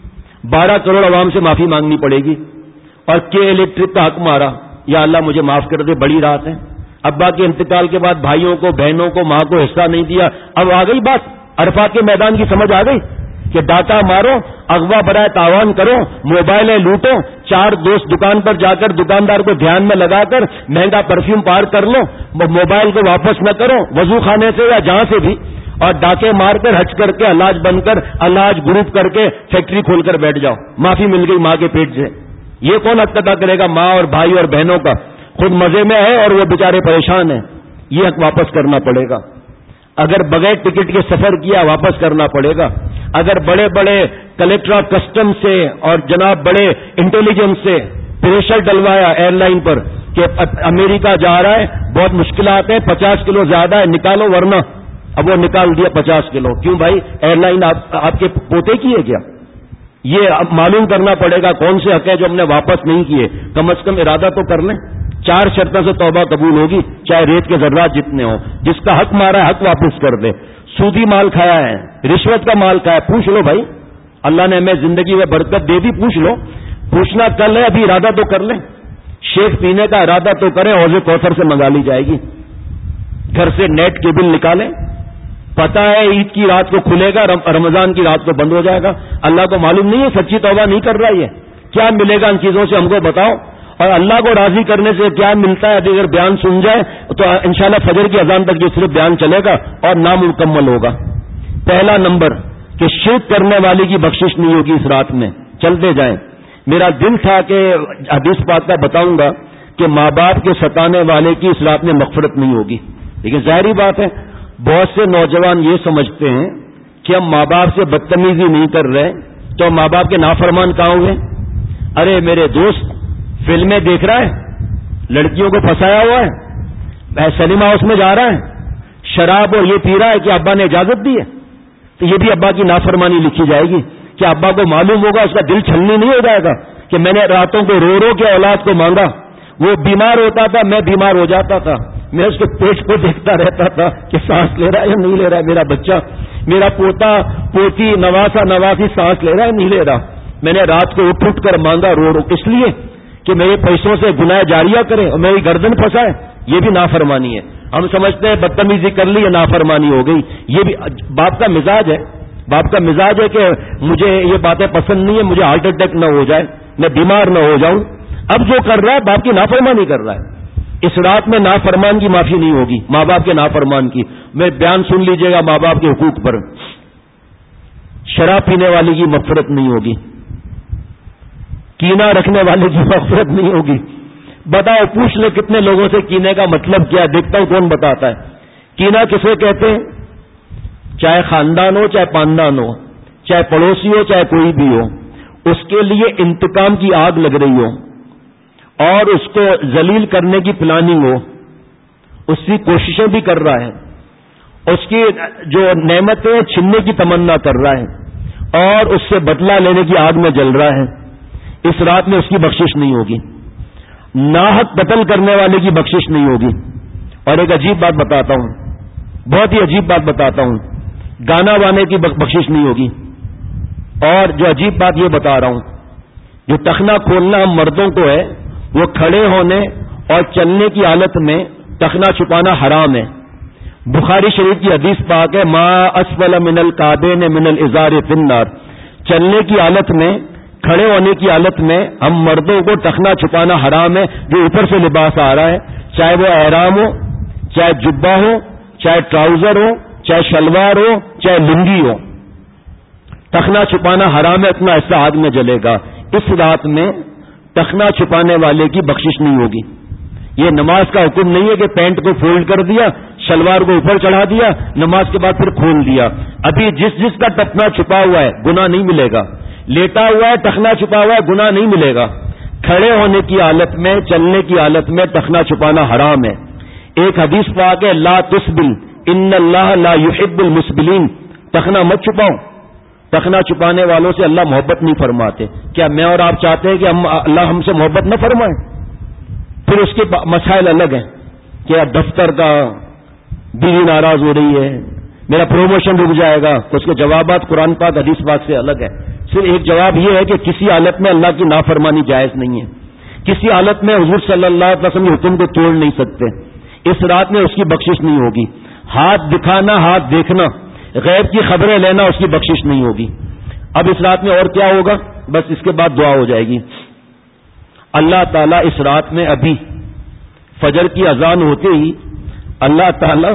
بارہ کروڑ عوام سے معافی مانگنی پڑے گی. اور کے الیکٹرک کا حق مارا، یا اللہ مجھے معاف کر دے، بڑی رات ہے. ابا کے انتقال کے بعد بھائیوں کو، بہنوں کو، ماں کو حصہ نہیں دیا. اب آ گئی بات، عرفات کے میدان کی سمجھ آ گئی کہ ڈاٹا مارو، اغوا برائے تاوان کرو، موبائلیں لوٹو، چار دوست دکان پر جا کر دکاندار کو دھیان میں لگا کر مہنگا پرفیوم پار کر لو، موبائل کو واپس نہ کرو وضو خانے سے یا جہاں سے بھی، اور ڈاکے مار کر ہچ کر کے علاج بن کر علاج گروپ کر کے فیکٹری کھول کر بیٹھ جاؤ. معافی مل گئی ماں کے پیٹ سے. یہ کون حق ادا کرے گا؟ ماں اور بھائی اور بہنوں کا. خود مزے میں ہے اور وہ بیچارے پریشان ہیں. یہ حق واپس کرنا پڑے گا. اگر بغیر ٹکٹ کے سفر کیا واپس کرنا پڑے گا. اگر بڑے بڑے کلیکٹر آف کسٹم سے اور جناب بڑے انٹیلیجنس سے پریشر ڈلوایا ایئر لائن پر کہ امریکہ جا رہا ہے، بہت مشکلات ہیں، پچاس کلو زیادہ ہے نکالو ورنہ، اب وہ نکال دیا پچاس کلو. کیوں بھائی ایئر لائن آپ, آپ کے پوتے کی ہے کیا؟ یہ اب معلوم کرنا پڑے گا کون سے حق ہے جو ہم نے واپس نہیں کیے. کم از کم ارادہ تو کر لیں. چار شرطوں سے توبہ قبول ہوگی چاہے ریت کے ذرات جتنے ہوں. جس کا حق مارا ہے حق واپس کر دے. سودی مال کھایا ہے، رشوت کا مال کھایا ہے، پوچھ لو بھائی، اللہ نے ہمیں زندگی میں برکت دے دی، پوچھ لو. پوچھنا کل ہے، ابھی ارادہ تو کر لیں، شیک پینے کا ارادہ تو کریں، حوض کوثر سے منگا لی جائے گی، گھر سے نیٹ کیبل نکالیں، پتا ہے عید کی رات کو کھلے گا، رمضان کی رات کو بند ہو جائے گا، اللہ کو معلوم نہیں ہے، سچی توبہ نہیں کر رہا ہے، کیا ملے گا ان چیزوں سے ہم کو بتاؤ، اور اللہ کو راضی کرنے سے کیا ملتا ہے؟ اگر بیان سن جائے تو انشاءاللہ فجر کی اذان تک یہ صرف بیان چلے گا اور نامکمل ہوگا۔ پہلا نمبر کہ شرک کرنے والے کی بخشش نہیں ہوگی اس رات میں، چلتے جائیں۔ میرا دل تھا کہ حدیث پاک کا بتاؤں گا کہ ماں باپ کے ستانے والے کی اس رات میں مغفرت نہیں ہوگی، لیکن ظاہری بات ہے بہت سے نوجوان یہ سمجھتے ہیں کہ ہم ماں باپ سے بدتمیزی نہیں کر رہے تو ماں باپ کے نافرمان کہاں ہوئے؟ ارے میرے دوست، فلمیں دیکھ رہا ہے، لڑکیوں کو پھنسایا ہوا ہے، سنیما ہاؤس میں جا رہا ہے، شراب اور یہ پی رہا ہے کہ ابا نے اجازت دی ہے، تو یہ بھی ابا کی نافرمانی لکھی جائے گی۔ کہ ابا کو معلوم ہوگا، اس کا دل چھلنی نہیں ہو جائے گا کہ میں نے راتوں کو رو رو کے اولاد کو مانگا، وہ بیمار ہوتا تھا، میں بیمار ہو جاتا تھا، میں اس کے پیٹ کو دیکھتا رہتا تھا کہ سانس لے رہا ہے یا نہیں لے رہا ہے میرا بچہ، میرا پوتا پوتی نواسا نواسی سانس لے رہا ہے نہیں لے رہا، میں نے رات کو اٹھ اٹھ کر مانگا رو رو، اس لیے کہ میرے پیسوں سے گناہ جاریہ کریں اور میری گردن پھنسائے، یہ بھی نافرمانی ہے۔ ہم سمجھتے ہیں بدتمیزی کر لی، نافرمانی ہو گئی، یہ بھی باپ کا مزاج ہے، باپ کا مزاج ہے کہ مجھے یہ باتیں پسند نہیں ہے، مجھے ہارٹ اٹیک نہ ہو جائے، میں بیمار نہ ہو جاؤں۔ اب جو کر رہا ہے باپ کی نافرمانی کر رہا ہے، اس رات میں نافرمان کی معافی نہیں ہوگی، ماں باپ کے نافرمان کی۔ میں بیان سن لیجئے گا ماں باپ کے حقوق پر۔ شراب پینے والی کی مغفرت نہیں ہوگی، کینہ رکھنے والے کی مغفرت نہیں ہوگی۔ بتاؤ، پوچھ لے کتنے لوگوں سے کینے کا مطلب کیا، دیکھتا ہوں کون بتاتا ہے۔ کینہ کسے کہتے ہیں؟ چاہے خاندان ہو، چاہے پاندان ہو، چاہے پڑوسی ہو، چاہے کوئی بھی ہو، اس کے لیے انتقام کی آگ لگ رہی ہو اور اس کو ذلیل کرنے کی پلاننگ ہو، اس کی کوششیں بھی کر رہا ہے، اس کی جو نعمتیں چھیننے کی تمنا کر رہا ہے اور اس سے بدلہ لینے کی آگ میں جل رہا ہے، اس رات میں اس کی بخشش نہیں ہوگی۔ ناحق قتل کرنے والے کی بخشش نہیں ہوگی۔ اور ایک عجیب بات بتاتا ہوں، بہت ہی عجیب بات بتاتا ہوں، گانا گانے کی بخشش نہیں ہوگی۔ اور جو عجیب بات یہ بتا رہا ہوں، جو ٹخنا کھولنا ہم مردوں کو ہے، وہ کھڑے ہونے اور چلنے کی حالت میں ٹخنا چھپانا حرام ہے۔ بخاری شریف کی حدیث پاک ہے، ما اسفل من الکعبین من الازار فی النار، چلنے کی حالت میں، کھڑے ہونے کی حالت میں ہم مردوں کو ٹخنا چھپانا حرام ہے۔ جو اوپر سے لباس آ رہا ہے، چاہے وہ احرام ہو، چاہے جبہ ہو، چاہے ٹراؤزر ہو، چاہے شلوار ہو، چاہے لنگی ہو، ٹخنا چھپانا حرام ہے، اتنا حصہ آگ میں جلے گا۔ اس رات میں ٹخنا چھپانے والے کی بخشش نہیں ہوگی۔ یہ نماز کا حکم نہیں ہے کہ پینٹ کو فولڈ کر دیا، شلوار کو اوپر چڑھا دیا، نماز کے بعد پھر کھول دیا۔ ابھی جس جس کا ٹخنا چھپا ہوا ہے گناہ نہیں ملے گا، لیٹا ہوا ہے ٹخنا چھپا ہوا ہے گناہ نہیں ملے گا۔ کھڑے ہونے کی حالت میں، چلنے کی حالت میں ٹخنا چھپانا حرام ہے۔ ایک حدیث پاک ہے، لا تسبل ان اللہ لا يحب المسبلین، ٹخنا مت چھپاؤ، ٹخنا چھپانے والوں سے اللہ محبت نہیں فرماتے۔ کیا میں اور آپ چاہتے ہیں کہ ہم اللہ ہم سے محبت نہ فرمائے؟ پھر اس کے مسائل الگ ہیں کہ دفتر کا بیوی ناراض ہو رہی ہے، میرا پروموشن رک جائے گا، تو اس کے جوابات قرآن پاک حدیث پاک سے الگ ہے۔ صرف ایک جواب یہ ہے کہ کسی حالت میں اللہ کی نافرمانی جائز نہیں ہے، کسی حالت میں حضور صلی اللہ علیہ وسلم کے حکم کو توڑ نہیں سکتے۔ اس رات میں اس کی بخشش نہیں ہوگی۔ ہاتھ دکھانا، ہاتھ دیکھنا، غیب کی خبریں لینا، اس کی بخشش نہیں ہوگی۔ اب اس رات میں اور کیا ہوگا؟ بس اس کے بعد دعا ہو جائے گی۔ اللہ تعالیٰ اس رات میں ابھی فجر کی اذان ہوتے ہی اللہ تعالیٰ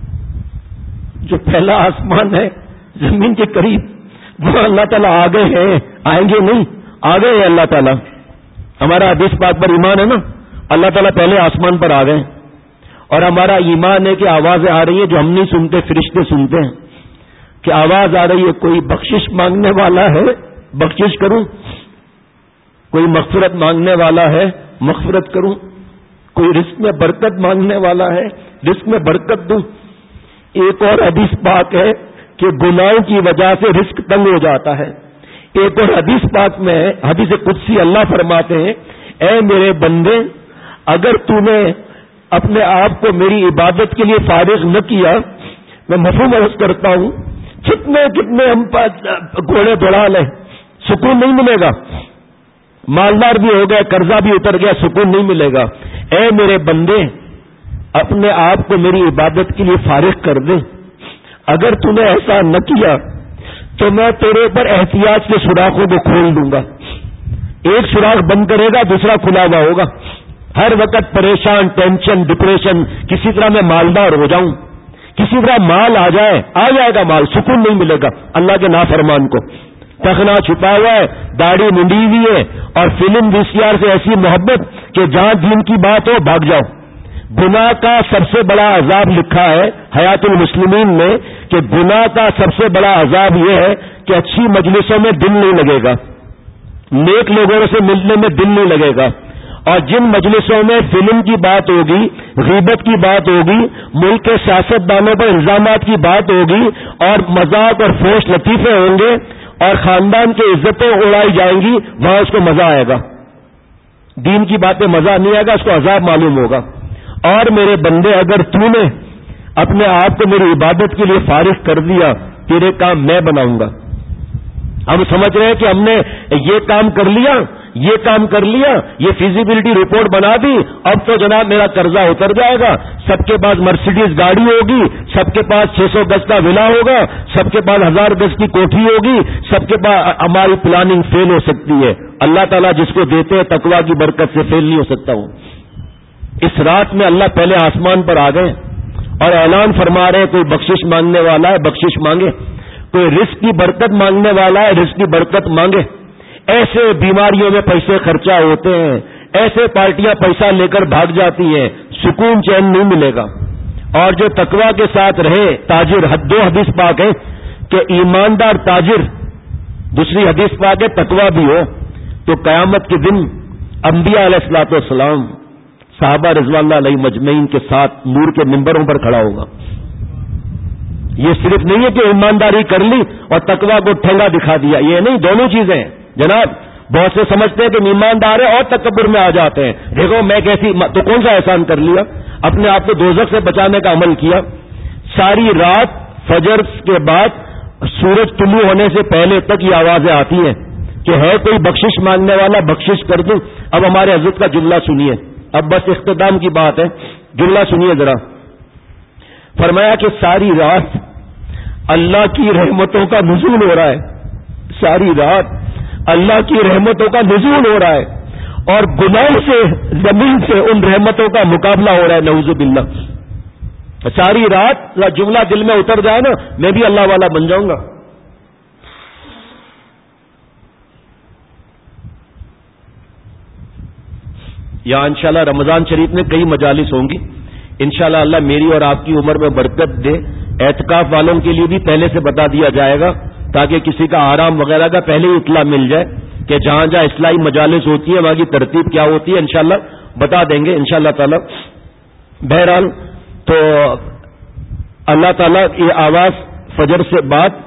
جو پہلا آسمان ہے زمین کے قریب، وہ اللہ تعالیٰ آ گئے ہیں، آئیں گے نہیں، آ گئے ہیں اللہ تعالیٰ۔ ہمارا حدیث پاک پر ایمان ہے نا، اللہ تعالیٰ پہلے آسمان پر آ گئے، اور ہمارا ایمان ہے کہ آوازیں آ رہی ہیں جو ہم نہیں سنتے، فرشتے سنتے ہیں کہ آواز آ رہی ہے، کوئی بخشش مانگنے والا ہے بخشش کروں، کوئی مغفرت مانگنے والا ہے مغفرت کروں، کوئی رزق میں برکت مانگنے والا ہے رزق میں برکت دوں۔ ایک اور حدیث پاک ہے کہ گناہوں کی وجہ سے رزق تنگ ہو جاتا ہے۔ ایک اور حدیث پاک میں حدیث قدسی اللہ فرماتے ہیں، اے میرے بندے، اگر تو نے اپنے آپ کو میری عبادت کے لیے فارغ نہ کیا، میں مفہوم عرض کرتا ہوں، کتنے کتنے ہم گھوڑے دوڑا لیں، سکون نہیں ملے گا۔ مالدار بھی ہو گئے, قرضہ بھی اتر گیا, سکون نہیں ملے گا. اے میرے بندے, اپنے آپ کو میری عبادت کے لیے فارغ کر دے. اگر تو نے ایسا نہ کیا تو میں تیرے اوپر احتیاط سے سوراخوں کو کھول دوں گا. ایک سوراخ بند کرے گا, دوسرا کھلا ہوا ہوگا. ہر وقت پریشان, ٹینشن, ڈپریشن, کسی طرح میں مالدار ہو جاؤں, کسی طرح مال آ جائے, آ جائے گا مال, سکون نہیں ملے گا. اللہ کے نافرمان کو تخنا چھپا ہوا ہے, داڑھی منڈی ہوئی ہے, اور فلم وی سی آر سے ایسی محبت کہ جہاں دین کی بات ہو بھاگ جاؤ. گناہ کا سب سے بڑا عذاب لکھا ہے حیات المسلمین میں کہ گناہ کا سب سے بڑا عذاب یہ ہے کہ اچھی مجلسوں میں دل نہیں لگے گا, نیک لوگوں سے ملنے میں دل نہیں لگے گا. اور جن مجلسوں میں فلم کی بات ہوگی, غیبت کی بات ہوگی, ملک کے سیاست دانوں پر الزامات کی بات ہوگی, اور مذاق اور فحش لطیفے ہوں گے, اور خاندان کی عزتیں اڑائی جائیں گی, وہاں اس کو مزہ آئے گا. دین کی باتیں مزہ نہیں آئے گا, اس کو عذاب معلوم ہوگا. اور میرے بندے, اگر تو نے اپنے آپ کو میری عبادت کے لیے فارغ کر دیا, تیرے کام میں بناؤں گا. ہم سمجھ رہے ہیں کہ ہم نے یہ کام کر لیا, یہ کام کر لیا, یہ فیزیبلٹی رپورٹ بنا دی, اب تو جناب میرا قرضہ اتر جائے گا, سب کے پاس مرسیڈیز گاڑی ہوگی, سب کے پاس چھ سو گز کا ولا ہوگا, سب کے پاس ہزار گز کی کوٹھی ہوگی, سب کے پاس. ہماری پلاننگ فیل ہو سکتی ہے. اللہ تعالیٰ جس کو دیتے ہیں تقویٰ کی برکت سے فیل نہیں ہو سکتا. ہوں اس رات میں اللہ پہلے آسمان پر آ گئے اور اعلان فرما رہے ہیں, کوئی بخشش مانگنے والا ہے بخشش مانگے, کوئی رزق کی برکت مانگنے والا ہے رزق کی برکت مانگے. ایسے بیماریوں میں پیسے خرچہ ہوتے ہیں, ایسے پارٹیاں پیسہ لے کر بھاگ جاتی ہیں, سکون چین نہیں ملے گا. اور جو تقویٰ کے ساتھ رہے تاجر, دو حدیث پاک ہے کہ ایماندار تاجر, دوسری حدیث پاک ہے تقویٰ بھی ہو, تو قیامت کے دن انبیاء علیہ الصلوۃ والسلام صحابہ رضوان اللہ علیہ مجمعین کے ساتھ نور کے منبروں پر کھڑا ہوگا. یہ صرف نہیں ہے کہ ایمانداری کر لی اور تقویٰ کو ٹھنگا دکھا دیا, یہ نہیں, دونوں چیزیں ہیں جناب. بہت سے سمجھتے ہیں کہ ایماندار ہے اور تکبر میں آ جاتے ہیں. دیکھو میں کیسی, تو کون سا احسان کر لیا, اپنے آپ کو دوزخ سے بچانے کا عمل کیا. ساری رات فجر کے بعد سورج طلوع ہونے سے پہلے تک یہ آوازیں آتی ہیں کہ ہے کوئی بخشش مانگنے والا, بخشش کر دوں. اب ہمارے حضرت کا جملہ سنیے, اب بس اختتام کی بات ہے, جملہ سنیے ذرا. فرمایا کہ ساری رات اللہ کی رحمتوں کا نزول ہو رہا ہے, ساری رات اللہ کی رحمتوں کا نزول ہو رہا ہے, اور گناہ سے زمین سے ان رحمتوں کا مقابلہ ہو رہا ہے, نعوذ باللہ. ساری رات جملہ دل میں اتر جائے نا, میں بھی اللہ والا بن جاؤں گا. یہاں انشاءاللہ رمضان شریف میں کئی مجالس ہوں گی. انشاءاللہ اللہ میری اور آپ کی عمر میں برکت دے. اعتکاف والوں کے لیے بھی پہلے سے بتا دیا جائے گا تاکہ کسی کا آرام وغیرہ کا پہلے ہی اطلاع مل جائے کہ جہاں جہاں اصلاحی مجالس ہوتی ہے وہاں کی ترتیب کیا ہوتی ہے, انشاءاللہ بتا دیں گے انشاءاللہ تعالی. بہرحال تو اللہ تعالیٰ یہ آواز فجر سے بعد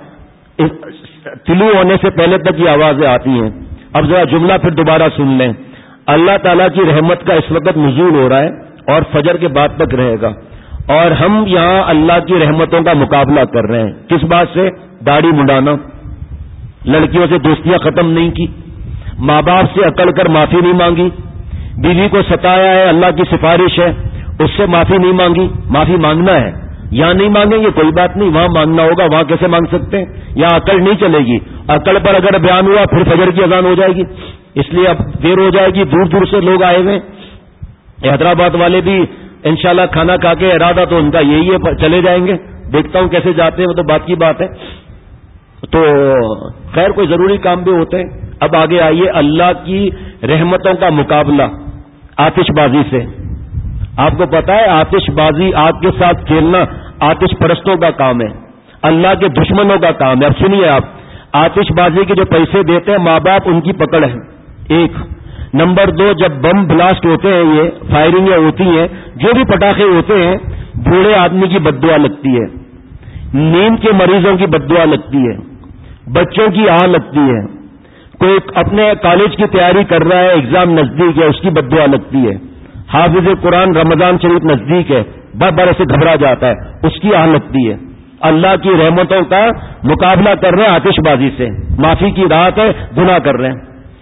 طلوع ہونے سے پہلے تک یہ آوازیں آتی ہیں. اب ذرا جملہ پھر دوبارہ سن لیں. اللہ تعالیٰ کی رحمت کا اس وقت نزول ہو رہا ہے اور فجر کے بعد تک رہے گا, اور ہم یہاں اللہ کی رحمتوں کا مقابلہ کر رہے ہیں. کس بات سے؟ داڑھی منڈانا, لڑکیوں سے دوستیاں ختم نہیں کی, ماں باپ سے اکڑ کر معافی نہیں مانگی, بیوی کو ستایا ہے اللہ کی سفارش ہے اس سے معافی نہیں مانگی. معافی مانگنا ہے, یہاں نہیں مانگیں گے کوئی بات نہیں, وہاں مانگنا ہوگا. وہاں کیسے مانگ سکتے ہیں, یہاں اکڑ نہیں چلے گی. اکڑ پر اگر بیان ہوا پھر فجر کی اذان ہو جائے گی, اس لیے اب دیر ہو جائے گی. دور دور سے لوگ آئے ہوئے, حیدرآباد والے بھی انشاءاللہ کھانا کھا کے ارادہ تو ان کا یہی ہے, چلے جائیں گے. دیکھتا ہوں کیسے جاتے ہیں, وہ تو بات کی بات ہے. تو خیر کوئی ضروری کام بھی ہوتے ہیں. اب آگے آئیے, اللہ کی رحمتوں کا مقابلہ آتش بازی سے. آپ کو پتا ہے آتش بازی, آگ کے ساتھ کھیلنا آتش پرستوں کا کام ہے, اللہ کے دشمنوں کا کام ہے. اب سنیے آپ, آتش بازی کے جو پیسے دیتے ہیں ماں باپ ان کی پکڑ ہے ایک. نمبر دو, جب بم بلاسٹ ہوتے ہیں, یہ فائرنگیں ہوتی ہیں, جو بھی پٹاخے ہوتے ہیں, بوڑھے آدمی کی بددعا لگتی ہے, نیند کے مریضوں کی بددعا لگتی ہے, بچوں کی آہ لگتی ہے, کوئی اپنے کالج کی تیاری کر رہا ہے, ایگزام نزدیک ہے, اس کی بددعا لگتی ہے, حافظ قرآن رمضان شریف نزدیک ہے, بار بار سے گھبرا جاتا ہے, اس کی آہ لگتی ہے. اللہ کی رحمتوں کا مقابلہ کر رہے ہیں آتش بازی سے, معافی کی رات ہے, گناہ کر رہے ہیں.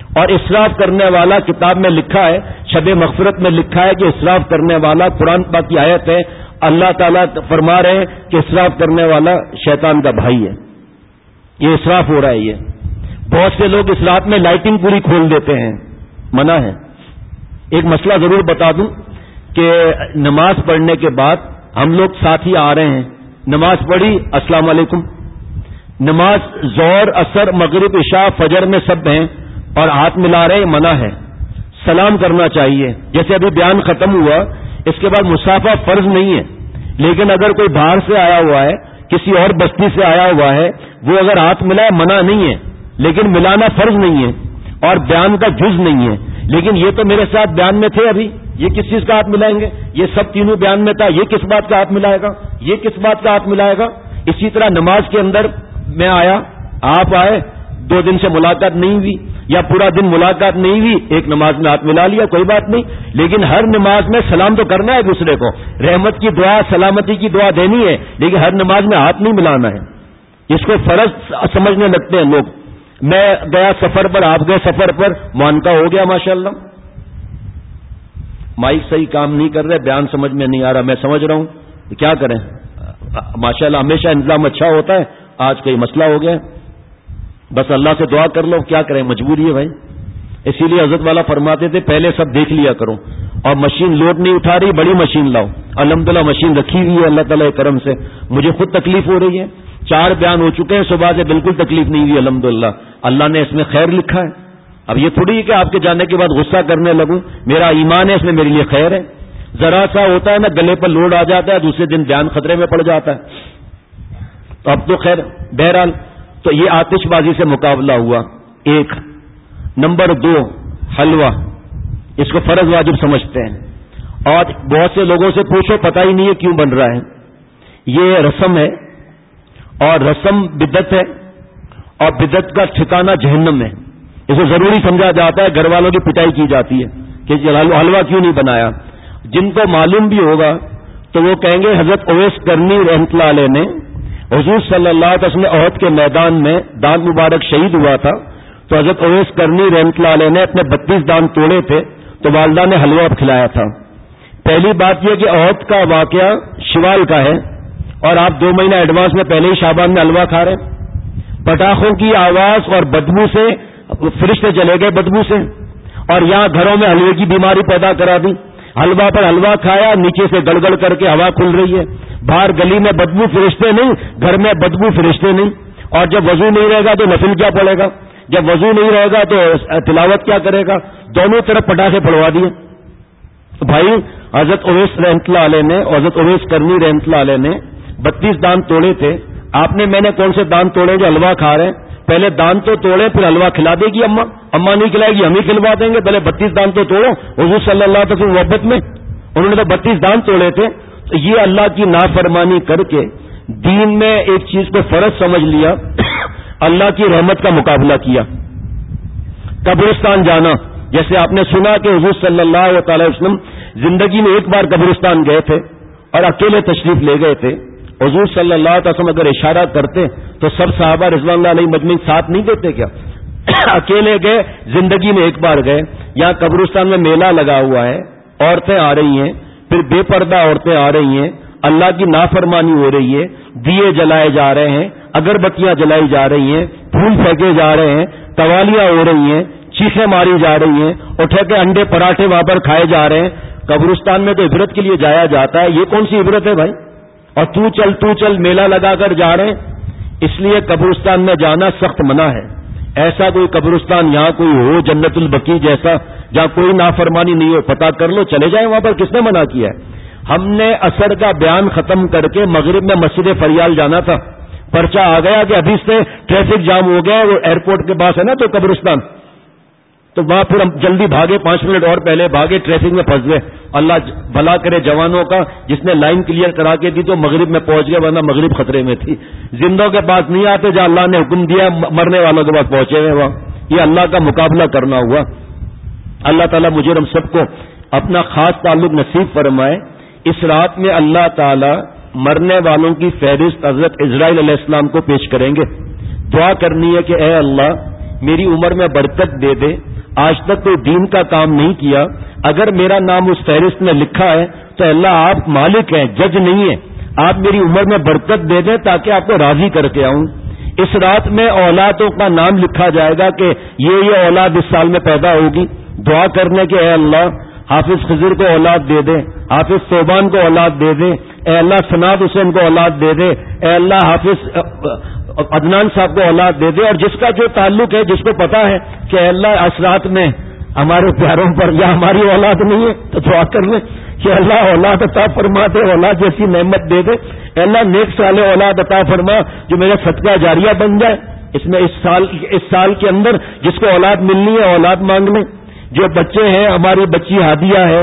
اور اسراف کرنے والا کتاب میں لکھا ہے، شب مغفرت میں لکھا ہے کہ اسراف کرنے والا، قرآن پاک کی آیت ہے، اللہ تعالیٰ فرما رہے ہیں کہ اسراف کرنے والا شیطان کا بھائی ہے. یہ اسراف ہو رہا ہے. یہ بہت سے لوگ اس رات میں لائٹنگ پوری کھول دیتے ہیں، منع ہے. ایک مسئلہ ضرور بتا دوں کہ نماز پڑھنے کے بعد ہم لوگ ساتھ ہی آ رہے ہیں، نماز پڑھی، السلام علیکم، نماز ظہر، عصر، مغرب، عشاء، فجر میں سب ہیں اور ہاتھ ملا رہے ہیں، منع ہے. سلام کرنا چاہیے. جیسے ابھی بیان ختم ہوا، اس کے بعد مصافحہ فرض نہیں ہے، لیکن اگر کوئی باہر سے آیا ہوا ہے، کسی اور بستی سے آیا ہوا ہے، وہ اگر ہاتھ ملائے منع نہیں ہے، لیکن ملانا فرض نہیں ہے اور بیان کا جز نہیں ہے. لیکن یہ تو میرے ساتھ بیان میں تھے، ابھی یہ کس چیز کا ہاتھ ملائیں گے؟ یہ سب تینوں بیان میں تھا، یہ کس بات کا ہاتھ ملائے گا؟ یہ کس بات کا ہاتھ ملائے گا؟ اسی طرح نماز کے اندر میں آیا، آپ آئے، دو دن سے ملاقات نہیں ہوئی یا پورا دن ملاقات نہیں ہوئی، ایک نماز میں ہاتھ ملا لیا، کوئی بات نہیں. لیکن ہر نماز میں سلام تو کرنا ہے دوسرے کو، رحمت کی دعا، سلامتی کی دعا دینی ہے، لیکن ہر نماز میں ہاتھ نہیں ملانا ہے. اس کو فرض سمجھنے لگتے ہیں لوگ. میں گیا سفر پر، آپ گئے سفر پر، معانقہ ہو گیا ماشاءاللہ. مائک صحیح کام نہیں کر رہے، بیان سمجھ میں نہیں آ رہا، میں سمجھ رہا ہوں، کیا کریں؟ ماشاءاللہ ہمیشہ انتظام اچھا ہوتا ہے، آج کوئی مسئلہ ہو گیا، بس اللہ سے دعا کر لو، کیا کریں، مجبوری ہے بھائی. اسی لیے حضرت والا فرماتے تھے پہلے سب دیکھ لیا کرو، اور مشین لوڈ نہیں اٹھا رہی، بڑی مشین لاؤ. الحمدللہ مشین رکھی ہوئی ہے اللہ تعالیٰ کے کرم سے. مجھے خود تکلیف ہو رہی ہے، چار بیان ہو چکے ہیں صبح سے، بالکل تکلیف نہیں ہوئی الحمدللہ. اللہ نے اس میں خیر لکھا ہے. اب یہ تھوڑی ہے کہ آپ کے جانے کے بعد غصہ کرنے لگوں، میرا ایمان ہے، اس میں میرے لیے خیر ہے. ذرا سا ہوتا ہے نا، گلے پر لوڈ آ جاتا ہے، دوسرے دن بیان خطرے میں پڑ جاتا ہے. تو اب تو خیر. بہرحال تو یہ آتش بازی سے مقابلہ ہوا. ایک نمبر دو، حلوہ، اس کو فرض واجب سمجھتے ہیں، اور بہت سے لوگوں سے پوچھو پتہ ہی نہیں ہے کیوں بن رہا ہے. یہ رسم ہے، اور رسم بدعت ہے، اور بدعت کا ٹھکانہ جہنم ہے. اسے ضروری سمجھا جاتا ہے، گھر والوں کی پٹائی کی جاتی ہے کہ حلوہ کیوں نہیں بنایا. جن کو معلوم بھی ہوگا تو وہ کہیں گے حضرت اویس کرنی رحمۃ اللہ علیہ نے، حضور صلی اللہ علیہ وسلم احد کے میدان میں دانت مبارک شہید ہوا تھا، تو حضرت اویس کرنی رحمۃ اللہ علیہ نے اپنے بتیس دانت توڑے تھے، تو والدہ نے حلوہ کھلایا تھا. پہلی بات یہ کہ احد کا واقعہ شوال کا ہے، اور آپ دو مہینہ ایڈوانس میں پہلے ہی شعبان میں حلوہ کھا رہے ہیں. پٹاخوں کی آواز اور بدبو سے فرشتے چلے گئے، بدبو سے، اور یہاں گھروں میں حلوے کی بیماری پیدا کرا دی. حلوہ پر حلوہ کھایا، نیچے سے گڑگڑ کر کے ہوا کھل رہی ہے، باہر گلی میں بدبو فرشتے نہیں، گھر میں بدبو فرشتے نہیں. اور جب وضو نہیں رہے گا تو نفل کیا پڑے گا، جب وضو نہیں رہے گا تو تلاوت کیا کرے گا. دونوں طرف پٹاخے پھڑوا دیے. بھائی حضرت اویس رحمۃ اللہ علیہ نے، حضرت اویس کرنی رحمۃ اللہ علیہ نے بتیس دان توڑے تھے. آپ نے میں نے کون سے دان توڑے جو حلوہ کھا رہے ہیں؟ پہلے دان تو توڑے، پھر حلوہ کھلا دے گی اماں. اماں نہیں کھلائے گی، ہم ہی کھلوا دیں گے. پہلے بتیس دان تو توڑو. حضور صلی اللہ علیہ وسلم محبت میں انہوں نے تو بتیس دان توڑے تھے. تو یہ اللہ کی نافرمانی کر کے دین میں ایک چیز کو فرض سمجھ لیا، اللہ کی رحمت کا مقابلہ کیا. قبرستان جانا، جیسے آپ نے سنا کہ حضور صلی اللہ تعالی وسلم زندگی میں ایک بار قبرستان گئے تھے اور اکیلے تشریف لے گئے تھے. حضور صلی اللہ علیہ وسلم اگر اشارہ کرتے تو سب صحابہ رضوان اللہ علیہ مجمعین ساتھ نہیں دیتے کیا؟ اکیلے گئے، زندگی میں ایک بار گئے. یہاں قبرستان میں میلہ لگا ہوا ہے، عورتیں آ رہی ہیں، پھر بے پردہ عورتیں آ رہی ہیں، اللہ کی نافرمانی ہو رہی ہے، دیے جلائے جا رہے ہیں، اگربتیاں جلائی جا رہی ہیں، پھول پھینکے جا رہے ہیں، قوالیاں ہو رہی ہیں، چیخیں ماری جا رہی ہیں، اٹھے کے انڈے پراٹھے وہاں پر کھائے جا رہے ہیں. قبرستان میں تو عبرت کے لیے جایا جاتا ہے، یہ کون سی عبرت ہے بھائی؟ اور تو چل تو چل میلہ لگا کر جا رہے ہیں. اس لیے قبرستان میں جانا سخت منع ہے. ایسا کوئی قبرستان یہاں کوئی ہو جنت البقیع جیسا، جہاں کوئی نافرمانی نہیں ہو، پتہ کر لو، چلے جائیں وہاں پر. کس نے منع کیا ہے؟ ہم نے عصر کا بیان ختم کر کے مغرب میں مسجد فریال جانا تھا، پرچہ آ گیا کہ ابھی سے ٹریفک جام ہو گیا. وہ ایئرپورٹ کے پاس ہے نا تو قبرستان، تو وہاں پھر ہم جلدی بھاگے، پانچ منٹ اور پہلے بھاگے، ٹریفک میں پھنس گئے. اللہ بھلا کرے جوانوں کا، جس نے لائن کلیئر کرا کے دی تو مغرب میں پہنچ گئے، ورنہ مغرب خطرے میں تھی. زندوں کے پاس نہیں آتے، جہاں اللہ نے حکم دیا مرنے والوں کے پاس پہنچے ہوئے وہاں. یہ اللہ کا مقابلہ کرنا ہوا. اللہ تعالیٰ مجھے ہم سب کو اپنا خاص تعلق نصیب فرمائے. اس رات میں اللہ تعالیٰ مرنے والوں کی فہرست حضرت اسرائیل علیہ السلام کو پیش کریں گے. دعا کرنی ہے کہ اے اللہ میری عمر میں برکت دے دے، آج تک کوئی دین کا کام نہیں کیا، اگر میرا نام اس فہرست میں لکھا ہے تو اللہ آپ مالک ہیں، جج نہیں ہیں، آپ میری عمر میں برکت دے دیں تاکہ آپ کو راضی کر کے آؤں۔ اس رات میں اولادوں کا نام لکھا جائے گا کہ یہ یہ اولاد اس سال میں پیدا ہوگی، دعا کرنے کے اے اللہ حافظ خضر کو اولاد دے دے، حافظ صوبان کو اولاد دے دے، اے اللہ سناد حسین کو اولاد دے دے، اے اللہ حافظ عدنان صاحب کو اولاد دے دے، اور جس کا جو تعلق ہے، جس کو پتا ہے کہ اے اللہ اس رات میں ہمارے پیاروں پر یا ہماری اولاد نہیں ہے تو دعا کر لیں کہ اللہ اولاد عطا فرما دے، اولاد جیسی نعمت دے دے، اے اللہ نیک صالح اولاد عطا فرما جو میرا صدقہ جاریہ بن جائے۔ اس میں اس سال اس سال کے اندر جس کو اولاد ملنی ہے اولاد مانگ لیں۔ جو بچے ہیں، ہماری بچی ہادیہ ہے،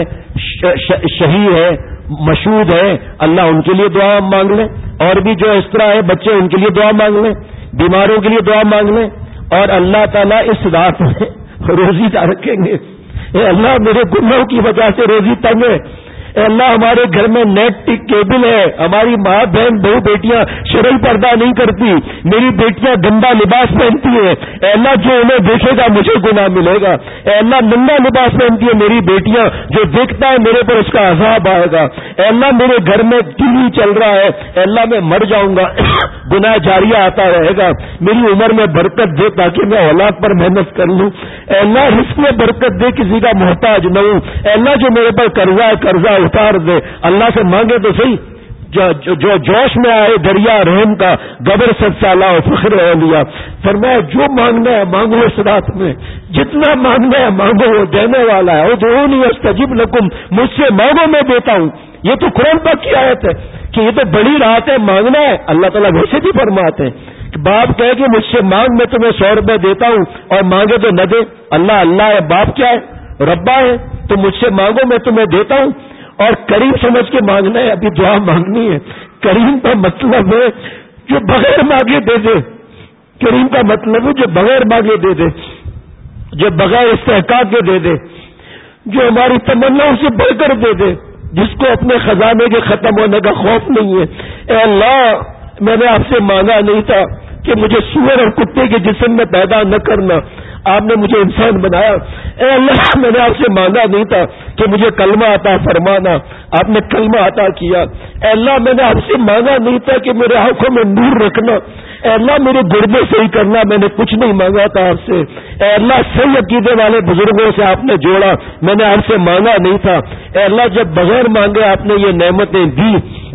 شہید ہے، مشہود ہے، اللہ ان کے لیے دعا مانگ لیں، اور بھی جو اس طرح ہے بچے ان کے لیے دعا مانگ لیں، بیماروں کے لیے دعا مانگ لیں، اور اللہ تعالیٰ اس رات میں روزی نہ رکھیں گے۔ اے اللہ میرے گناہوں کی وجہ سے روزی تنگ ہے، اے اللہ ہمارے گھر میں نیٹ ٹک کیبل ہے، ہماری ماں بہن بہو بیٹیاں شرعی پردہ نہیں کرتی، میری بیٹیاں گندا لباس پہنتی ہیں، اے اللہ جو انہیں دیکھے گا مجھے گناہ ملے گا، اے اللہ ننگا لباس پہنتی ہے میری بیٹیاں، جو دیکھتا ہے میرے پر اس کا عذاب آئے گا، اے اللہ میرے گھر میں ٹی وی چل رہا ہے، اے اللہ میں مر جاؤں گا گناہ جاریہ آتا رہے گا، میری عمر میں برکت دے تاکہ میں اولاد پر محنت کر لوں، اے اللہ رزق میں برکت دے کسی کا محتاج نہ ہوں، اے اللہ جو میرے پر قرضہ قرضہ اتار دے، اللہ سے مانگے تو صحیح، جو, جو, جو جوش میں آئے دریا رحم کا گبر ست سالہ فخر اولیا، فرمایا جو مانگنا ہے مانگو اس رات میں، جتنا مانگنا ہے مانگو، وہ دینے والا ہے، ادعونی استجب لکم، مجھ سے مانگو میں دیتا ہوں۔ یہ تو قرآن پاک کی آیت ہے کہ یہ تو بڑی رات ہے، مانگنا ہے۔ اللہ تعالیٰ ویسے بھی فرماتے ہیں کہ باپ کہے کہ مجھ سے مانگ میں تمہیں سو روپے دیتا ہوں اور مانگے تو نہ دے، اللہ اللہ ہے، باپ کیا ہے؟ ربا ہے، تو مجھ سے مانگو میں تمہیں دیتا ہوں، اور کریم سمجھ کے مانگنا ہے، ابھی دعا مانگنی ہے۔ کریم کا مطلب ہے جو بغیر مانگے دے دے، کریم کا مطلب ہے جو بغیر مانگے دے دے، جو بغیر استحقاق کے دے دے، جو ہماری تمناؤں سے بڑھ کر دے دے، جس کو اپنے خزانے کے ختم ہونے کا خوف نہیں ہے۔ اے اللہ میں نے آپ سے مانگا نہیں تھا کہ مجھے سور اور کتے کے جسم میں پیدا نہ کرنا، آپ نے مجھے انسان بنایا۔ اے اللہ میں نے آپ سے مانگا نہیں تھا کہ مجھے کلمہ عطا فرمانا، آپ نے کلمہ عطا کیا۔ اے اللہ میں نے آپ سے مانگا نہیں تھا کہ میرے آنکھوں میں نور رکھنا، اے اللہ میرے گردے صحیح کرنا، میں نے کچھ نہیں مانگا تھا آپ سے۔ اے اللہ صحیح عقیدے والے بزرگوں سے آپ نے جوڑا، میں نے آپ سے مانگا نہیں تھا۔ اے اللہ جب بغیر مانگے آپ نے یہ نعمتیں دی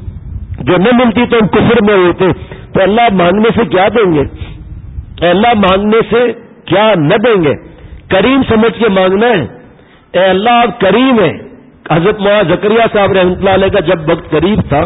جو نہ ملتی تو ہم کفر میں ہوتے، تو اللہ مانگنے سے کیا دیں گے؟ اے اللہ مانگنے سے کیا نہ دیں گے؟ کریم سمجھ کے مانگنا ہے۔ اے اللہ آپ کریم ہیں۔ حضرت مولانا زکریا صاحب رحمۃ اللہ علیہ کا جب وقت قریب تھا،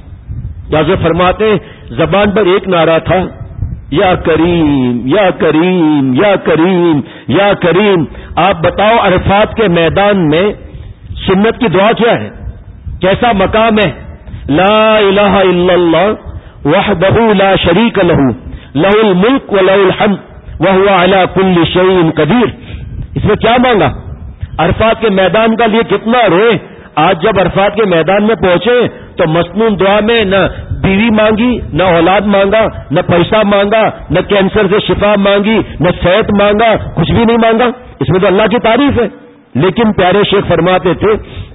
حضرت فرماتے زبان پر ایک نعرہ تھا، یا کریم یا کریم یا کریم یا کریم۔ آپ بتاؤ عرفات کے میدان میں سنت کی دعا کیا ہے؟ کیسا مقام ہے؟ لا الہ الا اللہ وحدہ لا شریک لہ لہ الملک و لہ الحمد وہو علی کل شیء قدیر۔ اس میں کیا مانگا؟ عرفات کے میدان کا لیے کتنا روئے۔ آج جب عرفات کے میدان میں پہنچے تو مسنون دعا میں نہ بیوی مانگی، نہ اولاد مانگا، نہ پیسہ مانگا، نہ کینسر سے شفا مانگی، نہ صحت مانگا، کچھ بھی نہیں مانگا۔ اس میں تو اللہ کی تعریف ہے۔ لیکن پیارے شیخ فرماتے تھے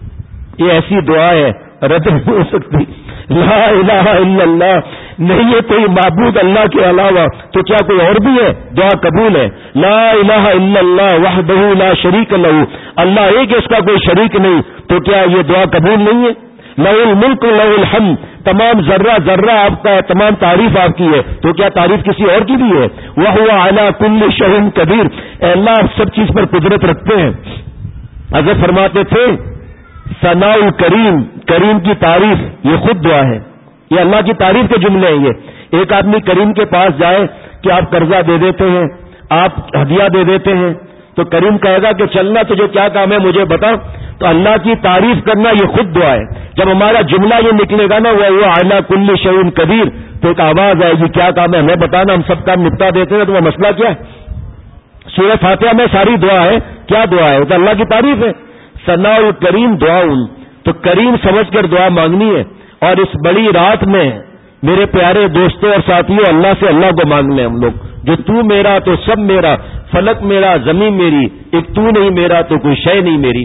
یہ ایسی دعا ہے رد نہیں ہو سکتی۔ لا الہ الا اللہ، نہیں ہے کوئی معبود اللہ کے علاوہ، تو کیا کوئی اور بھی ہے؟ دعا قبول ہے۔ لا الہ الا اللہ وحدہ لا شریک لہ، اللہ ایک ہے، اس کا کوئی شریک نہیں، تو کیا یہ دعا قبول نہیں ہے؟ لہ الملک لہ الحمد، تمام ذرہ ذرہ آپ کا ہے، تمام تعریف آپ کی ہے، تو کیا تعریف کسی اور کی بھی ہے؟ وہو علی کل شیء قدیر، اے اللہ آپ سب چیز پر قدرت رکھتے ہیں۔ حضرت فرماتے تھے ثناء الکریم، کریم کی تعریف یہ خود دعا ہے، یہ اللہ کی تعریف کے جملے ہیں۔ یہ ایک آدمی کریم کے پاس جائے کہ آپ قرضہ دے دیتے ہیں، آپ ہدیہ دے دیتے ہیں، تو کریم کہے گا کہ چلنا تجھے کیا کام ہے مجھے بتا، تو اللہ کی تعریف کرنا یہ خود دعا ہے۔ جب ہمارا جملہ یہ نکلے گا نا وہ اعلیٰ کل شیء قدیر، تو ایک آواز آئے گی کیا کام ہے ہمیں بتانا، ہم سب کام نپٹا دیتے ہیں، تو وہ مسئلہ کیا ہے؟ سورہ فاتحہ میں ساری دعا ہے، کیا دعا ہے؟ وہ تو اللہ کی تعریف ہے۔ ثناء الکریم دعاؤن، تو کریم سمجھ کر دعا مانگنی ہے۔ اور اس بڑی رات میں میرے پیارے دوستوں اور ساتھیوں اللہ سے اللہ کو مانگ لیں ہم لوگ، جو تو میرا تو سب میرا، فلک میرا زمین میری، ایک تو نہیں میرا تو کوئی شے نہیں میری.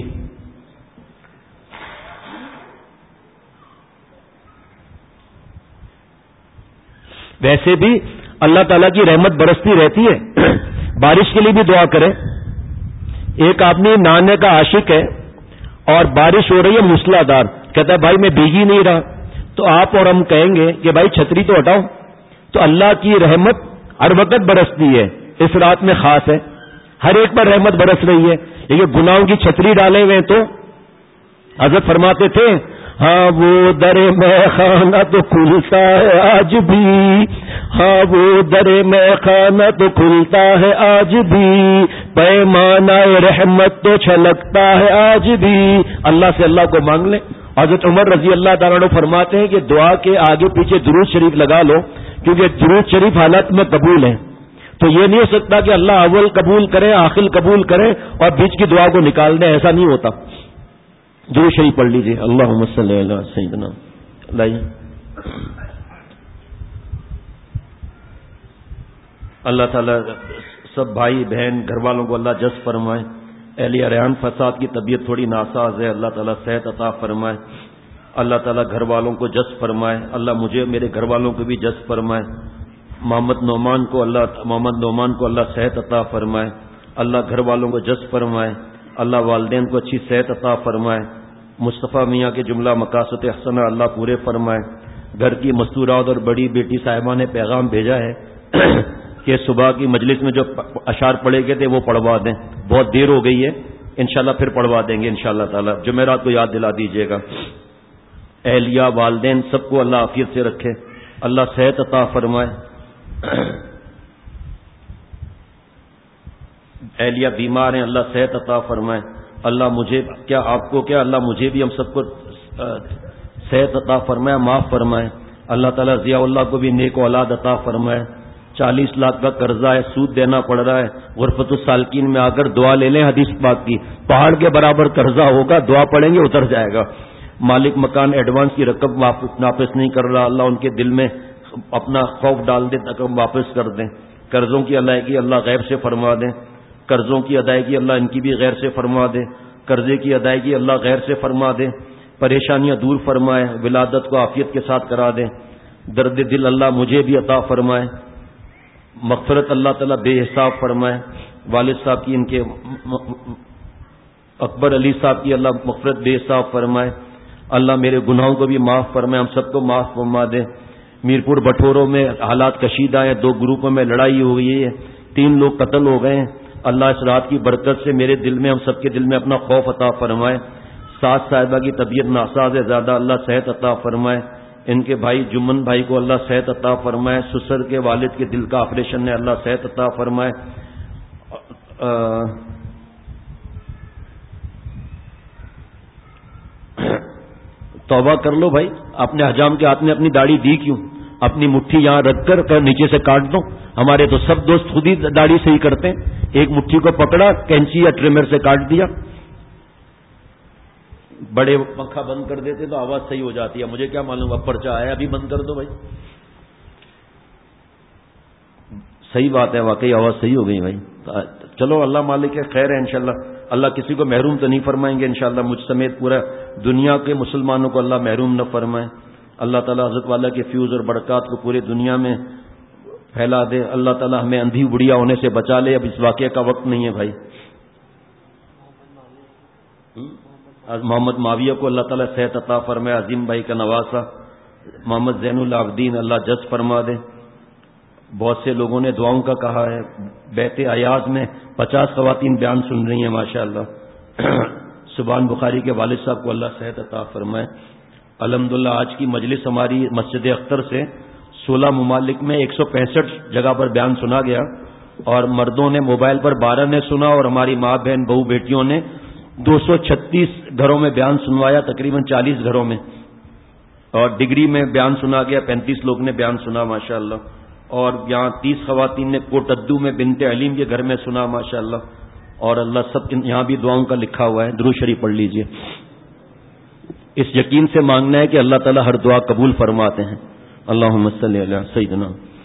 ویسے بھی اللہ تعالیٰ کی رحمت برستی رہتی ہے. بارش کے لیے بھی دعا کریں. ایک آدمی نہانے کا عاشق ہے اور بارش ہو رہی ہے موسلا دھار، کہتا ہے بھائی میں بھیگی نہیں رہا. تو آپ اور ہم کہیں گے کہ بھائی چھتری تو ہٹاؤ. تو اللہ کی رحمت ہر وقت برستی ہے، اس رات میں خاص ہے، ہر ایک پر رحمت برس رہی ہے. لیکن گناہوں کی چھتری ڈالے ہوئے تو حضرت فرماتے تھے ہاں وہ در میں خانہ تو کھلتا ہے آج بھی، ہاں وہ در میں خانہ تو کھلتا ہے آج بھی، پیمانہ رحمت تو چھلکتا ہے آج بھی. اللہ سے اللہ کو مانگ لیں. حضرت عمر رضی اللہ تعالیٰ عنہ فرماتے ہیں کہ دعا کے آگے پیچھے درود شریف لگا لو، کیونکہ درود شریف حالت میں قبول ہے. تو یہ نہیں ہو سکتا کہ اللہ اول قبول کرے آخر قبول کرے اور بیچ کی دعا کو نکال دے، ایسا نہیں ہوتا. درود شریف پڑھ لیجیے. اللہم صلی علی سیدنا. لائیے اللہ تعالیٰ سب بھائی بہن گھر والوں کو اللہ جذب فرمائے. اہلیہ ریحان فساد کی طبیعت تھوڑی ناساز ہے، اللہ تعالیٰ صحت عطا فرمائے. اللہ تعالیٰ گھر والوں کو جذب فرمائے. اللہ مجھے میرے گھر والوں کو بھی جذب فرمائے. محمد نعمان کو اللہ محمد نعمان کو اللہ صحت عطا فرمائے. اللہ گھر والوں کو جذب فرمائے. اللہ والدین کو اچھی صحت عطا فرمائے. مصطفیٰ میاں کے جملہ مقاصد حسنہ اللہ پورے فرمائے. گھر کی مستورات اور بڑی بیٹی صاحبہ نے پیغام بھیجا ہے کہ صبح کی مجلس میں جو اشعار پڑھے گئے تھے وہ پڑھوا دیں. بہت دیر ہو گئی ہے، انشاءاللہ پھر پڑھوا دیں گے انشاءاللہ تعالی. جمعرات کو یاد دلا دیجیے گا. اہلیہ والدین سب کو اللہ عافیت سے رکھے، اللہ صحت عطا فرمائے. اہلیہ بیمار ہیں، اللہ صحت عطا فرمائے. اللہ مجھے کیا آپ کو کیا اللہ مجھے بھی ہم سب کو صحت عطا فرمائے، معاف فرمائے. اللہ تعالیٰ ضیاء اللہ کو بھی نیک اولاد عطا فرمائے. چالیس لاکھ کا قرضہ ہے، سود دینا پڑ رہا ہے. غرفت السالکین میں آ کر دعا لے لیں حدیث پاک کی، پہاڑ کے برابر قرضہ ہوگا، دعا پڑھیں گے اتر جائے گا. مالک مکان ایڈوانس کی رقم واپس نہیں کر رہا، اللہ ان کے دل میں اپنا خوف ڈال دے، رقم واپس کر دیں. قرضوں کی ادائیگی اللہ غیب سے فرما دیں. قرضوں کی ادائیگی اللہ ان کی بھی غیر سے فرما دے. قرضے کی ادائیگی اللہ غیر سے فرما دے. پریشانیاں دور فرمائے. ولادت کو عافیت کے ساتھ کرا دیں. درد دل اللہ مجھے بھی عطا فرمائے. مغفرت اللہ تعالیٰ بے حساب فرمائے. والد صاحب کی ان کے اکبر علی صاحب کی اللہ مغفرت بے حساب فرمائے. اللہ میرے گناہوں کو بھی معاف فرمائے، ہم سب کو معاف فرما دے. میرپور بٹوروں میں حالات کشیدہ ہیں، دو گروپوں میں لڑائی ہو گئی ہے، تین لوگ قتل ہو گئے ہیں. اللہ اس رات کی برکت سے میرے دل میں ہم سب کے دل میں اپنا خوف عطا فرمائے. ساس صاحبہ کی طبیعت ناساز ہے زیادہ، اللہ صحت عطا فرمائے. ان کے بھائی جمن بھائی کو اللہ صحت عطا فرمائے. سسر کے والد کے دل کا آپریشن ہے، اللہ صحت عطا فرمائے. توبہ کر لو بھائی، اپنے حجام کے ہاتھ میں اپنی داڑھی دی کیوں؟ اپنی مٹھی یہاں رکھ کر کر نیچے سے کاٹ دو. ہمارے تو سب دوست خود ہی داڑھی سے ہی کرتے ہیں. ایک مٹھی کو پکڑا، کینچی یا ٹریمر سے کاٹ دیا. بڑے پنکھا بند کر دیتے تو آواز صحیح ہو جاتی ہے. مجھے کیا معلوم اب پرچہ آیا، ابھی بند کر دو بھائی. صحیح بات ہے، واقعی آواز صحیح ہو گئی بھائی. چلو اللہ مالک ہے، خیر ہے انشاءاللہ. اللہ کسی کو محروم تو نہیں فرمائیں گے انشاءاللہ. مجھ سمیت پورا دنیا کے مسلمانوں کو اللہ محروم نہ فرمائے. اللہ تعالیٰ حضرت والا کے فیوز اور برکات کو پورے دنیا میں پھیلا دے. اللہ تعالیٰ ہمیں اندھی بڑھیا ہونے سے بچا لے. اب اس واقعے کا وقت نہیں ہے بھائی. محمد معاویہ کو اللہ تعالیٰ صحت عطا فرمائے. عظیم بھائی کا نواسا محمد زین العابدین اللہ جذب فرما دے. بہت سے لوگوں نے دعاؤں کا کہا ہے. بیت ایاز میں پچاس خواتین بیان سن رہی ہیں ماشاءاللہ. سبحان بخاری کے والد صاحب کو اللہ صحت عطا فرمائے. الحمدللہ آج کی مجلس ہماری مسجد اختر سے سولہ ممالک میں ایک سو پینسٹھ جگہ پر بیان سنا گیا، اور مردوں نے موبائل پر بارہ نے سنا، اور ہماری ماں بہن بہو بیٹیوں نے دو سو چھتیس گھروں میں بیان سنوایا، تقریباً چالیس گھروں میں. اور ڈگری میں بیان سنا گیا، پینتیس لوگ نے بیان سنا ماشاءاللہ. اور یہاں تیس خواتین نے کوٹدو میں بنت علیم کے گھر میں سنا ماشاءاللہ. اور اللہ سب یہاں بھی دعاؤں کا لکھا ہوا ہے. درود شریف پڑھ لیجئے. اس یقین سے مانگنا ہے کہ اللہ تعالیٰ ہر دعا قبول فرماتے ہیں. اللہم صلی علی سیدنا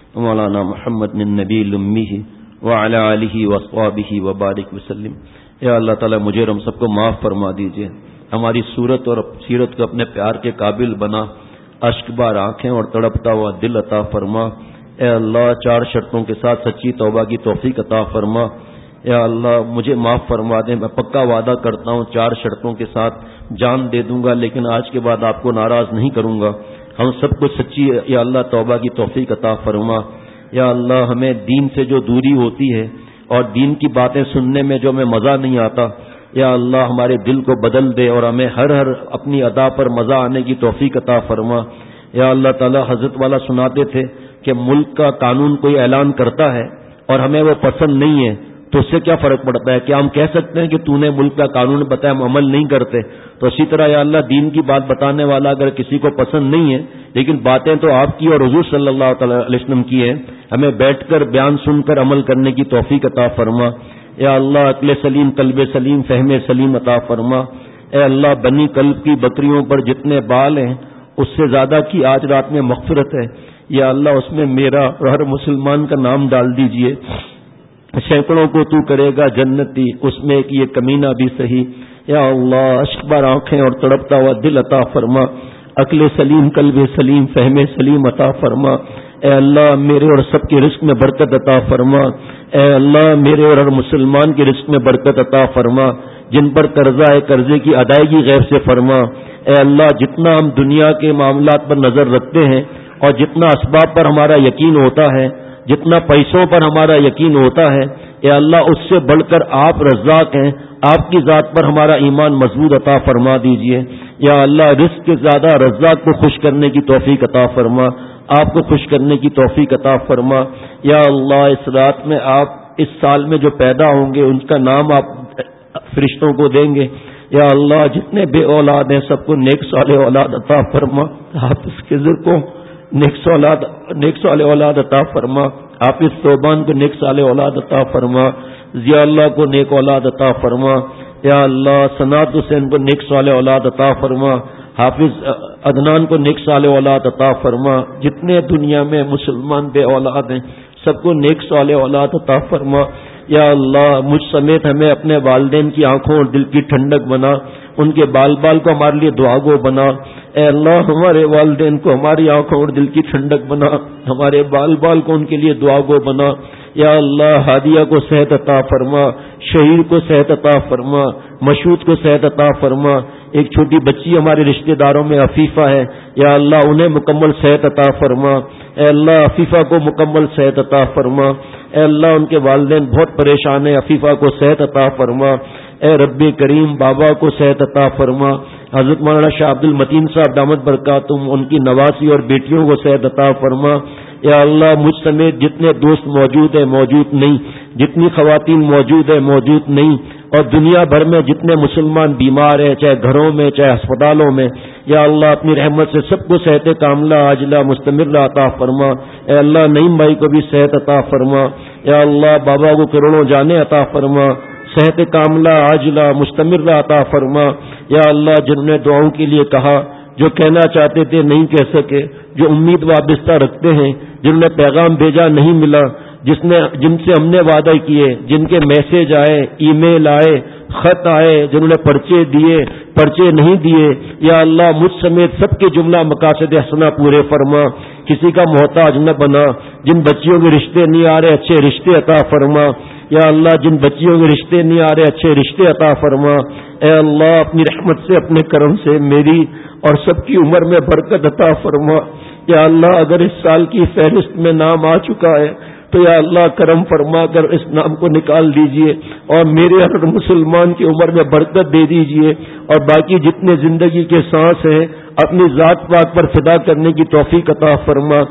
مولانا محمد النبی الأمی وعلی آلہ وصحبہ وبارک وسلم۔ یا اللہ تعالیٰ مجھے اور ہم سب کو معاف فرما دیجئے، ہماری صورت اور سیرت کو اپنے پیار کے قابل بنا، اشک بار آنکھیں اور تڑپتا ہوا دل عطا فرما۔ اے اللہ چار شرطوں کے ساتھ سچی توبہ کی توفیق عطا فرما۔ یا اللہ مجھے معاف فرما دیں، میں پکا وعدہ کرتا ہوں چار شرطوں کے ساتھ جان دے دوں گا، لیکن آج کے بعد آپ کو ناراض نہیں کروں گا۔ ہم سب کو سچی یا اللہ توبہ کی توفیق عطا فرما۔ یا اللہ ہمیں دین سے جو دوری ہوتی ہے اور دین کی باتیں سننے میں جو ہمیں مزہ نہیں آتا، یا اللہ ہمارے دل کو بدل دے اور ہمیں ہر ہر اپنی ادا پر مزہ آنے کی توفیق عطا فرما۔ یا اللہ تعالی حضرت والا سناتے تھے کہ ملک کا قانون کوئی اعلان کرتا ہے اور ہمیں وہ پسند نہیں ہے تو اس سے کیا فرق پڑتا ہے؟ کیا ہم کہہ سکتے ہیں کہ تو نے ملک کا قانون بتایا ہم عمل نہیں کرتے؟ تو اسی طرح یا اللہ دین کی بات بتانے والا اگر کسی کو پسند نہیں ہے لیکن باتیں تو آپ کی اور حضور صلی اللہ تعالی علیہ وسلم کی ہیں، ہمیں بیٹھ کر بیان سن کر عمل کرنے کی توفیق عطا فرما۔ یا اللہ عقل سلیم، قلب سلیم، فہم سلیم عطا فرما۔ اے اللہ بنی قلب کی بکریوں پر جتنے بال ہیں اس سے زیادہ کی آج رات میں مغفرت ہے، یا اللہ اس میں میرا اور ہر مسلمان کا نام ڈال دیجئے، سینکڑوں کو تو کرے گا جنتی، اس میں ایک یہ کمینہ بھی صحیح۔ یا اللہ اشک بار آنکھیں اور تڑپتا ہوا دل عطا فرما، عقل سلیم، قلب سلیم، فہم سلیم عطا فرما۔ اے اللہ میرے اور سب کے رزق میں برکت عطا فرما۔ اے اللہ میرے اور ہر مسلمان کے رزق میں برکت عطا فرما، جن پر قرضہ ہے قرضے کی ادائیگی غیب سے فرما۔ اے اللہ جتنا ہم دنیا کے معاملات پر نظر رکھتے ہیں اور جتنا اسباب پر ہمارا یقین ہوتا ہے، جتنا پیسوں پر ہمارا یقین ہوتا ہے، اے اللہ اس سے بڑھ کر آپ رزاق ہیں، آپ کی ذات پر ہمارا ایمان مضبوط عطا فرما دیجئے۔ یا اللہ رزق کے زیادہ رزاق کو خوش کرنے کی توفیق عطا فرما، آپ کو خوش کرنے کی توفیق عطا فرما۔ یا اللہ اس رات میں آپ اس سال میں جو پیدا ہوں گے ان کا نام آپ فرشتوں کو دیں گے۔ یا اللہ جتنے بے اولاد ہیں سب کو نیک صالح اولاد عطا فرما، حافظ خضر کو نیک صالح نیک صالح اولاد عطا فرما، حافظ صوبان کو نیک صالح اولاد عطا فرما، ضیاء اللہ کو نیک اولاد عطا فرما۔ یا اللہ سنات حسین کو نیک صالح اولاد عطا فرما، حافظ عدنان کو نیک صالح اولاد عطا فرما۔ جتنے دنیا میں مسلمان بے اولاد ہیں سب کو نیک صالح اولاد عطا فرما۔ یا اللہ مجھ سمیت ہمیں اپنے والدین کی آنکھوں اور دل کی ٹھنڈک بنا، ان کے بال بال کو ہمارے لیے دعا گو بنا۔ اے اللہ ہمارے والدین کو ہماری آنکھوں اور دل کی ٹھنڈک بنا، ہمارے بال بال کو ان کے لیے دعا گو بنا۔ یا اللہ ہادیہ کو صحت عطا فرما، شہیر کو صحت عطا فرما، مشہود کو صحت عطا فرما۔ ایک چھوٹی بچی ہمارے رشتہ داروں میں عفیفہ ہے، یا اللہ انہیں مکمل صحت عطا فرما۔ اے اللہ عفیفہ کو مکمل صحت عطا فرما۔ اے اللہ ان کے والدین بہت پریشان ہیں، عفیفہ کو صحت عطا فرما۔ اے رب کریم بابا کو صحت عطا فرما۔ حضرت مولانا شاہ عبد المتین صاحب دامت برکاتہم ان کی نواسی اور بیٹیوں کو صحت عطا فرما۔ یا اللہ مجھ سمیت جتنے دوست موجود ہیں موجود نہیں، جتنی خواتین موجود ہیں موجود نہیں، اور دنیا بھر میں جتنے مسلمان بیمار ہیں چاہے گھروں میں چاہے ہسپتالوں میں، یا اللہ اپنی رحمت سے سب کو صحت کاملہ عاجلہ مستمرہ عطا فرما۔ اے اللہ نعیم بھائی کو بھی صحت عطا فرما۔ یا اللہ بابا کو کروڑوں جانیں عطا فرما، صحت کاملہ عاجلہ مستمرہ عطا فرما۔ یا اللہ جنہوں نے دعاؤں کے لیے کہا، جو کہنا چاہتے تھے نہیں کہہ سکے، جو امید وابستہ رکھتے ہیں، جنہوں نے پیغام بھیجا نہیں ملا، جس نے جن سے ہم نے وعدہ کیے، جن کے میسج آئے، ای میل آئے، خط آئے، جنہوں نے پرچے دیے، پرچے نہیں دیے، یا اللہ مجھ سمیت سب کے جملہ مقاصد حسنہ پورے فرما، کسی کا محتاج نہ بنا۔ جن بچیوں کے رشتے نہیں آ رہے اچھے رشتے عطا فرما۔ یا اللہ جن بچیوں کے رشتے نہیں آ رہے اچھے رشتے عطا فرما۔ اے اللہ اپنی رحمت سے اپنے کرم سے میری اور سب کی عمر میں برکت عطا فرما۔ یا اللہ اگر اس سال کی فہرست میں نام آ چکا ہے تو یا اللہ کرم فرما کر اس نام کو نکال دیجئے اور میرے ہر مسلمان کی عمر میں برکت دے دیجئے، اور باقی جتنے زندگی کے سانس ہیں اپنی ذات پاک پر فدا کرنے کی توفیق عطا فرما،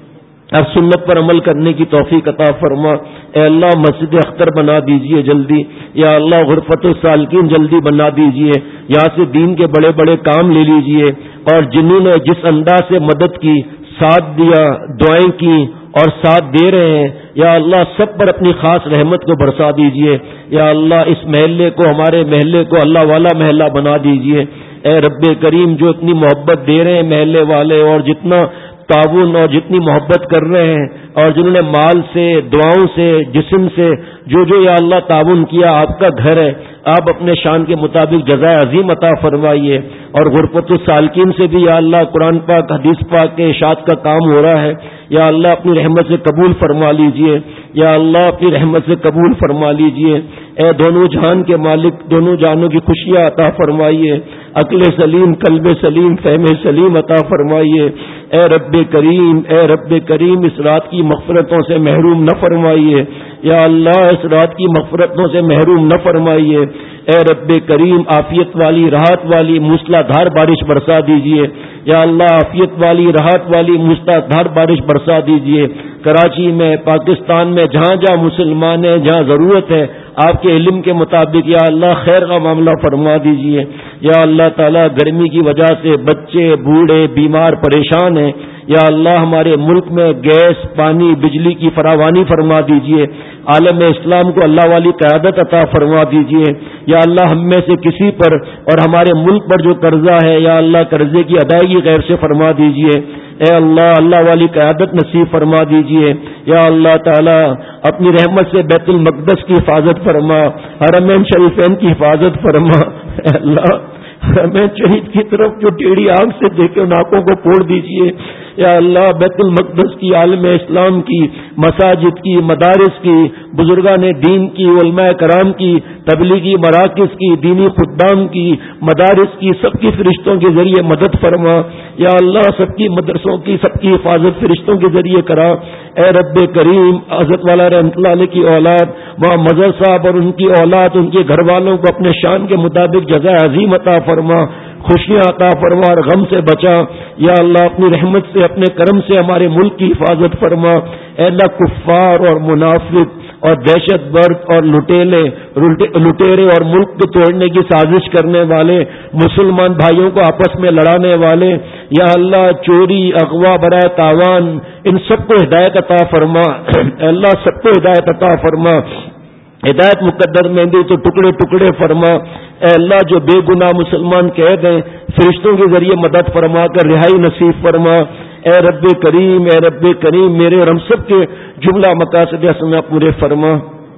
اور سنت پر عمل کرنے کی توفیق عطا فرما۔ اے اللہ مسجد اختر بنا دیجئے جلدی، یا اللہ غرفت السالکین جلدی بنا دیجئے، یہاں سے دین کے بڑے بڑے کام لے لیجئے، اور جنہوں نے جس انداز سے مدد کی، ساتھ دیا، دعائیں کی اور ساتھ دے رہے ہیں، یا اللہ سب پر اپنی خاص رحمت کو برسا دیجئے۔ یا اللہ اس محلے کو، ہمارے محلے کو اللہ والا محلہ بنا دیجئے۔ اے رب کریم جو اتنی محبت دے رہے ہیں محلے والے اور جتنا تعاون اور جتنی محبت کر رہے ہیں اور جنہوں نے مال سے، دعاؤں سے، جسم سے جو جو یا اللہ تعاون کیا، آپ کا گھر ہے، آپ اپنے شان کے مطابق جزائے عظیم عطا فرمائیے. اور غربت السالکین سے بھی یا اللہ قرآن پاک حدیث پاک کے اشاعت کا کام ہو رہا ہے، یا اللہ اپنی رحمت سے قبول فرما لیجئے، یا اللہ اپنی رحمت سے قبول فرما لیجئے. اے دونوں جہان کے مالک، دونوں جہانوں کی خوشیاں عطا فرمائیے، عقل سلیم، قلب سلیم، فہم سلیم عطا فرمائیے. اے رب کریم، اے رب کریم، اس رات کی مغفرتوں سے محروم نہ فرمائیے. یا اللہ اس رات کی مغفرتوں سے محروم نہ فرمائیے. اے رب کریم، عافیت والی، راحت والی موسلا دھار بارش برسا دیجیے. یا اللہ عافیت والی، راحت والی موسلا دھار بارش برسا دیجیے. کراچی میں، پاکستان میں، جہاں جہاں مسلمان ہیں، جہاں ضرورت ہے، آپ کے علم کے مطابق یا اللہ خیر کا معاملہ فرما دیجیے. یا اللہ تعالیٰ گرمی کی وجہ سے بچے، بوڑھے، بیمار پریشان ہیں، یا اللہ ہمارے ملک میں گیس، پانی، بجلی کی فراوانی فرما دیجیے. عالم اسلام کو اللہ والی قیادت عطا فرما دیجیے. یا اللہ ہم میں سے کسی پر اور ہمارے ملک پر جو قرضہ ہے، یا اللہ قرضے کی ادائیگی غیر سے فرما دیجیے. اے اللہ اللہ والی قیادت نصیب فرما دیجیے. یا اللہ تعالی اپنی رحمت سے بیت المقدس کی حفاظت فرما، حرمین شریفین کی حفاظت فرما. اے اللہ حرمین شریف کی طرف جو ٹیڑھی آنکھ سے دیکھے ان آنکھوں کو پھوڑ دیجیے. یا اللہ بیت المقدس کی، عالم اسلام کی، مساجد کی، مدارس کی، بزرگان دین کی، علماء کرام کی، تبلیغی مراکز کی، دینی خدام کی، مدارس کی، سب کی فرشتوں کے ذریعے مدد فرما. یا اللہ سب کی مدرسوں کی، سب کی حفاظت فرشتوں کے ذریعے کرا. اے رب کریم، حضرت والا رحمۃ اللہ علیہ کی اولاد وہاں مظہر صاحب اور ان کی اولاد، ان کے گھر والوں کو اپنے شان کے مطابق جزائے عظیم عطا فرما، خوشیاں عطا فرما اور غم سے بچا. یا اللہ اپنی رحمت سے، اپنے کرم سے ہمارے ملک کی حفاظت فرما. اے اللہ کفار اور منافق اور دہشت گرد اور لٹیلے لٹیرے اور ملک کو توڑنے کی سازش کرنے والے، مسلمان بھائیوں کو آپس میں لڑانے والے، یا اللہ چوری، اغوا، برائے تاوان، ان سب کو ہدایت عطا فرما. اے اللہ سب کو ہدایت عطا فرما. ہدایت مقدر میں دی تو ٹکڑے ٹکڑے فرما. اے اللہ جو بے گناہ مسلمان قید ہیں، فرشتوں کے ذریعے مدد فرما کر رہائی نصیب فرما. اے رب کریم، اے رب کریم، میرے اور ہم سب کے جملہ مقاصد حسنہ پورے فرما.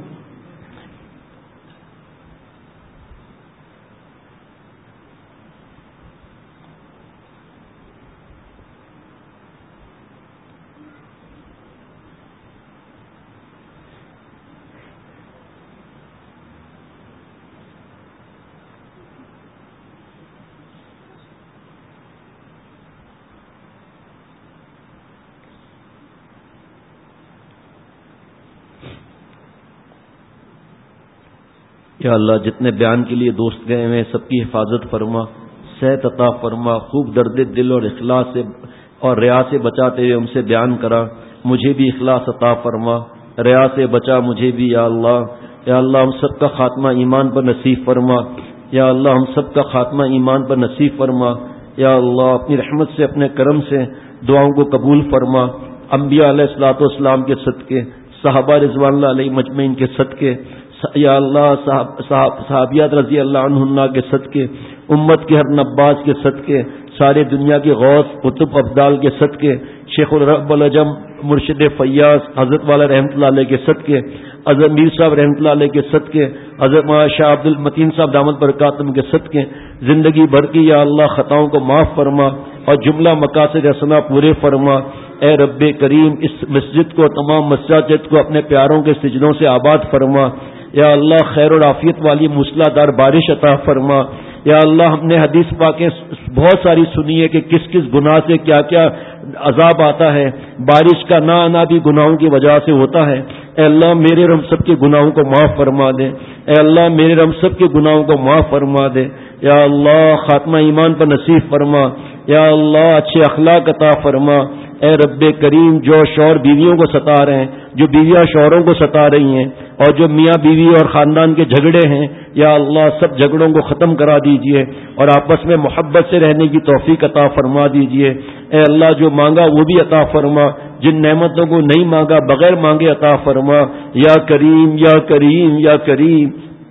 یا اللہ جتنے بیان کے لیے دوست گئے ہیں سب کی حفاظت فرما، صحت عطا فرما، خوب درد دل اور اخلاص سے اور ریا سے بچاتے ہوئے ہم سے بیان کرا. مجھے بھی اخلاص عطا فرما، ریا سے بچا مجھے بھی. یا اللہ یا اللہ ہم سب کا خاتمہ ایمان پر نصیب فرما. یا اللہ ہم سب کا خاتمہ ایمان پر نصیب فرما. یا اللہ اپنی رحمت سے، اپنے کرم سے دعاؤں کو قبول فرما. انبیاء علیہ الصلوۃ والسلام کے صدقے، صحابہ رضوان اللہ علیہ مجمعین کے صدقے، یا اللہ صحاب صحاب صحابیات رضی اللہ عنہن کے صدقے، امت کے ہر نباز کے صدقے، سارے دنیا کے غوث قطب افضال کے صدقے، شیخ الرب العجم مرشد فیاض حضرت والا رحمۃ اللہ علیہ کے صدقے، حضرت میر صاحب رحمۃ اللہ علیہ کے صدقے، حضرت مولانا شاہ عبد المتین صاحب دامت برکاتہم کے صدقے، زندگی بھر کی یا اللہ خطاؤں کو معاف فرما اور جملہ مقاصد حسنہ پورے فرما. اے رب کریم اس مسجد کو، تمام مساجد کو اپنے پیاروں کے سجدوں سے آباد فرما. یا اللہ خیر اور عافیت والی موسلا دھار بارش عطا فرما. یا اللہ ہم نے حدیث پاکیں بہت ساری سنی ہے کہ کس کس گناہ سے کیا کیا عذاب آتا ہے، بارش کا نہ آنا بھی گناہوں کی وجہ سے ہوتا ہے. اے اللہ میرے اور ہم سب کے گناہوں کو معاف فرما دے. اے اللہ میرے اور ہم سب کے گناہوں کو معاف فرما دے. یا اللہ خاتمہ ایمان پر نصیب فرما. یا اللہ اچھے اخلاق عطا فرما. اے رب کریم جو شوہر بیویوں کو ستا رہے ہیں، جو بیویاں شوہروں کو ستا رہی ہیں، اور جو میاں بیوی اور خاندان کے جھگڑے ہیں، یا اللہ سب جھگڑوں کو ختم کرا دیجئے اور آپس میں محبت سے رہنے کی توفیق عطا فرما دیجئے. اے اللہ جو مانگا وہ بھی عطا فرما، جن نعمتوں کو نہیں مانگا بغیر مانگے عطا فرما. یا کریم یا کریم یا کریم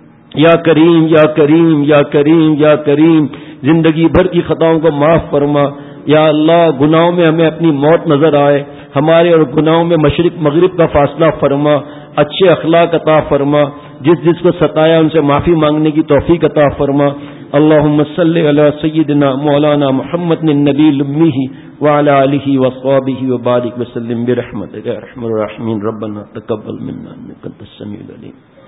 یا کریم یا کریم یا کریم یا کریم زندگی بھر کی خطاؤں کو معاف فرما. یا اللہ گناہوں میں ہمیں اپنی موت نظر آئے، ہمارے اور گناہوں میں مشرق مغرب کا فاصلہ فرما، اچھے اخلاق عطا فرما، جس جس کو ستایا ان سے معافی مانگنے کی توفیق عطا فرما۔ اللہم صلی علی سیدنا مولانا محمد النبی الأمی وعلی آلہ وصحبہ وبارک وسلم برحمتک یا ارحم الراحمین۔ ربنا تقبل منا انک انت السمیع العلیم۔